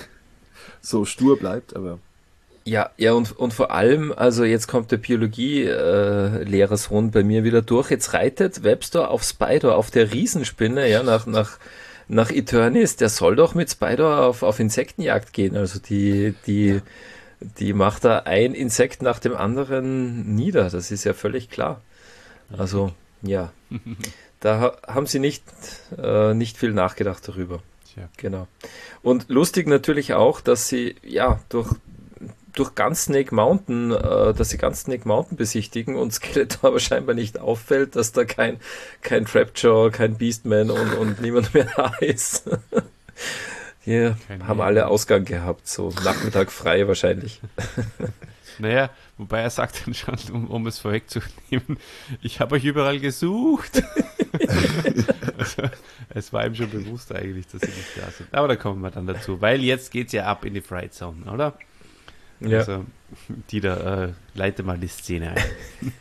S1: so stur bleibt, aber
S3: Ja, ja, und, und vor allem, also jetzt kommt der Biologie-Lehrersohn äh, bei mir wieder durch. Jetzt reitet Webster auf Spider, auf der Riesenspinne, ja, nach, nach, nach Eternis. Der soll doch mit Spider auf, auf Insektenjagd gehen. Also die, die, ja. die macht da ein Insekt nach dem anderen nieder. Das ist ja völlig klar. Also, ja. Da haben sie nicht, äh, nicht viel nachgedacht darüber. Tja. Genau. Und lustig natürlich auch, dass sie, ja, durch, durch ganz Snake Mountain, äh, dass sie ganz Snake Mountain besichtigen und Skeletor aber scheinbar nicht auffällt, dass da kein, kein Trapjaw, kein Beastman und, und niemand mehr da ist. Die Keine haben alle Ausgang gehabt, so Nachmittag frei wahrscheinlich.
S2: Naja, wobei er sagt dann schon, um, um es vorwegzunehmen, ich habe euch überall gesucht. Also, es war ihm schon bewusst eigentlich, dass sie nicht da sind. Aber da kommen wir dann dazu, weil jetzt geht's ja ab in die Fright Zone, oder?
S3: Ja.
S2: Also, Dieter, äh, leite mal die Szene ein.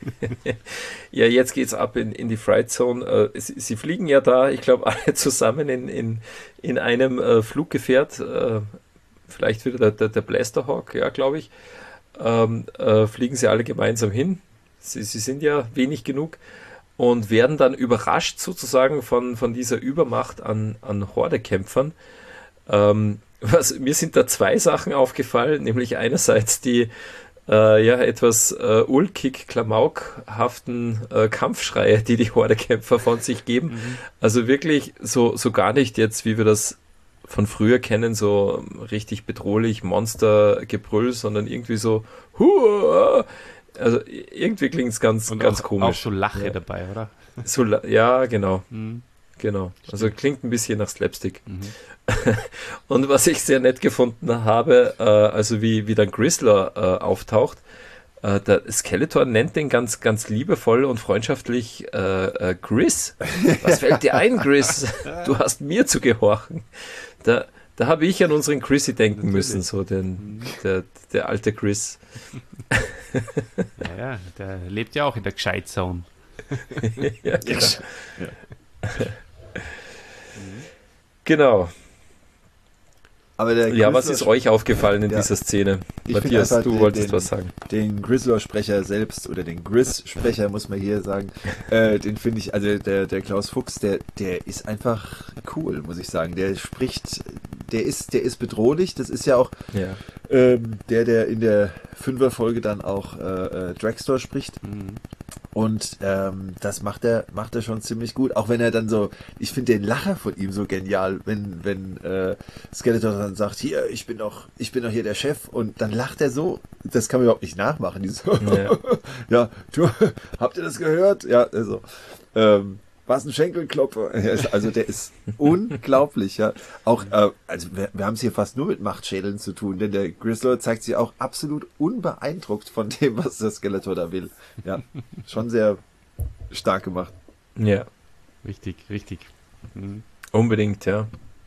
S3: Ja, jetzt geht's ab in, in die Fright Zone. Äh, sie, sie fliegen ja da, ich glaube, alle zusammen in, in, in einem äh, Fluggefährt. Äh, vielleicht wieder der, der, der Blasterhawk, ja, glaube ich. Ähm, äh, fliegen sie alle gemeinsam hin. Sie, sie sind ja wenig genug und werden dann überrascht sozusagen von, von dieser Übermacht an, an Hordekämpfern. Ähm, Was, mir sind da zwei Sachen aufgefallen, nämlich einerseits die äh, ja etwas äh, ulkig, klamaukhaften äh, Kampfschreie, die die Hordekämpfer von sich geben. Mhm. Also wirklich so, so gar nicht jetzt, wie wir das von früher kennen, so richtig bedrohlich Monstergebrüll, sondern irgendwie so Huah! Also irgendwie klingt es ganz,
S2: Und
S3: ganz
S2: auch,
S3: komisch.
S2: Auch so Lache
S3: ja.
S2: dabei, oder?
S3: So, ja, genau.
S2: Mhm.
S3: Genau. Also klingt ein bisschen nach Slapstick.
S2: Mhm.
S3: Und was ich sehr nett gefunden habe, äh, also wie, wie dann Grizzler äh, auftaucht, äh, der Skeletor nennt den ganz, ganz liebevoll und freundschaftlich äh, äh, Grizz. Was fällt dir ein, Grizz? Du hast mir zu gehorchen. Da, da habe ich an unseren Chrissy denken Natürlich. müssen, so den, der, der alte Grizz.
S2: Naja, der lebt ja auch in der Gescheit-Zone.
S3: Ja, genau. Ja. Genau.
S1: Aber der
S3: ja, was ist euch aufgefallen in ja. dieser Szene?
S1: Ich
S3: Matthias, du
S1: den,
S3: wolltest
S1: den,
S3: was sagen.
S1: Den Grizzler-Sprecher selbst, oder den Grizz-Sprecher, muss man hier sagen, äh, den finde ich, also der, der Klaus Fuchs, der, der ist einfach cool, muss ich sagen. Der spricht, der ist, der ist bedrohlich, das ist ja auch
S3: ja.
S1: ähm, der, der in der Fünfer-Folge dann auch äh, äh, Dragstore spricht. Mhm. Und ähm, das macht er, macht er schon ziemlich gut. Auch wenn er dann so, ich finde den Lacher von ihm so genial, wenn, wenn äh, Skeletor dann sagt, hier, ich bin doch, ich bin doch hier der Chef, und dann lacht er so, das kann man überhaupt nicht nachmachen. Die so, ja. ja, du, habt ihr das gehört? Ja, also, ähm, was ein Schenkelklopfer. Also der ist unglaublich, ja. Auch, äh, also wir, wir haben es hier fast nur mit Machtschädeln zu tun, denn der Grizzler zeigt sich auch absolut unbeeindruckt von dem, was der Skeletor da will. Ja, schon sehr stark gemacht.
S3: Ja.
S2: Richtig, richtig. Mhm.
S3: Unbedingt, ja.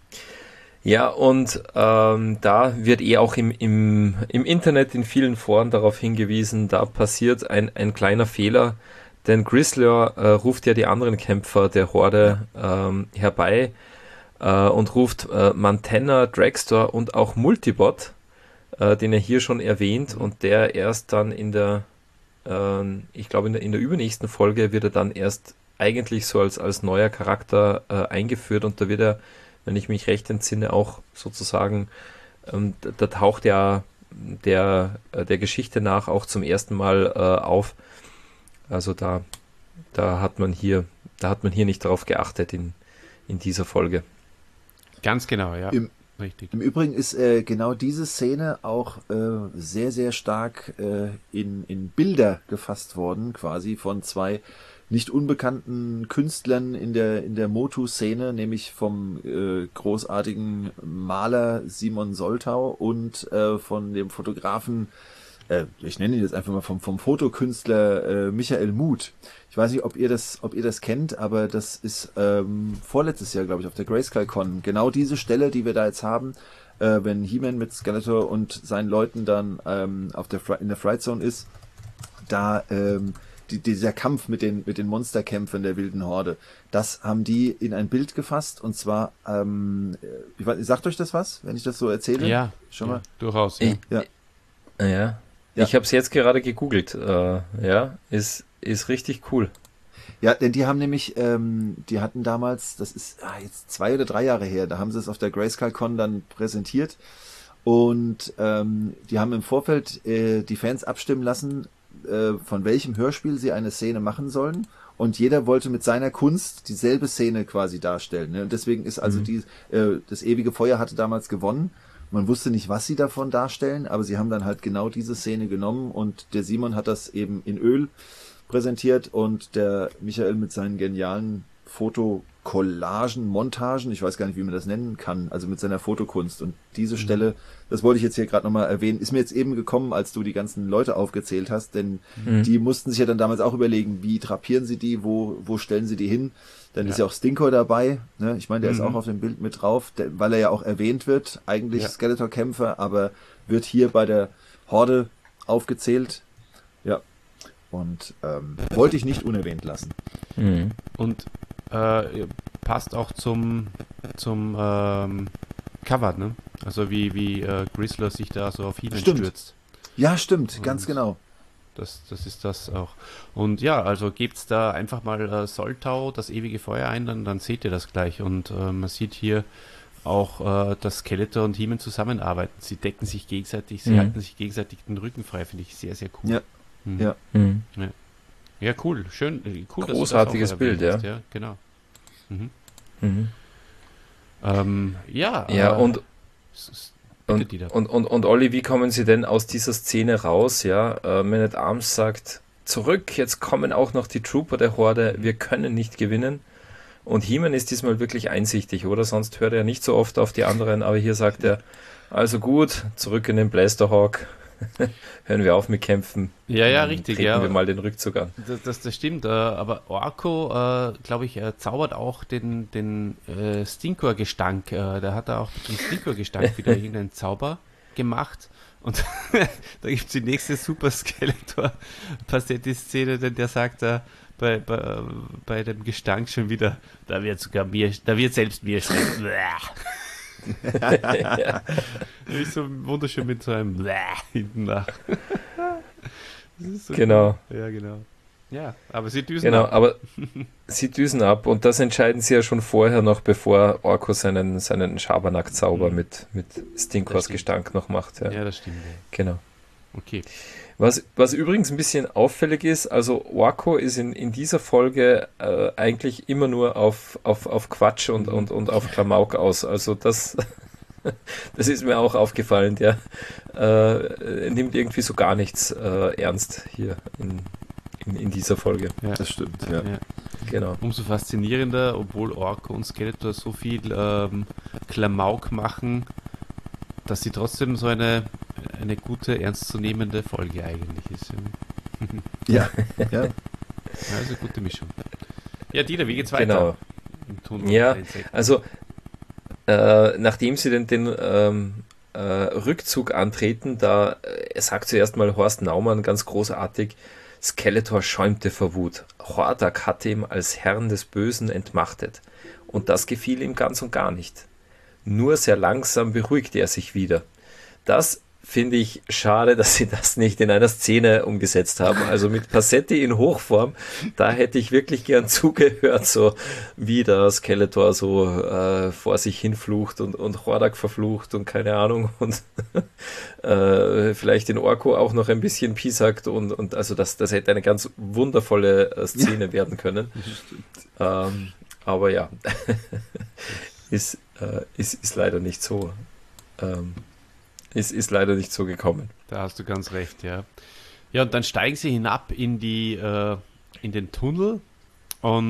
S3: Ja, und ähm, da wird eh auch im, im, im Internet in vielen Foren darauf hingewiesen, da passiert ein, ein kleiner Fehler. Denn Grizzler äh, ruft ja die anderen Kämpfer der Horde ähm, herbei äh, und ruft äh, Mantenna, Dragstore und auch Multibot, äh, den er hier schon erwähnt, und der erst dann in der, äh, ich glaube in der, in der übernächsten Folge wird er dann erst eigentlich so als, als neuer Charakter äh, eingeführt, und da wird er, wenn ich mich recht entsinne, auch sozusagen, ähm, da, da taucht er der, der Geschichte nach auch zum ersten Mal äh, auf. Also da, da hat man hier, da hat man hier nicht darauf geachtet in, in dieser Folge.
S2: Ganz genau, ja.
S1: Im,
S2: Richtig.
S1: Im Übrigen ist äh, genau diese Szene auch äh, sehr, sehr stark äh, in, in Bilder gefasst worden, quasi von zwei nicht unbekannten Künstlern in der, in der Motu-Szene, nämlich vom äh, großartigen Maler Simon Soltau und äh, von dem Fotografen äh, ich nenne ihn jetzt einfach mal vom, vom Fotokünstler äh, Michael Muth. Ich weiß nicht, ob ihr das, ob ihr das kennt, aber das ist ähm, vorletztes Jahr, glaube ich, auf der Grayskull-Con. Genau diese Stelle, die wir da jetzt haben, äh, wenn He-Man mit Skeletor und seinen Leuten dann ähm, auf der Fri- in der Fright Zone ist, da ähm, die, dieser Kampf mit den mit den Monsterkämpfern der wilden Horde, das haben die in ein Bild gefasst und zwar, ähm, ich weiß, sagt euch das was, wenn ich das so erzähle?
S2: Ja,
S1: schon
S2: ja,
S1: mal.
S2: durchaus. Ja.
S3: Ich,
S1: Ja.
S3: ja.
S1: Ja.
S3: Ich habe es jetzt gerade gegoogelt. Äh, ja, ist, ist richtig cool.
S1: Ja, denn die haben nämlich, ähm, die hatten damals, das ist ah, jetzt zwei oder drei Jahre her, da haben sie es auf der Grayskull-Con dann präsentiert und ähm, die haben im Vorfeld äh, die Fans abstimmen lassen, äh, von welchem Hörspiel sie eine Szene machen sollen und jeder wollte mit seiner Kunst dieselbe Szene quasi darstellen. Ne? Und deswegen ist also
S3: Mhm.
S1: die, äh, das ewige Feuer hatte damals gewonnen. Man wusste nicht, was sie davon darstellen, aber sie haben dann halt genau diese Szene genommen und der Simon hat das eben in Öl präsentiert und der Michael mit seinen genialen Fotokollagen, Montagen, ich weiß gar nicht, wie man das nennen kann, also mit seiner Fotokunst. Und diese Stelle, das wollte ich jetzt hier gerade nochmal erwähnen, ist mir jetzt eben gekommen, als du die ganzen Leute aufgezählt hast, denn
S3: Mhm.
S1: die mussten sich ja dann damals auch überlegen, wie drapieren sie die, wo, wo stellen sie die hin. Dann
S2: Ja.
S1: ist ja auch Stinkor dabei, ne? Ich meine, der ist
S2: Mhm.
S1: auch auf dem Bild mit drauf, der, weil er ja auch erwähnt wird, eigentlich
S2: Ja.
S1: Skeletor-Kämpfer, aber wird hier bei der Horde aufgezählt. Ja, und ähm, wollte ich nicht unerwähnt lassen.
S3: Mhm.
S2: Und äh, passt auch zum, zum ähm, Cover, ne? Also wie, wie äh, Grizzler sich da so auf He-Man
S1: Stimmt.
S2: stürzt.
S1: Ja, stimmt,
S2: Und-
S1: ganz genau.
S2: Das, das ist das auch. Und ja, also gebt's da einfach mal äh, Soltau, das ewige Feuer ein, dann, dann seht ihr das gleich. Und äh, man sieht hier auch, äh, dass Skeletor und He-Man zusammenarbeiten. Sie decken sich gegenseitig, sie
S3: Mhm.
S2: halten sich gegenseitig den Rücken frei, finde ich sehr, sehr cool.
S1: Ja.
S2: Mhm.
S1: Ja.
S3: Mhm.
S2: Ja, cool, schön. äh, Cool, dass du das
S3: Großartiges
S2: auch
S3: Bild,
S2: erwähnt
S3: ja.
S2: hast. Ja, genau. Mhm.
S3: Mhm.
S2: Ähm, ja,
S3: Ja,
S2: äh,
S3: und
S2: s- s- bitte,
S3: Und,
S2: Dieter.
S3: und, und, und Olli, wie kommen Sie denn aus dieser Szene raus? Ja, äh, Man at Arms sagt, zurück, jetzt kommen auch noch die Trooper der Horde, wir können nicht gewinnen. Und He-Man ist diesmal wirklich einsichtig, oder? Sonst hört er nicht so oft auf die anderen, aber hier sagt er, also gut, zurück in den Blasterhawk, hören wir auf mit Kämpfen.
S2: Ja, ja,
S3: Dann
S2: richtig,
S3: treten
S2: ja.
S3: wir mal den Rückzug an.
S2: Das, das, das stimmt, äh, aber Orko, äh, glaube ich, äh, zaubert auch den, den äh, Stinkor-Gestank. Äh, da hat er auch den Stinkor-Gestank wieder irgendeinen Zauber gemacht. Und da gibt es die nächste Super Skeletor-Passetti-Szene, denn der sagt da bei, bei, bei dem Gestank schon wieder, da wird sogar mir, da wird selbst mir schlecht.
S3: Ja.
S2: Ist so wunderschön mit so einem hinten nach. Das ist so
S3: Genau.
S2: cool. Ja, genau. Ja, aber sie düsen
S3: Genau,
S2: ab.
S3: aber sie düsen ab und das entscheiden sie ja schon vorher noch, bevor Orko seinen, seinen Schabernack-Zauber
S2: Mhm.
S3: mit, mit
S2: Das
S3: Stinkors
S2: stimmt.
S3: Gestank noch macht. Ja.
S2: Ja, das stimmt. Ja.
S3: Genau.
S2: Okay.
S3: Was, was übrigens ein bisschen auffällig ist, also Orko ist in, in dieser Folge äh, eigentlich immer nur auf, auf, auf Quatsch und, und, und auf Klamauk aus. Also das, das ist mir auch aufgefallen. Der äh, nimmt irgendwie so gar nichts äh, ernst hier in, in, in dieser Folge.
S2: Ja.
S1: Das stimmt, ja.
S2: Ja.
S3: Genau.
S2: Umso faszinierender, obwohl Orko und Skeletor so viel ähm, Klamauk machen, dass sie trotzdem so eine, eine gute, ernstzunehmende Folge eigentlich ist. Ja.
S1: Ja, ja.
S2: Also gute Mischung. Ja, Dieter, wie geht's weiter?
S3: Genau.
S2: Im Tunnel
S3: Ja,
S2: der Insekten.
S3: Also, äh, nachdem sie den, den ähm, äh, Rückzug antreten, da äh, sagt zuerst mal Horst Naumann ganz großartig, Skeletor schäumte vor Wut. Hordak hatte ihn als Herrn des Bösen entmachtet. Und das gefiel ihm ganz und gar nicht. Nur sehr langsam beruhigte er sich wieder. Das finde ich schade, dass sie das nicht in einer Szene umgesetzt haben. Also mit Passetti in Hochform, da hätte ich wirklich gern zugehört, so wie der Skeletor so äh, vor sich hinflucht und, und Hordak verflucht und keine Ahnung und äh, vielleicht den Orko auch noch ein bisschen piesackt und, und also das, das hätte eine ganz wundervolle äh, Szene ja. werden können. Ähm, aber ja, ist, äh, ist, ist leider nicht so. Ähm, Ist, ist leider nicht so gekommen.
S2: Da hast du ganz recht, ja. Ja, und dann steigen sie hinab in die, äh, in den Tunnel und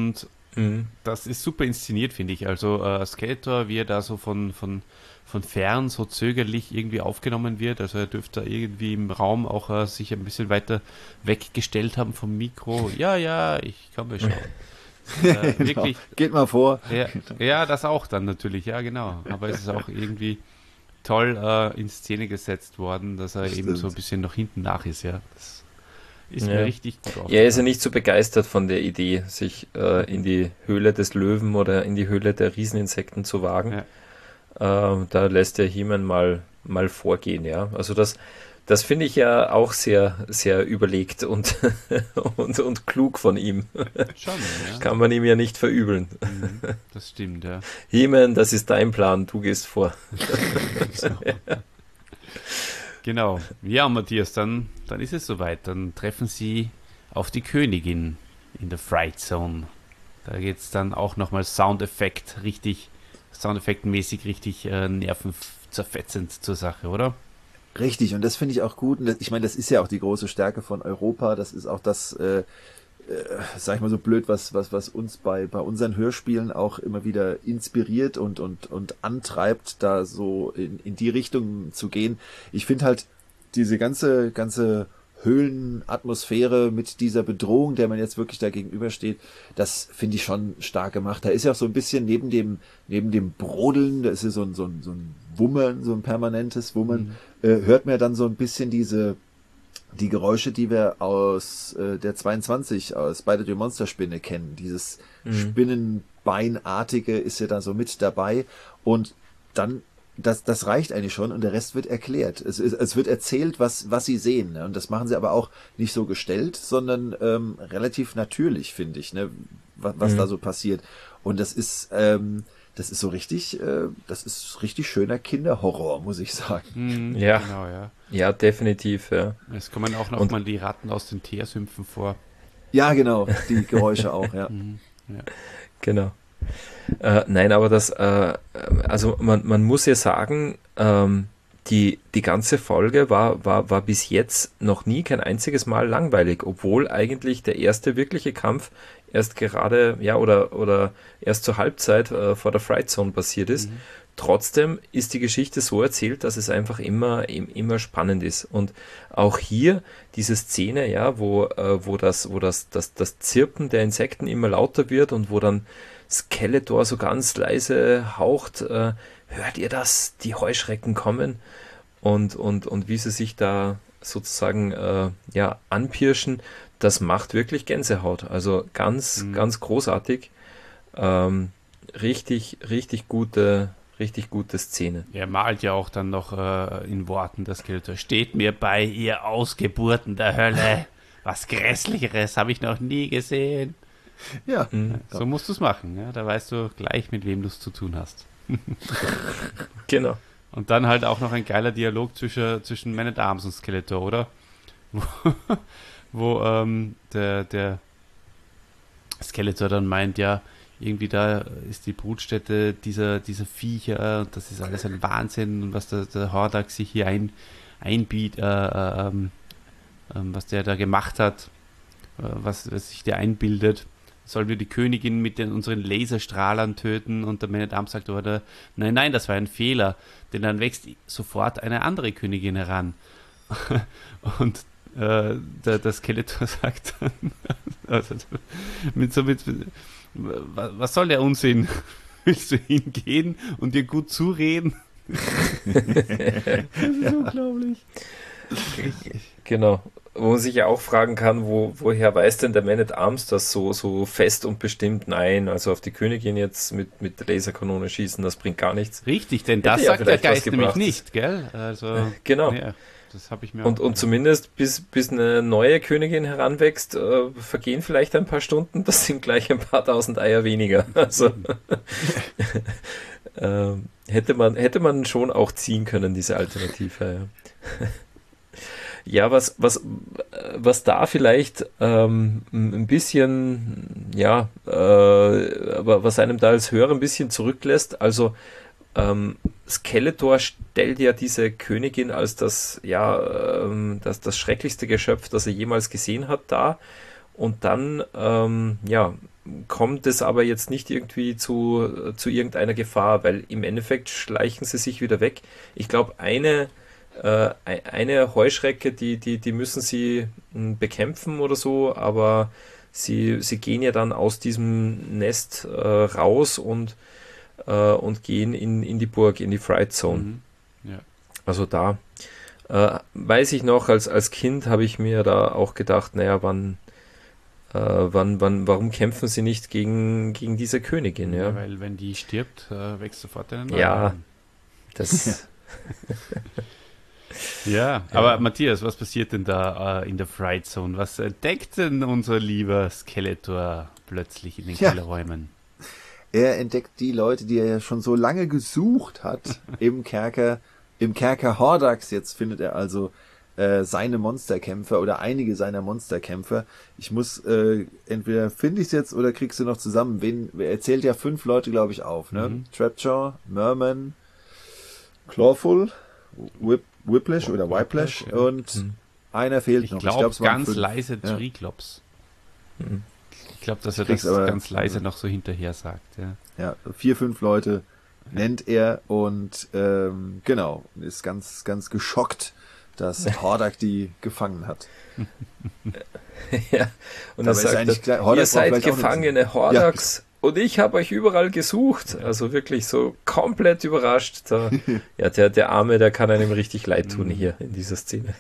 S3: Mhm.
S2: Das ist super inszeniert, finde ich. Also äh, Skeletor, wie er da so von, von, von fern so zögerlich irgendwie aufgenommen wird. Also er dürfte da irgendwie im Raum auch äh, sich ein bisschen weiter weggestellt haben vom Mikro. Ja, ja, ich kann mir schon. Äh, wirklich,
S1: genau. Geht mal vor.
S2: ja, ja, das auch dann natürlich, ja genau. Aber es ist auch irgendwie toll äh, in Szene gesetzt worden, dass er
S1: Stimmt.
S2: eben so ein bisschen noch hinten nach ist, ja. Das ist
S3: Ja.
S2: mir richtig gut
S3: Ja, er ist ja
S2: aufgefallen.
S3: nicht so begeistert von der Idee, sich äh, in die Höhle des Löwen oder in die Höhle der Rieseninsekten zu wagen.
S2: Ja.
S3: Ähm, da lässt er He-Man mal, mal vorgehen, ja. Also das, das finde ich ja auch sehr, sehr überlegt und, und, und klug von ihm.
S2: Schon, ja.
S3: Kann man ihm ja nicht verübeln.
S2: Mhm, das stimmt, ja.
S3: He-Man, das ist dein Plan, du gehst vor.
S2: Genau. Ja, Matthias, dann, dann ist es soweit. Dann treffen sie auf die Königin in der Fright Zone. Da geht es dann auch nochmal Soundeffekt richtig, Soundeffektmäßig richtig äh, nervenzerfetzend zur Sache, oder?
S1: Richtig, und das finde ich auch gut. Und das, ich meine, das ist ja auch die große Stärke von Europa. Das ist auch das, äh, äh, sag ich mal so blöd, was, was, was uns bei, bei unseren Hörspielen auch immer wieder inspiriert und, und, und antreibt, da so in, in die Richtung zu gehen. Ich finde halt diese ganze, ganze Höhlenatmosphäre mit dieser Bedrohung, der man jetzt wirklich da gegenübersteht, das finde ich schon stark gemacht. Da ist ja auch so ein bisschen neben dem, neben dem Brodeln, da ist ja so ein, so ein, so ein Wummern, so ein permanentes Wummern, mhm. äh, hört man dann so ein bisschen diese, die Geräusche, die wir aus äh, der zweiundzwanzig, aus Spider die Monsterspinne kennen. Dieses mhm. Spinnenbeinartige ist ja da so mit dabei und dann Das, das reicht eigentlich schon und der Rest wird erklärt. Es, es, es wird erzählt, was, was sie sehen. Ne? Und das machen sie aber auch nicht so gestellt, sondern ähm, relativ natürlich, finde ich, ne? was, was mhm. da so passiert. Und das ist, ähm, das ist so richtig, äh, das ist richtig schöner Kinderhorror, muss ich sagen.
S2: Mhm,
S3: ja.
S2: Genau, ja.
S3: Ja, definitiv, ja.
S2: Es kommen auch noch
S3: Und,
S2: mal die Ratten aus den Teersümpfen vor.
S1: Ja, genau, die Geräusche auch, ja.
S2: Mhm, ja.
S3: Genau. Äh, nein, aber das, äh, also man, man muss ja sagen, ähm, die, die ganze Folge war, war, war bis jetzt noch nie kein einziges Mal langweilig, obwohl eigentlich der erste wirkliche Kampf erst gerade, ja, oder, oder erst zur Halbzeit äh, vor der Fright Zone passiert ist. Mhm. Trotzdem ist die Geschichte so erzählt, dass es einfach immer, immer spannend ist. Und auch hier diese Szene, ja, wo, äh, wo, das, wo das, das, das Zirpen der Insekten immer lauter wird und wo dann Skeletor so ganz leise haucht, äh, hört ihr das? Die Heuschrecken kommen und, und, und wie sie sich da sozusagen äh, ja, anpirschen, das macht wirklich Gänsehaut. Also ganz, mhm. ganz großartig. Ähm, richtig, richtig gute, richtig gute Szene.
S2: Er malt ja auch dann noch äh, in Worten das Skeletor. Steht mir bei, ihr Ausgeburten der Hölle. Was Grässlicheres habe ich noch nie gesehen.
S1: Ja.
S2: Mhm. So musst du es machen. Ja? Da weißt du gleich, mit wem du es zu tun hast.
S3: Genau.
S2: Und dann halt auch noch ein geiler Dialog zwischen, zwischen Man at Arms und Skeletor, oder? Wo, wo ähm, der, der Skeletor dann meint, ja, irgendwie da ist die Brutstätte dieser, dieser Viecher und das ist alles ein Wahnsinn und was der, der Hordak sich hier ein, einbietet, äh, ähm, ähm, was der da gemacht hat, äh, was, was sich der einbildet. Sollen wir die Königin mit den, unseren Laserstrahlern töten? Und der Man at Arms sagt, oder, nein, nein, das war ein Fehler, denn dann wächst sofort eine andere Königin heran. Und äh, der, der Skeletor sagt dann, also, mit so mit, was soll der Unsinn? Willst du hingehen und dir gut zureden? Das ist unglaublich.
S3: Genau. Wo man sich ja auch fragen kann, wo, woher weiß denn der Man at Arms das so, so fest und bestimmt? Nein, also auf die Königin jetzt mit, mit der Laserkanone schießen, das bringt gar nichts.
S2: Richtig, denn das
S3: Hätte ja
S2: sagt der
S3: vielleicht was
S2: Geist nämlich
S3: gebracht.
S2: nicht, gell? Also,
S3: Genau.
S2: Ja, das habe ich mir
S3: Und,
S2: auch
S3: und zumindest bis, bis eine neue Königin heranwächst, äh, vergehen vielleicht ein paar Stunden, das sind gleich ein paar tausend Eier weniger. Also äh, hätte man, hätte man schon auch ziehen können, diese Alternative. Ja. Ja, was, was, was da vielleicht ähm, ein bisschen, ja, äh, aber was einem da als Hörer ein bisschen zurücklässt, also ähm, Skeletor stellt ja diese Königin als das, ja, ähm, das, das schrecklichste Geschöpf, das er jemals gesehen hat, dar. Und dann, ähm, ja, kommt es aber jetzt nicht irgendwie zu, zu irgendeiner Gefahr, weil im Endeffekt schleichen sie sich wieder weg. Ich glaube, eine, äh, eine Heuschrecke, die, die, die müssen sie mh, bekämpfen oder so, aber sie, sie gehen ja dann aus diesem Nest äh, raus und, äh, und gehen in, in die Burg, in die Fright Zone.
S2: Mhm. Ja.
S3: Also da äh, weiß ich noch, als, als Kind habe ich mir da auch gedacht, naja, wann Äh, wann, wann, warum kämpfen sie nicht gegen, gegen diese Königin? Ja,
S2: Ja, weil wenn die stirbt, äh, wächst sofort eine neue.
S3: ja das.
S2: Ja, aber Matthias, was passiert denn da äh, in der Fright Zone? Was entdeckt denn unser lieber Skeletor plötzlich in den
S1: Ja.
S2: Kellerräumen?
S1: Er entdeckt die Leute, die er ja schon so lange gesucht hat im Kerker, im Kerker Hordax. Jetzt findet er also äh, seine Monsterkämpfer oder einige seiner Monsterkämpfer. Ich muss, äh, entweder finde ich es jetzt oder kriegst du noch zusammen. Wen, er zählt ja fünf Leute, glaube ich, auf, ne?
S2: Mhm.
S1: Trapjaw, Merman, Clawful, Whip, Whiplash oder Whiplash
S2: ja.
S1: und
S3: Mhm.
S1: einer fehlt
S2: Ich
S1: noch.
S2: glaube
S1: es waren
S2: ganz
S1: fünf.
S2: leise
S1: Ja.
S2: Triklops.
S3: Mhm.
S2: Ich glaube, dass er
S1: krieg's
S2: das
S1: aber-
S2: ganz leise noch so hinterher sagt. Ja.
S1: Ja, vier, fünf Leute nennt er und ähm, genau, ist ganz, ganz geschockt, dass Hordak die gefangen hat.
S3: Ja. Und
S1: Dabei
S3: er
S1: ist
S3: sagt,
S1: eigentlich
S3: er,
S1: klar, Hordak
S3: ihr
S1: war
S3: seid
S1: vielleicht auch
S3: Gefangene Hordax und ich habe euch überall gesucht. Also wirklich so komplett überrascht. Da, ja, der, der Arme, der kann einem richtig leid tun hier in dieser Szene.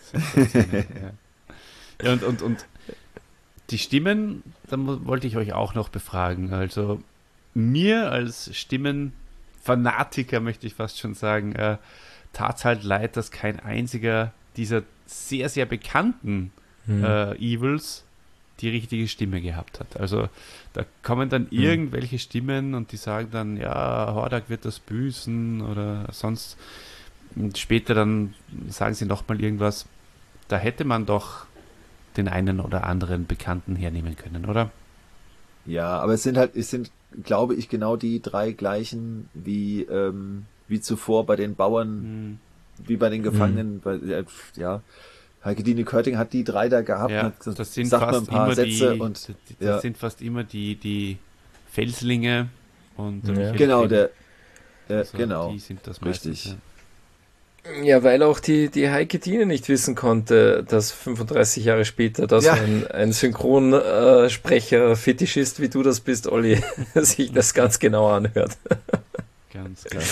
S2: Ja, und, und, und die Stimmen, da mu- wollte ich euch auch noch befragen. Also mir als Stimmenfanatiker, möchte ich fast schon sagen, äh, tat es halt leid, dass kein einziger dieser sehr, sehr bekannten
S3: Hm.
S2: äh, Evils die richtige Stimme gehabt hat. Also da kommen dann irgendwelche Stimmen und die sagen dann, ja, Hordak wird das büßen oder sonst. Und später dann sagen sie nochmal irgendwas. Da hätte man doch den einen oder anderen Bekannten hernehmen können, oder?
S1: Ja, aber es sind halt, es sind, glaube ich, genau die drei gleichen wie, ähm, wie zuvor bei den Bauern,
S2: Hm.
S1: wie bei den Gefangenen. Bei, ja, ja, Heike Dine Körting hat die drei da gehabt.
S2: Ja,
S1: und hat,
S2: das sind
S1: sagt man
S2: fast
S1: ein paar
S2: immer
S1: Sätze
S2: die,
S1: und
S2: das
S1: ja.
S2: sind fast immer die, die Felslinge und der
S3: Ja.
S2: Michael
S1: genau,
S2: Fehler.
S1: der, äh,
S2: Also
S1: genau.
S2: Die sind das
S1: Richtig.
S2: meistens,
S3: Ja, weil auch die, die Heike Dine nicht wissen konnte, dass fünfunddreißig Jahre später, dass
S1: Ja.
S3: ein, ein Synchronsprecher, Fetischist, wie du das bist, Olli, sich das ganz genau anhört.
S2: ja. Ganz klar.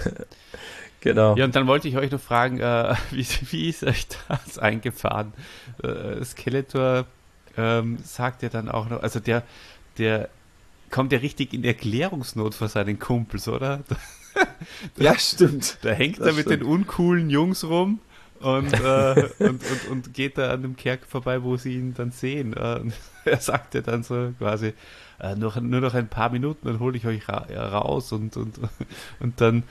S3: Genau.
S2: Ja, und dann wollte ich euch noch fragen, äh, wie, wie ist euch das eingefahren? Äh, Skeletor ähm, sagt ja dann auch noch, also der, der kommt ja richtig in Erklärungsnot vor seinen Kumpels, oder?
S1: Ja, stimmt.
S2: Da hängt
S1: Das
S2: er mit
S1: stimmt.
S2: den uncoolen Jungs rum und, äh, und, und, und geht da an dem Kerker vorbei, wo sie ihn dann sehen. Äh, und er sagt ja dann so quasi, äh, noch, nur noch ein paar Minuten, dann hole ich euch ra ja, raus und, und, und dann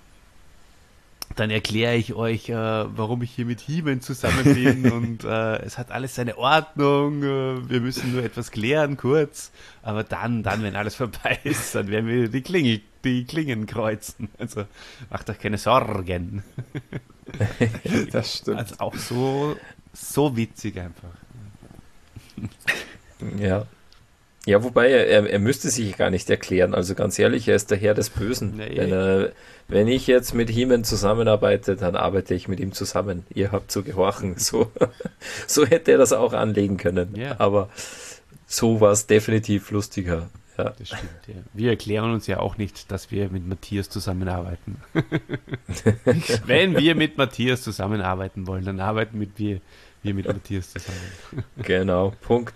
S2: dann erkläre ich euch, äh, warum ich hier mit He-Man zusammen bin und äh, es hat alles seine Ordnung, äh, wir müssen nur etwas klären, kurz, aber dann, dann, wenn alles vorbei ist, dann werden wir die, Klinge, die Klingen kreuzen, also macht euch keine Sorgen.
S1: Das stimmt.
S2: Also auch so, so witzig einfach.
S3: Ja. Ja, wobei er, er, er müsste sich gar nicht erklären. Also ganz ehrlich, er ist der Herr des Bösen.
S2: Nee.
S3: Wenn, er, wenn ich jetzt mit He-Man zusammenarbeite, dann arbeite ich mit ihm zusammen. Ihr habt zu gehorchen. So, so hätte er das auch anlegen können.
S2: Ja.
S3: Aber so war es definitiv lustiger. Ja.
S2: Das stimmt, ja. Wir erklären uns ja auch nicht, dass wir mit Matthias zusammenarbeiten. Wenn wir mit Matthias zusammenarbeiten wollen, dann arbeiten mit wir, wir mit Matthias zusammen.
S3: Genau, Punkt.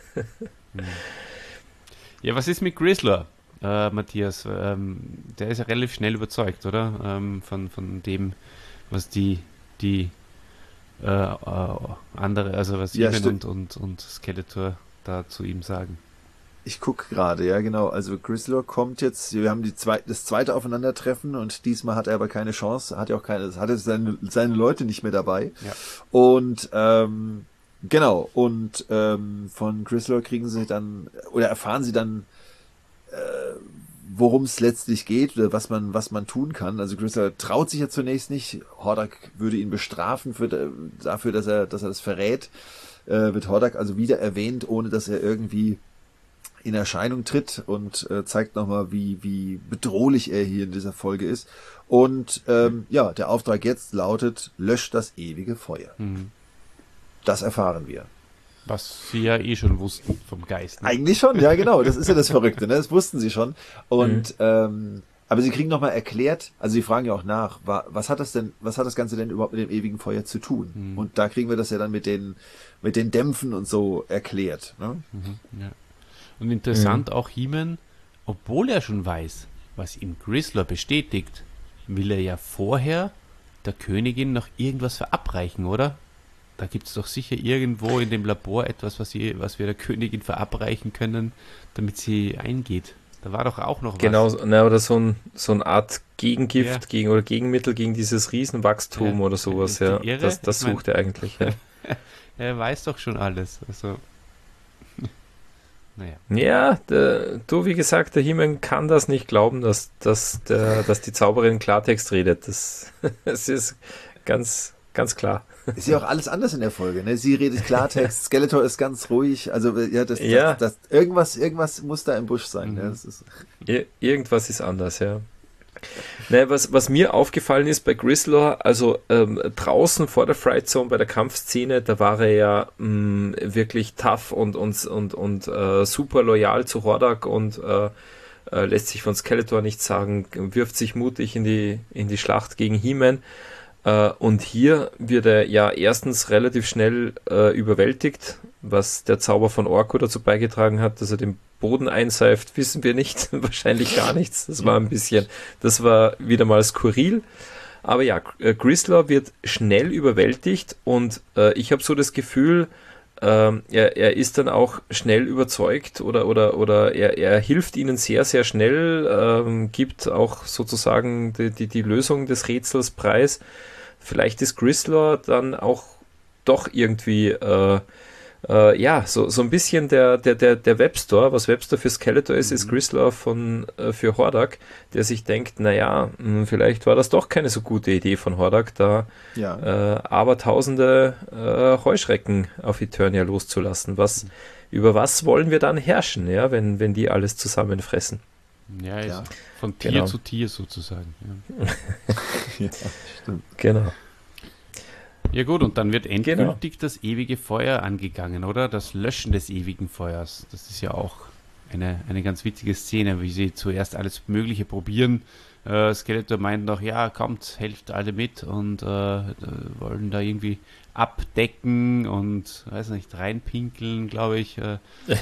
S2: Ja, was ist mit Grizzler, äh, Matthias? Ähm, der ist ja relativ schnell überzeugt, oder? Ähm, von, von dem, was die, die äh, äh, andere, also was
S1: Ja,
S2: He-Man
S1: stimmt.
S2: und, und, und Skeletor da zu ihm sagen.
S1: Ich gucke gerade, ja genau. Also Grizzlor kommt jetzt, wir haben die zwei, das zweite Aufeinandertreffen und diesmal hat er aber keine Chance, hat ja auch keine, hatte seine, seine Leute nicht mehr dabei.
S2: Ja.
S1: Und ähm, genau, und ähm, von Grizzlor kriegen sie dann, oder erfahren sie dann, äh, worum es letztlich geht oder was man, was man tun kann. Also Grizzlor traut sich ja zunächst nicht. Hordak würde ihn bestrafen für, dafür, dass er, dass er das verrät. äh, wird Hordak also wieder erwähnt, ohne dass er irgendwie in Erscheinung tritt und äh, zeigt nochmal, wie, wie bedrohlich er hier in dieser Folge ist. Und ähm, ja, der Auftrag jetzt lautet, löscht das ewige Feuer.
S2: Mhm.
S1: Das erfahren wir.
S2: Was sie ja eh schon wussten vom Geist. Ne?
S1: Eigentlich schon, ja genau, das ist ja das Verrückte, ne? Das wussten sie schon. Und mhm. ähm, aber sie kriegen nochmal erklärt, also sie fragen ja auch nach, was hat das denn, was hat das Ganze denn überhaupt mit dem ewigen Feuer zu tun? Mhm. Und da kriegen wir das ja dann mit den, mit den Dämpfen und so erklärt. Ne?
S2: Mhm, ja. Und interessant mhm. auch He-Man, obwohl er schon weiß, was ihm Grizzler bestätigt, will er ja vorher der Königin noch irgendwas verabreichen, oder? Da gibt es doch sicher irgendwo in dem Labor etwas, was, sie, was wir der Königin verabreichen können, damit sie eingeht. Da war doch auch noch was.
S3: Genau, na, oder so, ein, so eine Art Gegengift ja. gegen, oder Gegenmittel gegen dieses Riesenwachstum ja. oder sowas. Ja. Das, das sucht mein, er eigentlich. Ja.
S2: Er weiß doch schon alles. Also. Naja.
S3: Ja, der, du, wie gesagt, der He-Man kann das nicht glauben, dass, dass, der, dass die Zauberin Klartext redet. Das, das ist ganz, ganz klar.
S1: Ist ja auch alles anders in der Folge, ne? Sie redet Klartext, Skeletor ist ganz ruhig, also ja, das,
S3: ja.
S1: Das, das, irgendwas, irgendwas muss da im Busch sein. Mhm. Ne? Das ist
S3: Ir- irgendwas ist anders, ja. Ne, was, was mir aufgefallen ist bei Grizzlor, also ähm, draußen vor der Fright Zone bei der Kampfszene, da war er ja mh, wirklich tough und, und, und, und äh, super loyal zu Hordak und äh, äh, lässt sich von Skeletor nichts sagen, wirft sich mutig in die, in die Schlacht gegen He-Man. Äh, und hier wird er ja erstens relativ schnell äh, überwältigt, was der Zauber von Orko dazu beigetragen hat, dass er den Boden einseift, wissen wir nicht, wahrscheinlich gar nichts. Das war ein bisschen, das war wieder mal skurril. Aber ja, Grizzlor wird schnell überwältigt und äh, ich habe so das Gefühl, äh, er, er ist dann auch schnell überzeugt oder, oder, oder er, er hilft ihnen sehr, sehr schnell, äh, gibt auch sozusagen die, die, die Lösung des Rätsels preis. Vielleicht ist Grizzlor dann auch doch irgendwie äh, äh, ja, so, so ein bisschen der, der, der, der Webstore, was Webstore für Skeletor ist, mhm. ist Grizzlor von, äh, für Hordak, der sich denkt, naja, mh, vielleicht war das doch keine so gute Idee von Hordak, da
S1: ja.
S3: äh, aber tausende äh, Heuschrecken auf Eternia loszulassen. Was, mhm. Über was wollen wir dann herrschen, ja, wenn, wenn die alles zusammenfressen?
S2: Ja, ja. Von Tier
S3: genau.
S2: zu Tier sozusagen. Ja.
S1: Ja, stimmt.
S3: Genau.
S2: Ja gut, und dann wird endgültig genau. das ewige Feuer angegangen, oder? Das Löschen des ewigen Feuers. Das ist ja auch eine, eine ganz witzige Szene, wie sie zuerst alles Mögliche probieren. Äh, Skeletor meint noch, ja, kommt, helft alle mit und äh, wollen da irgendwie abdecken und, weiß nicht, reinpinkeln, glaube ich. Äh.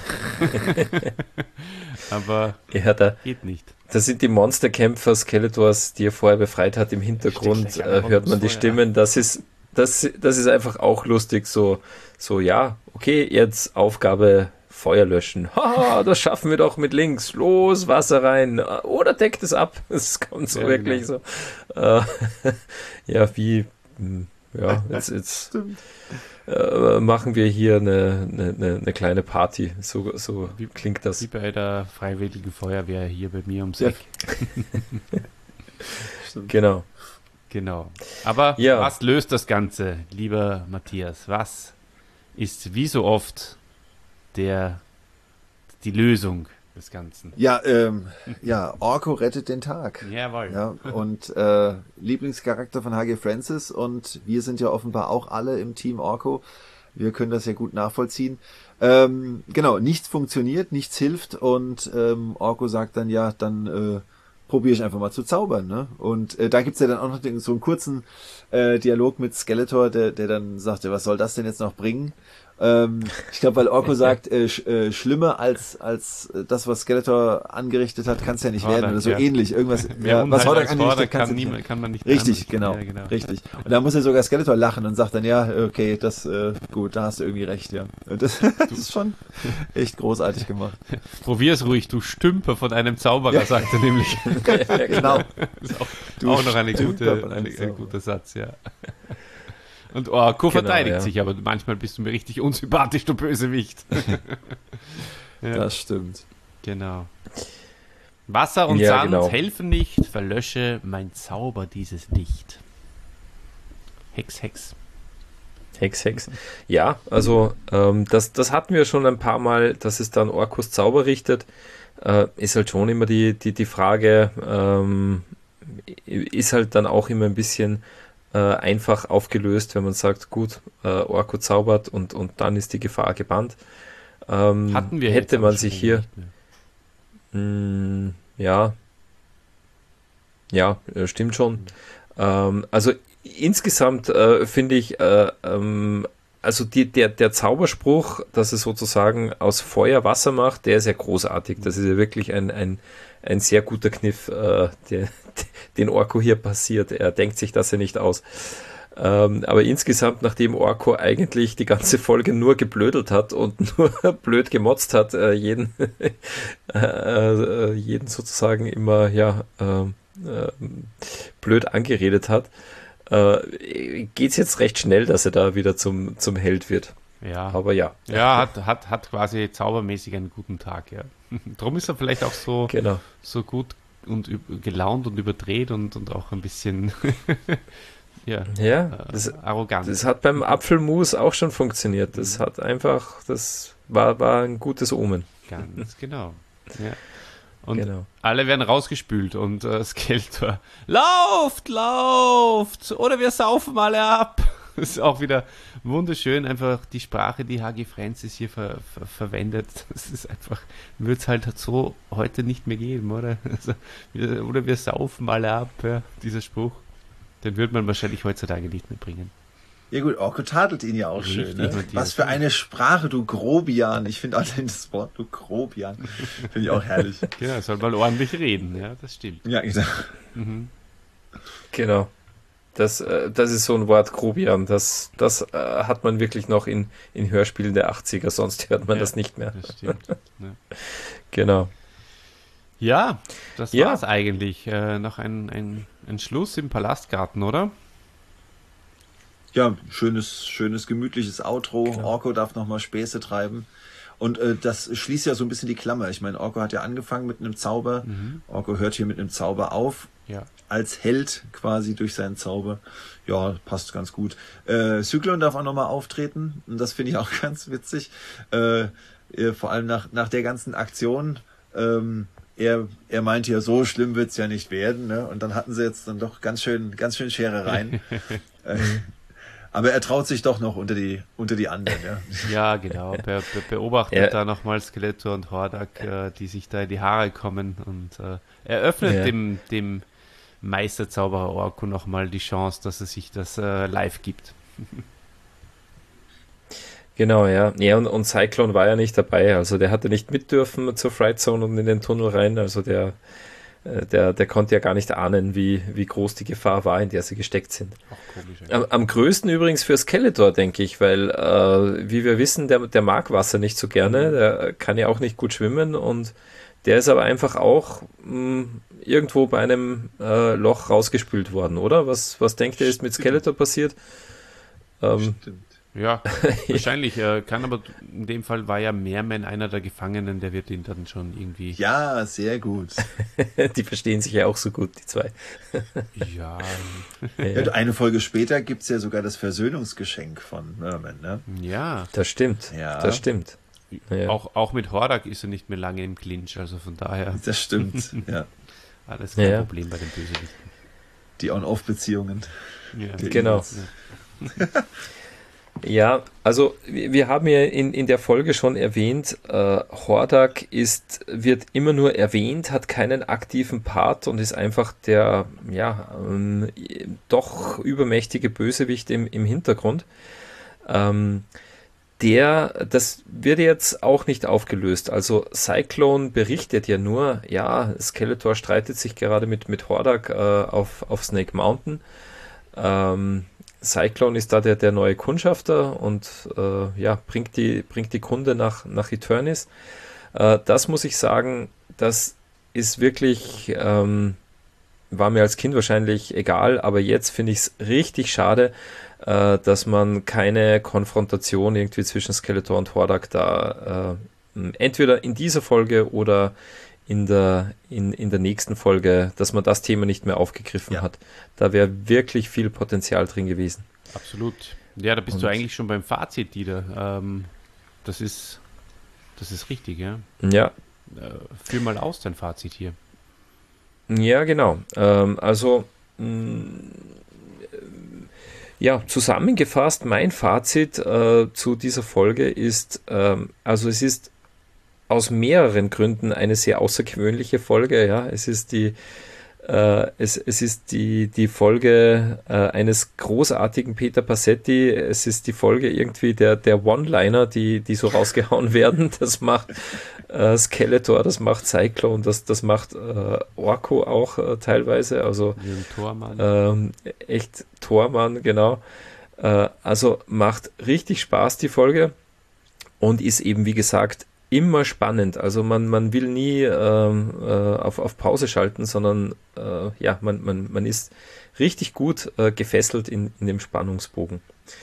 S2: Aber
S3: ja, da,
S2: geht nicht.
S3: Da sind die Monsterkämpfer Skeletors, die er vorher befreit hat, im Hintergrund, äh, hört man die Stimmen. Das ist Das, das ist einfach auch lustig, so, so, ja, okay, jetzt Aufgabe Feuer löschen. Haha, das schaffen wir doch mit links. Los, Wasser rein. Oder deckt es ab. Es kommt so ja, wirklich genau. so. Äh, ja, wie, ja, jetzt, jetzt äh, machen wir hier eine, eine, eine kleine Party. So, so wie klingt das.
S2: Wie bei der Freiwilligen Feuerwehr hier bei mir ums Eck.
S3: Ja. Genau.
S2: Genau. Aber
S3: ja.
S2: was löst das Ganze, lieber Matthias? Was ist wie so oft der, die Lösung des Ganzen?
S1: Ja, ähm, ja, Orko rettet den Tag.
S2: Jawohl.
S1: Ja, und äh, Lieblingscharakter von H G Francis und wir sind ja offenbar auch alle im Team Orko. Wir können das ja gut nachvollziehen. Ähm, genau, nichts funktioniert, nichts hilft und ähm, Orko sagt dann, ja, dann äh, probiere ich einfach mal zu zaubern, ne? Und äh, da gibt's ja dann auch noch den, so einen kurzen äh, Dialog mit Skeletor, der, der dann sagte, was soll das denn jetzt noch bringen? Ähm, ich glaube, weil Orko sagt, äh, sch, äh, schlimmer als als das, was Skeletor angerichtet hat, kann es ja nicht
S2: Hordak,
S1: werden oder so
S2: ja.
S1: ähnlich. Irgendwas, ja, was Hordak angerichtet
S2: kann,
S1: kann,
S2: niemand, kann man nicht
S1: richtig, genau,
S2: ja, genau,
S1: richtig. Und da muss ja sogar Skeletor lachen und sagt dann, ja, okay, das, äh, gut, da hast du irgendwie recht, ja. Und das, das ist schon echt großartig gemacht.
S2: Probier's ruhig, du Stümper von einem Zauberer, ja. sagt er nämlich.
S1: Ja, genau.
S2: Das ist auch, auch noch eine gute, eine, ein guter Satz, ja. Und Orko genau, verteidigt ja. sich, aber manchmal bist du mir richtig unsympathisch, du Bösewicht.
S1: Ja. Das stimmt.
S2: Genau. Wasser und
S3: ja,
S2: Sand
S3: genau.
S2: helfen nicht, verlösche mein Zauber dieses Licht. Hex, Hex.
S3: Hex, Hex. Ja, also ähm, das, das hatten wir schon ein paar Mal, dass es dann Orkus Zauber richtet. Äh, ist halt schon immer die, die, die Frage, ähm, ist halt dann auch immer ein bisschen äh, einfach aufgelöst, wenn man sagt, gut, äh, Orko zaubert und, und dann ist die Gefahr gebannt. Ähm,
S2: Hatten wir
S3: hätte
S2: jetzt
S3: man
S2: aber
S3: sich
S2: schon
S3: hier
S2: nicht mehr.
S3: mh, ja ja, äh, stimmt schon. Ähm, also insgesamt äh, finde ich äh, ähm, also die, der, der Zauberspruch, dass es sozusagen aus Feuer Wasser macht, der ist ja großartig. Das ist ja wirklich ein, ein, ein sehr guter Kniff, äh, der, den Orko hier passiert. Er denkt sich das ja nicht aus. Ähm, aber insgesamt, nachdem Orko eigentlich die ganze Folge nur geblödelt hat und nur blöd gemotzt hat, äh, jeden, äh, äh, jeden sozusagen immer ja äh, äh, blöd angeredet hat, äh, geht es jetzt recht schnell, dass er da wieder zum, zum Held wird.
S2: Ja.
S3: Aber ja.
S2: Ja, hat, hat, hat quasi zaubermäßig einen guten Tag, ja. Darum ist er vielleicht auch so,
S3: Genau.
S2: so gut und üb- gelaunt und überdreht und, und auch ein bisschen ja,
S3: Ja,
S2: äh,
S3: das,
S2: arrogant.
S3: das hat beim Apfelmus auch schon funktioniert. Das hat einfach, das war, war ein gutes Omen.
S2: Ganz genau. Ja. Und
S3: Genau.
S2: alle werden rausgespült und äh, Skeletor, lauft, lauft, oder wir saufen alle ab. Das ist auch wieder wunderschön, einfach die Sprache, die H G Francis hier ver, ver, verwendet. Das ist einfach, wird es halt so heute nicht mehr geben, oder? Also, wir, oder wir saufen alle ab, ja, dieser Spruch. Den wird man wahrscheinlich heutzutage nicht mehr bringen.
S5: Ja gut, Orko tadelt ihn ja auch
S2: Richtig,
S5: schön. Ne?
S2: Matthias.
S5: Was für eine Sprache, du Grobian. Ich finde allein das Wort, du Grobian, finde ich auch herrlich.
S2: Genau, soll mal ordentlich reden, ja, das stimmt.
S5: Ja, genau.
S2: Mhm.
S3: Genau. Das, äh, das ist so ein Wort, Grobian. Das, das äh, hat man wirklich noch in, in Hörspielen der achtziger, sonst hört man
S2: Ja,
S3: das nicht mehr.
S2: Das stimmt. Ja.
S3: Genau.
S2: Ja, das
S3: Ja.
S2: war's eigentlich. Äh, noch ein, ein, ein Schluss im Palastgarten, oder?
S5: Ja, schönes, schönes, gemütliches Outro.
S3: Genau.
S5: Orko darf nochmal Späße treiben. Und äh, das schließt ja so ein bisschen die Klammer. Ich meine, Orko hat ja angefangen mit einem Zauber.
S2: Mhm.
S5: Orko hört hier mit einem Zauber auf.
S2: Ja.
S5: Als Held quasi durch seinen Zauber. Ja, passt ganz gut. Äh, Zyklon darf auch nochmal auftreten. Und das finde ich auch ganz witzig. Äh, äh, vor allem nach, nach der ganzen Aktion. Ähm, er, er meinte ja, so schlimm wird's ja nicht werden. Ne? Und dann hatten sie jetzt dann doch ganz schön, ganz schön Scherereien. äh, aber er traut sich doch noch unter die, unter die anderen. Ja,
S2: Ja, genau. Be be beobachtet
S3: Ja.
S2: da nochmal Skeletor und Hordak, äh, die sich da in die Haare kommen und äh, eröffnet
S3: Ja.
S2: dem, dem Meisterzauberer Orko nochmal die Chance, dass er sich das äh, live gibt.
S3: Genau, ja. Ja, und, und Cyclone war ja nicht dabei. Also der hatte nicht mit dürfen zur Fright Zone und in den Tunnel rein. Also der, äh, der, der konnte ja gar nicht ahnen, wie, wie groß die Gefahr war, in der sie gesteckt sind.
S2: Auch komisch.
S3: Am, am größten übrigens für Skeletor, denke ich, weil, äh, wie wir wissen, der, der mag Wasser nicht so gerne, der kann ja auch nicht gut schwimmen und der ist aber einfach auch mh, irgendwo bei einem äh, Loch rausgespült worden, oder? Was, was denkt ihr, ist mit Skeletor passiert? Ähm,
S5: stimmt.
S2: Ja, wahrscheinlich. Äh, kann aber in dem Fall war ja Meerman einer der Gefangenen, der wird ihn dann schon irgendwie.
S5: Ja, sehr gut.
S3: die verstehen sich ja auch so gut, die zwei.
S2: Ja,
S5: Ja, und eine Folge später gibt's ja sogar das Versöhnungsgeschenk von Merman, ne?
S2: ja.
S3: Das stimmt,
S5: Ja.
S3: das stimmt. Ja.
S2: Auch, auch mit Hordak ist er nicht mehr lange im Clinch, also von daher
S5: Das stimmt, ja.
S2: alles kein
S3: Ja.
S2: Problem bei den Bösewichten.
S5: Die On-Off-Beziehungen.
S2: Ja.
S3: Genau. Ja, also wir wir haben ja in, in der Folge schon erwähnt, äh, Hordak ist, wird immer nur erwähnt, hat keinen aktiven Part und ist einfach der ja ähm, doch übermächtige Bösewicht im, im Hintergrund. Ähm, der, das wird jetzt auch nicht aufgelöst. Also Cyclone berichtet ja nur, ja, Skeletor streitet sich gerade mit, mit Hordak äh, auf, auf Snake Mountain. Ähm, Cyclone ist da der, der neue Kundschafter und äh, ja, bringt die, bringt die Kunde nach, nach Eternis. Äh, das muss ich sagen, das ist wirklich, ähm, war mir als Kind wahrscheinlich egal, aber jetzt finde ich es richtig schade, äh, dass man keine Konfrontation irgendwie zwischen Skeletor und Hordak da äh, entweder in dieser Folge oder in der, in, in der nächsten Folge, dass man das Thema nicht mehr aufgegriffen
S5: Ja.
S3: hat. Da wäre wirklich viel Potenzial drin gewesen.
S2: Absolut. Ja, da bist
S3: Und
S2: du eigentlich schon beim Fazit, Dieter. Ähm, das ist, das ist richtig, ja.
S3: Ja,
S2: Äh, führ mal aus dein Fazit hier.
S3: ja, genau. Ähm, also, mh, ja, zusammengefasst, mein Fazit äh, zu dieser Folge ist, ähm, also es ist aus mehreren Gründen eine sehr außergewöhnliche Folge. Ja, es ist die Äh, es, es ist die, die Folge äh, eines großartigen Peter Passetti. Es ist die Folge irgendwie der, der One-Liner, die, die so rausgehauen werden. Das macht äh, Skeletor, das macht Cyclone, das, das macht äh, Orko auch äh, teilweise. Also
S2: Wie ein Tormann.
S3: ähm, echt Tormann, genau. Äh, also macht richtig Spaß, die Folge. Und ist eben, wie gesagt, immer spannend. Also man, man will nie ähm, äh, auf, auf Pause schalten, sondern äh, ja, man, man, man ist richtig gut äh, gefesselt in, in dem Spannungsbogen.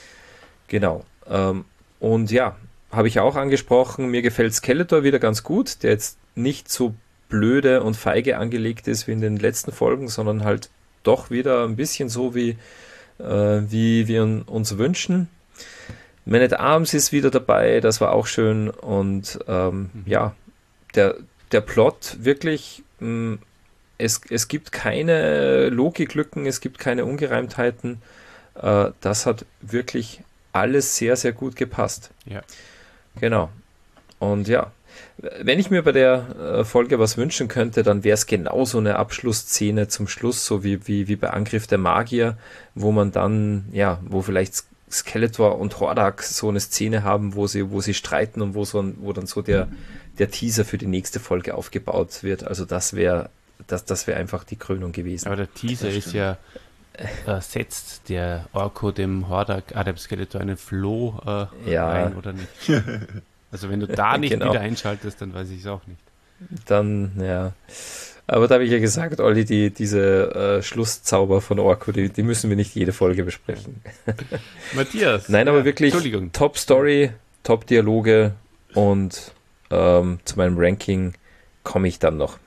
S3: Genau. Ähm, und ja, habe ich auch angesprochen, mir gefällt Skeletor wieder ganz gut, der jetzt nicht so blöde und feige angelegt ist wie in den letzten Folgen, sondern halt doch wieder ein bisschen so, wie, äh, wie wir uns wünschen. Man at Arms ist wieder dabei, das war auch schön. Und ähm, mhm. ja, der, der Plot wirklich, mh, es, es gibt keine Logiklücken, es gibt keine Ungereimtheiten. Äh, das hat wirklich alles sehr, sehr gut gepasst.
S2: Ja.
S3: Genau. Und ja, wenn ich mir bei der äh, Folge was wünschen könnte, dann wäre es genau so eine Abschlussszene zum Schluss, so wie, wie, wie bei Angriff der Magier, wo man dann, ja, wo vielleicht Skeletor und Hordak so eine Szene haben, wo sie, wo sie streiten und wo, so ein, wo dann so der, der Teaser für die nächste Folge aufgebaut wird. Also das wäre das, das wäre einfach die Krönung gewesen.
S2: Aber der Teaser ist ja, äh, setzt der Orko dem Hordak, ah, dem Skeletor einen Floh äh,
S3: Ja.
S2: rein oder nicht? Also wenn du da nicht
S3: Genau.
S2: wieder einschaltest, dann weiß ich es auch nicht.
S3: Dann, ja. Aber da habe ich ja gesagt, Olli, die, diese äh, Schlusszauber von Orko, die, die müssen wir nicht jede Folge besprechen.
S2: Matthias.
S3: Nein, aber wirklich
S2: Entschuldigung.
S3: Top-Story, Top-Dialoge und ähm, zu meinem Ranking komme ich dann noch.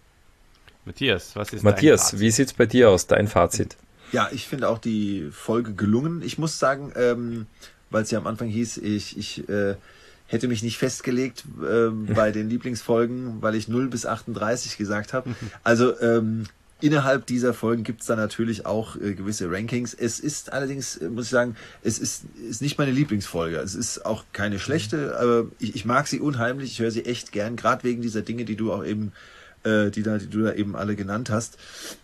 S2: Matthias, was ist
S3: Matthias,
S2: dein Fazit?
S3: wie sieht es bei dir aus, dein Fazit?
S5: Ja, ich finde auch die Folge gelungen. Ich muss sagen, ähm, weil es ja am Anfang hieß, ich, ich äh, hätte mich nicht festgelegt ähm, bei den Lieblingsfolgen, weil ich null bis achtunddreißig gesagt habe. Also ähm, innerhalb dieser Folgen gibt es da natürlich auch äh, gewisse Rankings. Es ist allerdings, äh, muss ich sagen, es ist, ist nicht meine Lieblingsfolge. Es ist auch keine schlechte, aber ich, ich mag sie unheimlich. Ich höre sie echt gern, gerade wegen dieser Dinge, die du auch eben, äh, die, da, die du da eben alle genannt hast.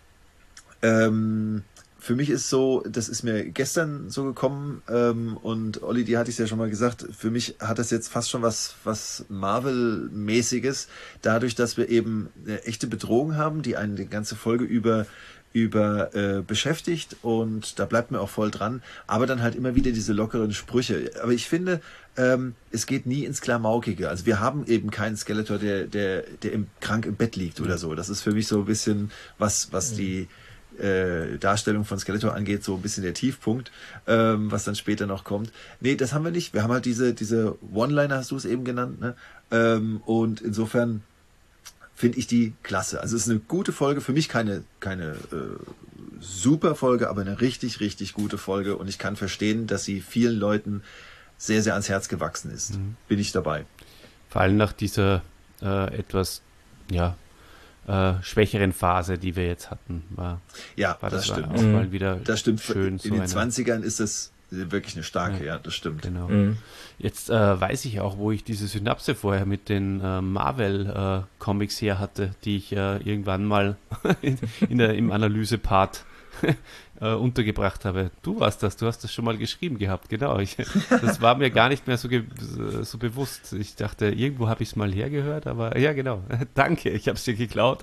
S5: Ähm, Für mich ist so, das ist mir gestern so gekommen ähm, und Olli, dir hatte ich es ja schon mal gesagt, für mich hat das jetzt fast schon was, was Marvel-mäßiges, dadurch, dass wir eben eine echte Bedrohung haben, die einen die ganze Folge über über äh, beschäftigt und da bleibt mir auch voll dran, aber dann halt immer wieder diese lockeren Sprüche. Aber ich finde, ähm, es geht nie ins Klamaukige. Also wir haben eben keinen Skeletor, der der der im, krank im Bett liegt oder so. Das ist für mich so ein bisschen was was die Äh, Darstellung von Skeletor angeht, so ein bisschen der Tiefpunkt, ähm, was dann später noch kommt. Nee, das haben wir nicht. Wir haben halt diese, diese One-Liner, hast du es eben genannt, ne? Ähm, und insofern finde ich die klasse. Also es ist eine gute Folge, für mich keine, keine äh, super Folge, aber eine richtig, richtig gute Folge und ich kann verstehen, dass sie vielen Leuten sehr, sehr ans Herz gewachsen ist. Mhm. Bin ich dabei.
S2: Vor allem nach dieser äh, etwas, ja, Äh, schwächeren Phase, die wir jetzt hatten, war,
S5: ja,
S2: war
S5: das,
S2: das
S5: stimmt.
S2: auch
S3: Mhm.
S2: mal wieder
S5: das stimmt.
S2: schön.
S5: In
S2: so
S5: den
S2: eine,
S5: zwanzigern ist das wirklich eine starke,
S2: Ja.
S5: ja, das stimmt.
S2: Genau.
S3: Mhm.
S2: Jetzt äh, weiß ich auch, wo ich diese Synapse vorher mit den äh, Marvel-Comics her hatte, die ich äh, irgendwann mal in, in der, im Analyse-Part äh, untergebracht habe. Du warst das, du hast das schon mal geschrieben gehabt, genau. Ich, das war mir gar nicht mehr so, ge so bewusst. Ich dachte, irgendwo habe ich es mal hergehört, aber ja, genau. Danke, ich habe es dir geklaut.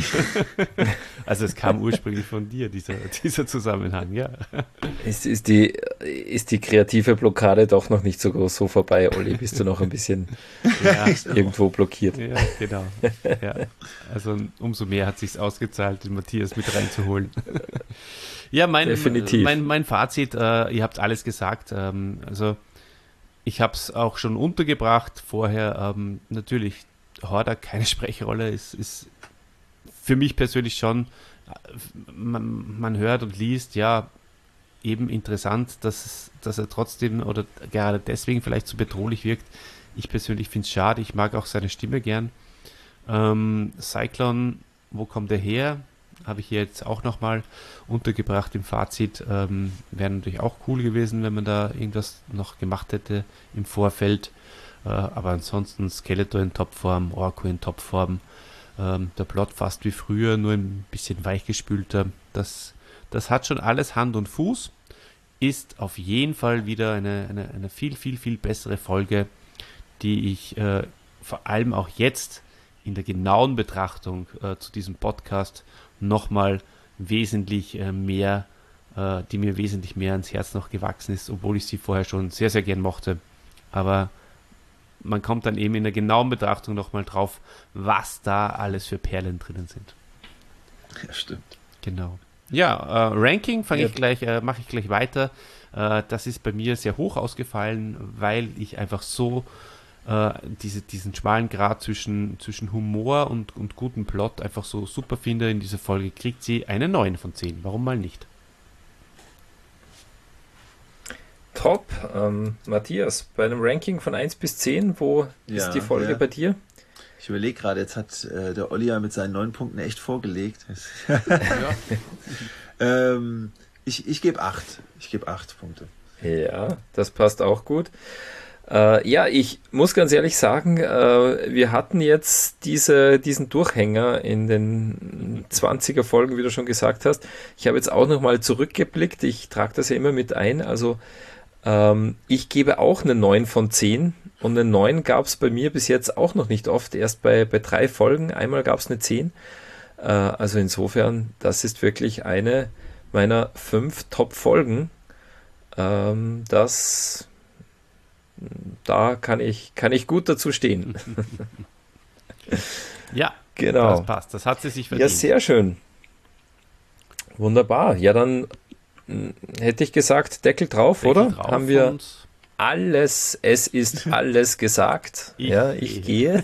S2: Also es kam ursprünglich von dir, dieser, dieser Zusammenhang, ja.
S3: Ist, ist, die, ist die kreative Blockade doch noch nicht so groß so vorbei, Olli? Bist du noch ein bisschen
S2: Ja,
S3: irgendwo blockiert?
S2: ja, genau. Ja. Also umso mehr hat sich's ausgezahlt, den Matthias mit reinzuholen. Ja, mein,
S3: Definitiv.
S2: mein, mein Fazit, äh, ihr habt alles gesagt. Ähm, also ich habe es auch schon untergebracht vorher. Ähm, natürlich, Hordak keine Sprechrolle, ist, ist für mich persönlich schon, man, man hört und liest, ja, eben interessant, dass, es, dass er trotzdem oder gerade deswegen vielleicht so bedrohlich wirkt. Ich persönlich finde es schade, ich mag auch seine Stimme gern. Ähm, Cyclone, wo kommt er her? Habe ich hier jetzt auch nochmal untergebracht im Fazit. Ähm, wäre natürlich auch cool gewesen, wenn man da irgendwas noch gemacht hätte im Vorfeld. Äh, aber ansonsten Skeletor in Topform, Orko in Topform. Ähm, der Plot fast wie früher, nur ein bisschen weichgespülter. Das, das hat schon alles Hand und Fuß. Ist auf jeden Fall wieder eine, eine, eine viel, viel, viel bessere Folge, die ich äh, vor allem auch jetzt in der genauen Betrachtung äh, zu diesem Podcast nochmal wesentlich äh, mehr, äh, die mir wesentlich mehr ans Herz noch gewachsen ist, obwohl ich sie vorher schon sehr, sehr gern mochte. Aber man kommt dann eben in der genauen Betrachtung nochmal drauf, was da alles für Perlen drinnen sind.
S5: Ja, stimmt.
S2: Genau. Ja, äh, Ranking fange
S3: Ja.
S2: ich gleich, äh, mache ich gleich weiter. Äh, das ist bei mir sehr hoch ausgefallen, weil ich einfach so äh, diese, diesen schmalen Grat zwischen, zwischen Humor und, und gutem Plot einfach so super finde. In dieser Folge kriegt sie eine neun von zehn. Warum mal nicht?
S3: Top. Ähm, Matthias, bei einem Ranking von eins bis zehn, wo
S5: Ja,
S3: ist die Folge
S5: ja.
S3: bei dir?
S5: Ich überlege gerade, jetzt hat äh, der Olli ja mit seinen neun Punkten echt vorgelegt. ähm, ich ich gebe acht. Ich gebe acht Punkte.
S3: Ja, das passt auch gut. Äh, ja, ich muss ganz ehrlich sagen, äh, wir hatten jetzt diese, diesen Durchhänger in den zwanziger Folgen, wie du schon gesagt hast. Ich habe jetzt auch nochmal zurückgeblickt. Ich trage das ja immer mit ein. Also ähm, ich gebe auch eine neun von zehn. Und eine neun gab es bei mir bis jetzt auch noch nicht oft. Erst bei, bei drei Folgen. Einmal gab es eine zehn. Äh, also insofern, das ist wirklich eine meiner fünf Top-Folgen. Ähm, das... Da kann ich, kann ich gut dazu stehen.
S2: Ja,
S3: Genau.
S2: das passt. Das hat sie sich verdient.
S3: Ja, sehr schön. Wunderbar. Ja, dann mh, hätte ich gesagt, Deckel drauf,
S2: Deckel
S3: oder?
S2: drauf
S3: Haben wir
S2: und
S3: alles, es ist alles gesagt.
S2: Ich
S3: ja, ich gehe.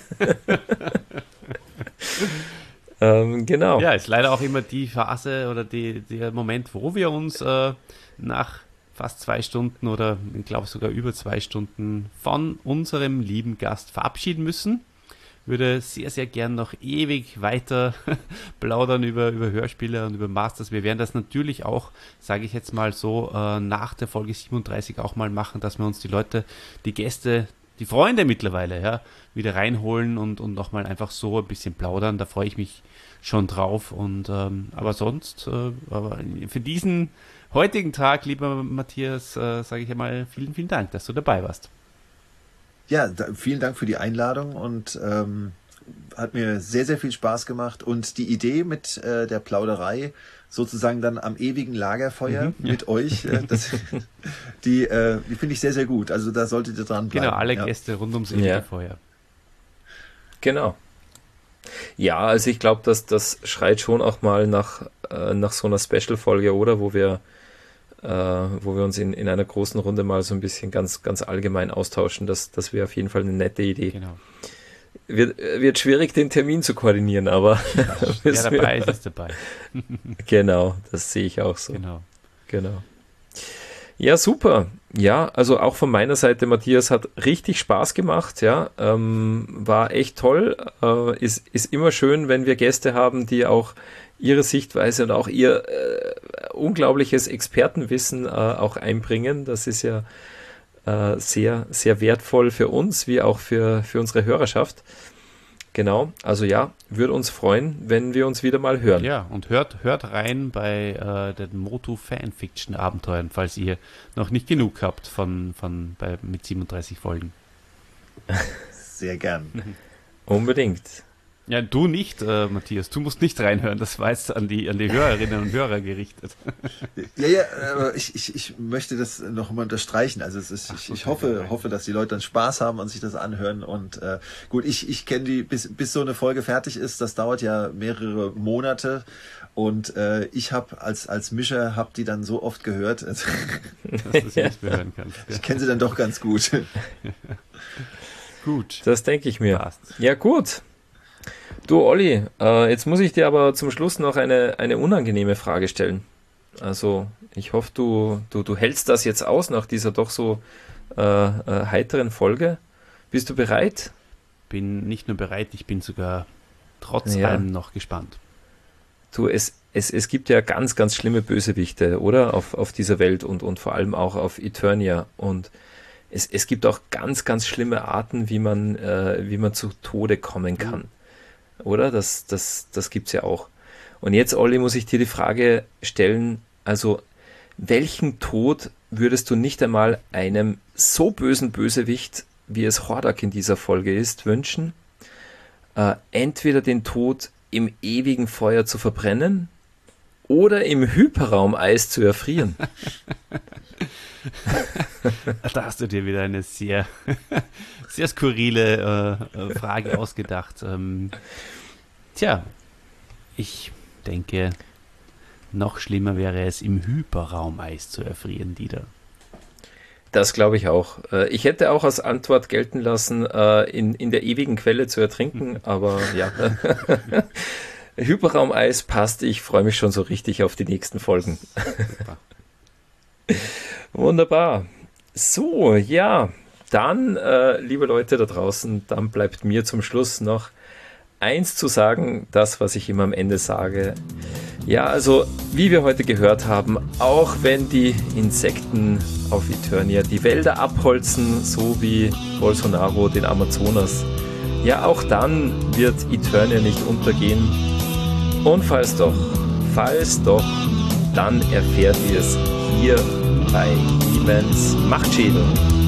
S3: ähm, genau.
S2: Ja, ist leider auch immer die Phase oder die, der Moment, wo wir uns äh, nach fast zwei Stunden oder ich glaube sogar über zwei Stunden von unserem lieben Gast verabschieden müssen. Würde sehr, sehr gern noch ewig weiter plaudern über, über Hörspiele und über Masters. Wir werden das natürlich auch, sage ich jetzt mal so, äh, nach der Folge siebenunddreißig auch mal machen, dass wir uns die Leute, die Gäste, die Freunde mittlerweile, ja, wieder reinholen und, und nochmal einfach so ein bisschen plaudern. Da freue ich mich schon drauf. Und ähm, aber sonst, äh, aber für diesen heutigen Tag, lieber Matthias, äh, sage ich einmal vielen, vielen Dank, dass du dabei warst.
S5: Ja, da, vielen Dank für die Einladung und ähm, hat mir sehr, sehr viel Spaß gemacht. Und die Idee mit äh, der Plauderei sozusagen dann am ewigen Lagerfeuer
S2: Mhm, ja.
S5: mit euch, äh, das, die, äh, die finde ich sehr, sehr gut. Also da solltet ihr dran bleiben.
S2: Genau, alle
S5: ja.
S2: Gäste rund ums ewige
S3: Ja.
S2: Feuer.
S3: Genau. Ja, also ich glaube, dass das schreit schon auch mal nach, äh, nach so einer Special-Folge, oder? Wo wir, äh, wo wir uns in, in einer großen Runde mal so ein bisschen ganz, ganz allgemein austauschen. Das, das wäre auf jeden Fall eine nette Idee.
S2: Genau.
S3: Wird, wird schwierig, den Termin zu koordinieren, aber
S2: Wer dabei ist, ist dabei.
S3: genau, das sehe ich auch so.
S2: Genau.
S3: Genau. Ja, super. Ja, also auch von meiner Seite, Matthias, hat richtig Spaß gemacht, ja, ähm, war echt toll, äh, ist, ist immer schön, wenn wir Gäste haben, die auch ihre Sichtweise und auch ihr äh, unglaubliches Expertenwissen äh, auch einbringen. Das ist ja äh, sehr, sehr wertvoll für uns, wie auch für, für unsere Hörerschaft. Genau, also ja, würde uns freuen, wenn wir uns wieder mal hören.
S2: Ja, und hört, hört rein bei äh, den Motu Fanfiction Abenteuern, falls ihr noch nicht genug habt von, von bei, mit siebenunddreißig Folgen.
S5: Sehr gern.
S3: Unbedingt.
S2: Ja, du nicht, äh, Matthias, du musst nicht reinhören, das war jetzt an die, an die Hörerinnen und Hörer gerichtet.
S5: Ja, ja, aber ich, ich, ich möchte das noch mal unterstreichen. Also es ist, ich,
S2: so,
S5: ich
S2: okay,
S5: hoffe,
S2: okay.
S5: hoffe, dass die Leute dann Spaß haben und sich das anhören. Und äh, gut, ich, ich kenne die, bis, bis so eine Folge fertig ist, das dauert ja mehrere Monate. Und äh, ich habe als, als Mischer, habe die dann so oft gehört. Also,
S2: Dass du sie nicht mehr hören kannst. Ja.
S5: ich kenne sie dann doch ganz gut.
S2: Gut,
S3: Das denke ich mir.
S2: passt.
S3: Ja, gut. Du, Olli, äh, jetzt muss ich dir aber zum Schluss noch eine, eine unangenehme Frage stellen. Also ich hoffe, du, du, du hältst das jetzt aus nach dieser doch so äh, äh, heiteren Folge. Bist du bereit?
S2: Bin nicht nur bereit, ich bin sogar trotz
S3: Ja.
S2: allem noch gespannt.
S3: Du, es, es, es gibt ja ganz, ganz schlimme Bösewichte, oder? Auf, auf dieser Welt und, und vor allem auch auf Eternia. Und es, es gibt auch ganz, ganz schlimme Arten, wie man, äh, wie man zu Tode kommen kann. Oder? Das, das, das gibt es ja auch. Und jetzt, Olli, muss ich dir die Frage stellen, also welchen Tod würdest du nicht einmal einem so bösen Bösewicht, wie es Hordak in dieser Folge ist, wünschen? Äh, entweder den Tod im ewigen Feuer zu verbrennen oder im Hyperraumeis zu erfrieren.
S2: Da hast du dir wieder eine sehr, sehr skurrile äh, Frage ausgedacht. Ähm, tja, ich denke, noch schlimmer wäre es, im Hyperraumeis zu erfrieren, Dieter.
S3: Das glaube ich auch. Äh, Ich hätte auch als Antwort gelten lassen, äh, in, in der ewigen Quelle zu ertrinken, aber ja. Hyperraumeis passt. Ich freue mich schon so richtig auf die nächsten Folgen. Wunderbar. So, ja, dann, äh, liebe Leute da draußen, dann bleibt mir zum Schluss noch eins zu sagen, das, was ich immer am Ende sage. Ja, also, wie wir heute gehört haben, auch wenn die Insekten auf Eternia die Wälder abholzen, so wie Bolsonaro den Amazonas, ja, auch dann wird Eternia nicht untergehen. Und falls doch, falls doch, dann erfährt ihr es hier bei Demons Machtschädel.